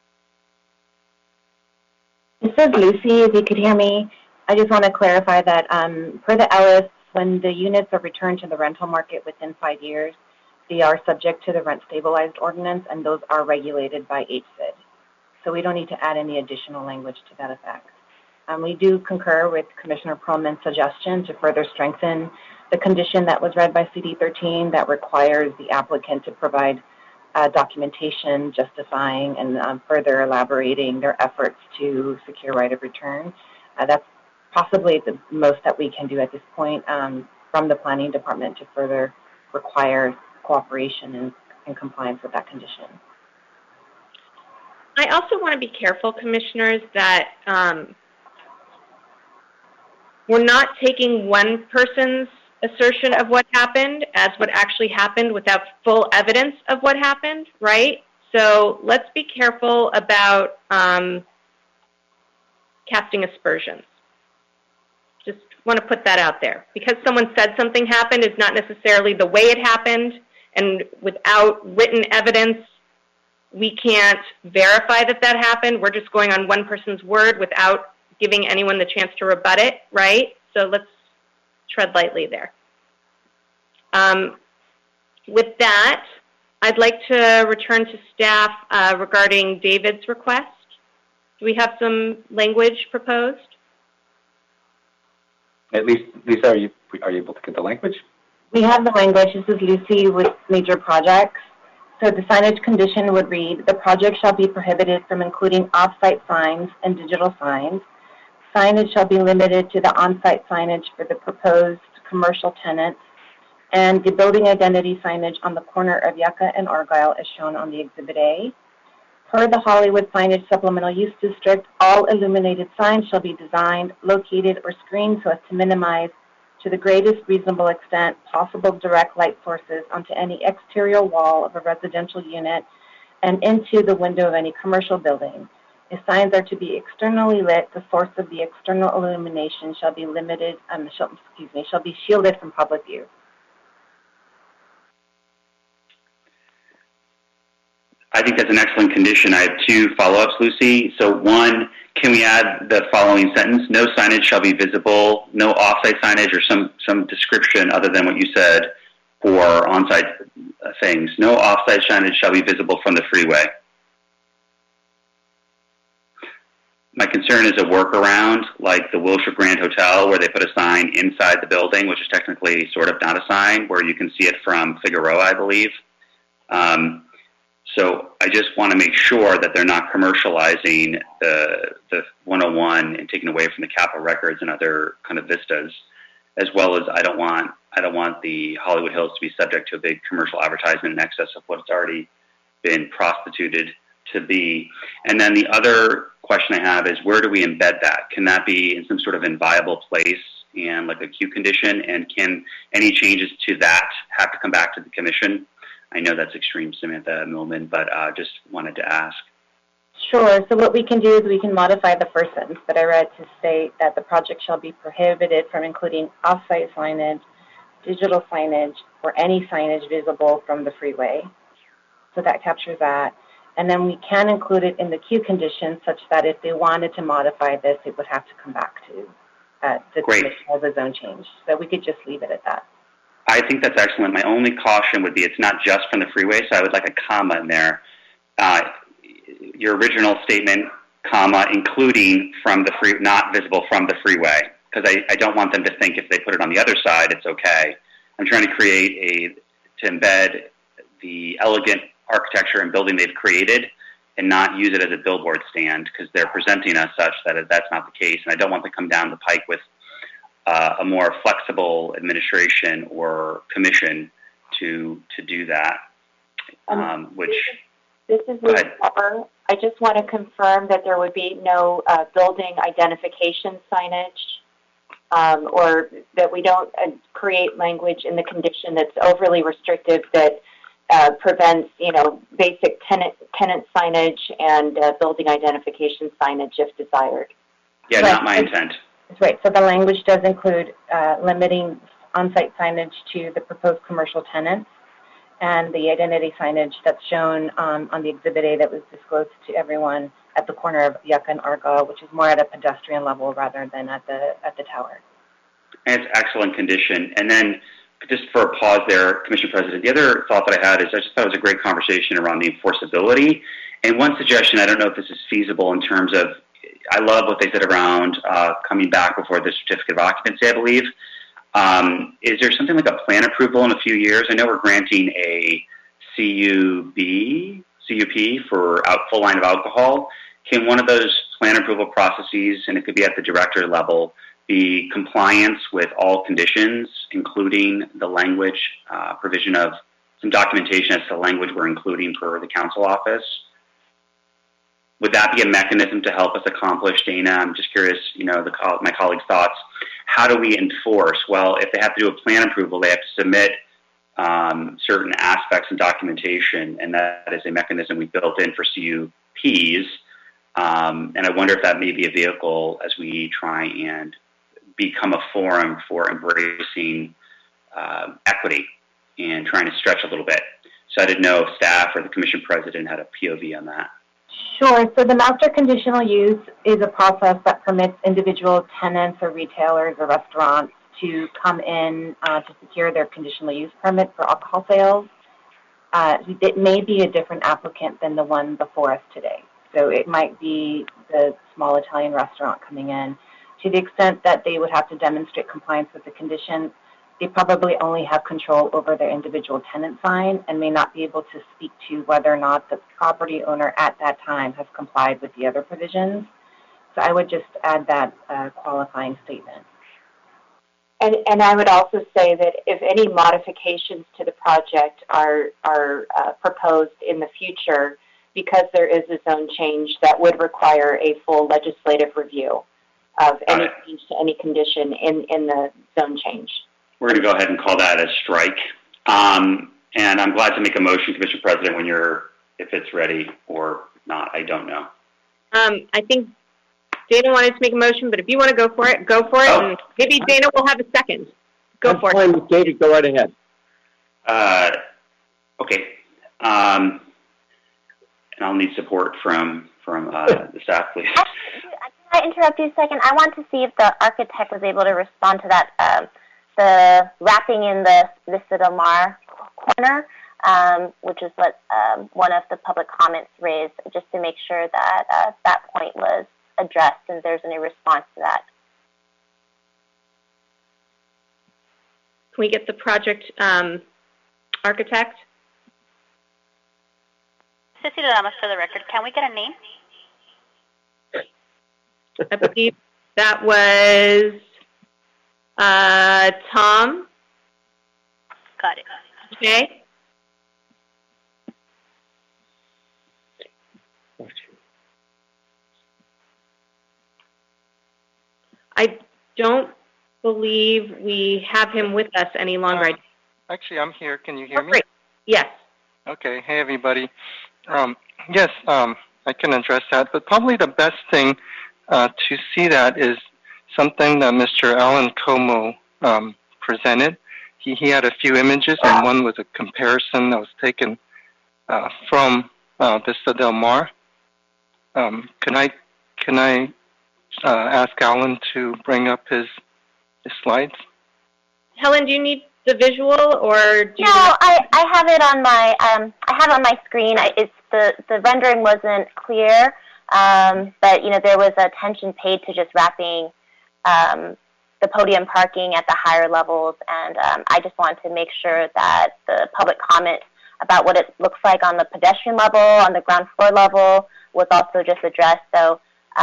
This is Lucy. If you could hear me, I just want to clarify that per the Ellis, when the units are returned to the rental market within 5 years, they are subject to the rent stabilized ordinance, and those are regulated by HCID. So we don't need to add any additional language to that effect. We do concur with Commissioner Perlman's suggestion to further strengthen the condition that was read by CD 13 that requires the applicant to provide documentation justifying and further elaborating their efforts to secure right of return. That's possibly the most that we can do at this point from the planning department to further require cooperation and compliance with that condition. I also want to be careful, commissioners, that we're not taking one person's assertion of what happened as what actually happened without full evidence of what happened, right? So let's be careful about casting aspersions. Just want to put that out there. Because someone said something happened is not necessarily the way it happened, and without written evidence, we can't verify that that happened. We're just going on one person's word without giving anyone the chance to rebut it, right? So let's tread lightly there. With that, I'd like to return to staff regarding David's request. Do we have some language proposed? At least, Lisa, are you able to get the language? We have the language. This is Lucy with major projects. So the signage condition would read, the project shall be prohibited from including off-site signs and digital signs. Signage shall be limited to the on-site signage for the proposed commercial tenants and the building identity signage on the corner of Yucca and Argyle as shown on the Exhibit A. Per the Hollywood Signage Supplemental Use District, all illuminated signs shall be designed, located, or screened so as to minimize to the greatest reasonable extent possible direct light sources onto any exterior wall of a residential unit and into the window of any commercial building. If signs are to be externally lit, the source of the external illumination shall be limited, shall be shielded from public view. I think that's an excellent condition. I have two follow-ups, Lucy. So one, can we add the following sentence? No signage shall be visible, no off-site signage or some description other than what you said for on-site things. No off-site signage shall be visible from the freeway. My concern is a workaround like the Wilshire Grand Hotel where they put a sign inside the building, which is technically sort of not a sign, where you can see it from Figueroa, I believe. So I just want to make sure that they're not commercializing the 101 and taking away from the Capitol Records and other kind of vistas, as well as I don't want the Hollywood Hills to be subject to a big commercial advertisement in excess of what's already been prostituted to be? And then the other question I have is, where do we embed that? Can that be in some sort of inviolable place and like a queue condition? And can any changes to that have to come back to the commission? I know that's extreme, Samantha Millman, but just wanted to ask. Sure. So what we can do is we can modify the first sentence that I read to state that the project shall be prohibited from including off-site signage, digital signage, or any signage visible from the freeway. So that captures that. And then we can include it in the queue conditions such that if they wanted to modify this, it would have to come back to the commission as a zone change. So we could just leave it at that. I think that's excellent. My only caution would be it's not just from the freeway, so I would like a comma in there. Your original statement, comma, including from the free, not visible from the freeway, because I don't want them to think if they put it on the other side, it's okay. I'm trying to to embed the elegant architecture and building they've created and not use it as a billboard stand, because they're presenting us such that that's not the case. And I don't want to come down the pike with a more flexible administration or commission to do that, This is Liz Pepper. I just want to confirm that there would be no building identification signage, or that we don't create language in the condition that's overly restrictive that prevents, basic tenant signage and building identification signage if desired. Yeah, not my intent. That's right. So the language does include limiting on-site signage to the proposed commercial tenants and the identity signage that's shown on the Exhibit A that was disclosed to everyone at the corner of Yucca and Argyle, which is more at a pedestrian level rather than at the tower. And it's excellent condition. And then just for a pause there, Commissioner President, the other thought that I had is I just thought it was a great conversation around the enforceability. And one suggestion, I don't know if this is feasible in terms of, I love what they said around coming back before the certificate of occupancy, I believe. Is there something like a plan approval in a few years? I know we're granting a CUP for full line of alcohol. Can one of those plan approval processes, and it could be at the director level, be compliance with all conditions, including the language provision of some documentation as to the language we're including for the council office? Would that be a mechanism to help us accomplish, Dana? I'm just curious, my colleagues' thoughts. How do we enforce? Well, if they have to do a plan approval, they have to submit certain aspects and documentation, and that is a mechanism we built in for CUPs. And I wonder if that may be a vehicle as we try and become a forum for embracing equity and trying to stretch a little bit. So I didn't know if staff or the commission president had a POV on that. Sure. So the master conditional use is a process that permits individual tenants or retailers or restaurants to come in to secure their conditional use permit for alcohol sales. It may be a different applicant than the one before us today. So it might be the small Italian restaurant coming in. To the extent that they would have to demonstrate compliance with the condition, they probably only have control over their individual tenant sign and may not be able to speak to whether or not the property owner at that time has complied with the other provisions. So I would just add that qualifying statement. And I would also say that if any modifications to the project are proposed in the future, because there is a zone change, that would require a full legislative review of any change to any condition in the zone change. We're going to go ahead and call that a strike. And I'm glad to make a motion, Commissioner President, if it's ready or not. I don't know. I think Dana wanted to make a motion, but if you want to go for it, go for it. And maybe Dana will have a second. Go for it. David, go right ahead. Okay. And I'll need support from the staff, please. Can I interrupt you a second? I want to see if the architect was able to respond to that. The wrapping in the Sidamar corner, which is what one of the public comments raised, just to make sure that that point was addressed and if there's any response to that. Can we get the project architect? Cecilia Lamas for the record. Can we get a name? I believe that was Tom. Got it. Okay. I don't believe we have him with us any longer. Actually, I'm here. Can you hear me? Great. Yes. Okay. Hey, everybody. Yes, I can address that, but probably the best thing to see that is something that Mr. Alan Como presented. He had a few images, and one was a comparison that was taken from Vista Del Mar. Can I ask Alan to bring up his slides? Helen, do you need the visual, or do you? No, I have it on my on my screen. It's the rendering wasn't clear, but there was attention paid to just wrapping the podium parking at the higher levels, and I just wanted to make sure that the public comment about what it looks like on the pedestrian level, on the ground floor level, was also just addressed. So,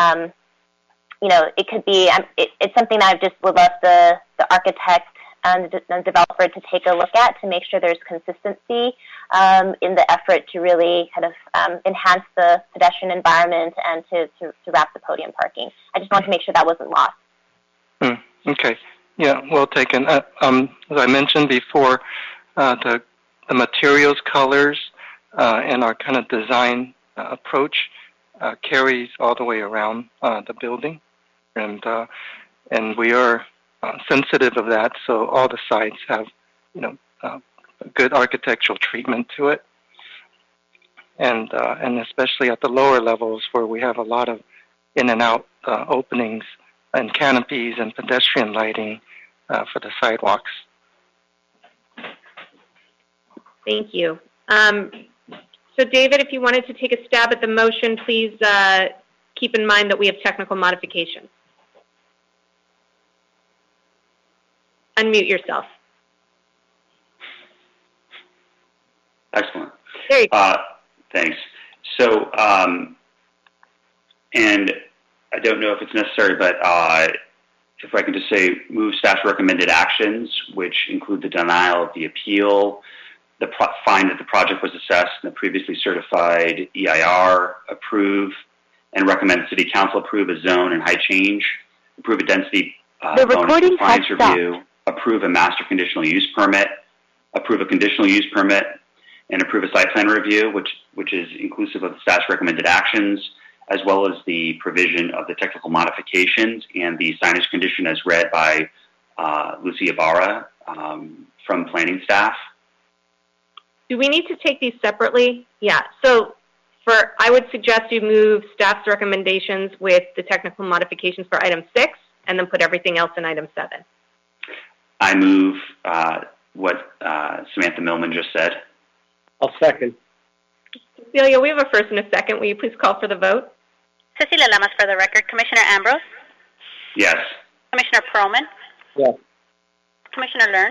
it could be, it's something that I just would love the architect and the developer to take a look at to make sure there's consistency in the effort to really kind of enhance the pedestrian environment and to wrap the podium parking. I just want to make sure that wasn't lost. Okay. Yeah, well taken. As I mentioned before, the materials, colors, and our kind of design approach carries all the way around the building, and we are sensitive of that. So all the sites have, a good architectural treatment to it, and especially at the lower levels where we have a lot of in and out openings and canopies and pedestrian lighting for the sidewalks. Thank you. So, David, if you wanted to take a stab at the motion, please keep in mind that we have technical modifications. Unmute yourself. Excellent. There you go. Thanks. So, and I don't know if it's necessary, but if I can just say, move staff's recommended actions, which include the denial of the appeal, find that the project was assessed in the previously certified EIR, approve, and recommend the City Council approve a zone and height change, approve a density bonus compliance review, approve a master conditional use permit, approve a conditional use permit, and approve a site plan review, which is inclusive of the staff's recommended actions, as well as the provision of the technical modifications and the signage condition as read by Lucy Ibarra from planning staff. Do we need to take these separately? Yeah. So I would suggest you move staff's recommendations with the technical modifications for item 6 and then put everything else in item 7. I move what Samantha Millman just said. I'll second. Cecilia, we have a first and a second. Will you please call for the vote? Cecilia Lamas for the record. Commissioner Ambrose? Yes. Commissioner Perlman? Yes. Commissioner Learn?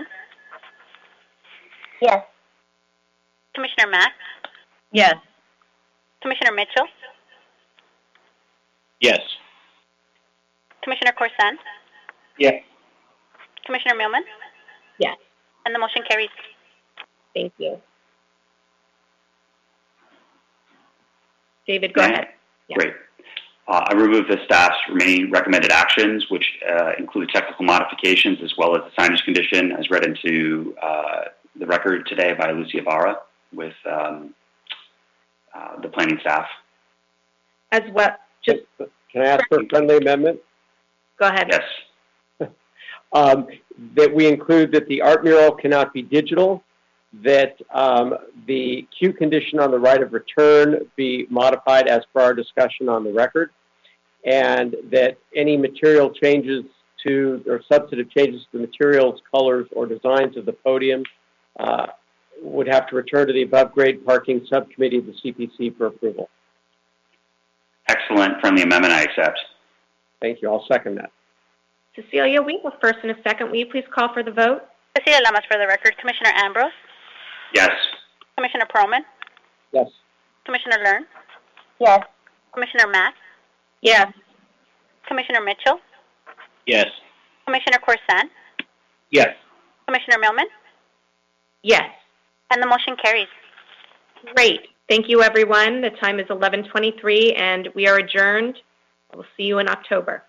Yes. Commissioner Mack? Yes. Commissioner Mitchell? Yes. Commissioner Corson? Yes. Commissioner Millman? Yes. And the motion carries. Thank you. David, go ahead. Yeah. Great. I remove the staff's remaining recommended actions, which include technical modifications as well as the signage condition as read into the record today by Lucy Ibarra with the planning staff. As well, just... Can I ask for a friendly amendment? Go ahead. Yes. That we include that the art mural cannot be digital, that the queue condition on the right of return be modified as per our discussion on the record, and that any material changes to, or substantive changes to the materials, colors, or designs of the podium would have to return to the above grade parking subcommittee of the CPC for approval. Excellent. Friendly amendment, I accept. Thank you. I'll second that. Cecilia, we have a first and a second. Will you please call for the vote? Cecilia Lamas for the record. Commissioner Ambrose? Yes. Commissioner Perlman? Yes. Commissioner Learn? Yes. Commissioner Mack? Yes. Commissioner Mitchell? Yes. Commissioner Corson? Yes. Commissioner Millman? Yes. And the motion carries. Great. Thank you, everyone. The time is 11:23, and we are adjourned. We'll see you in October.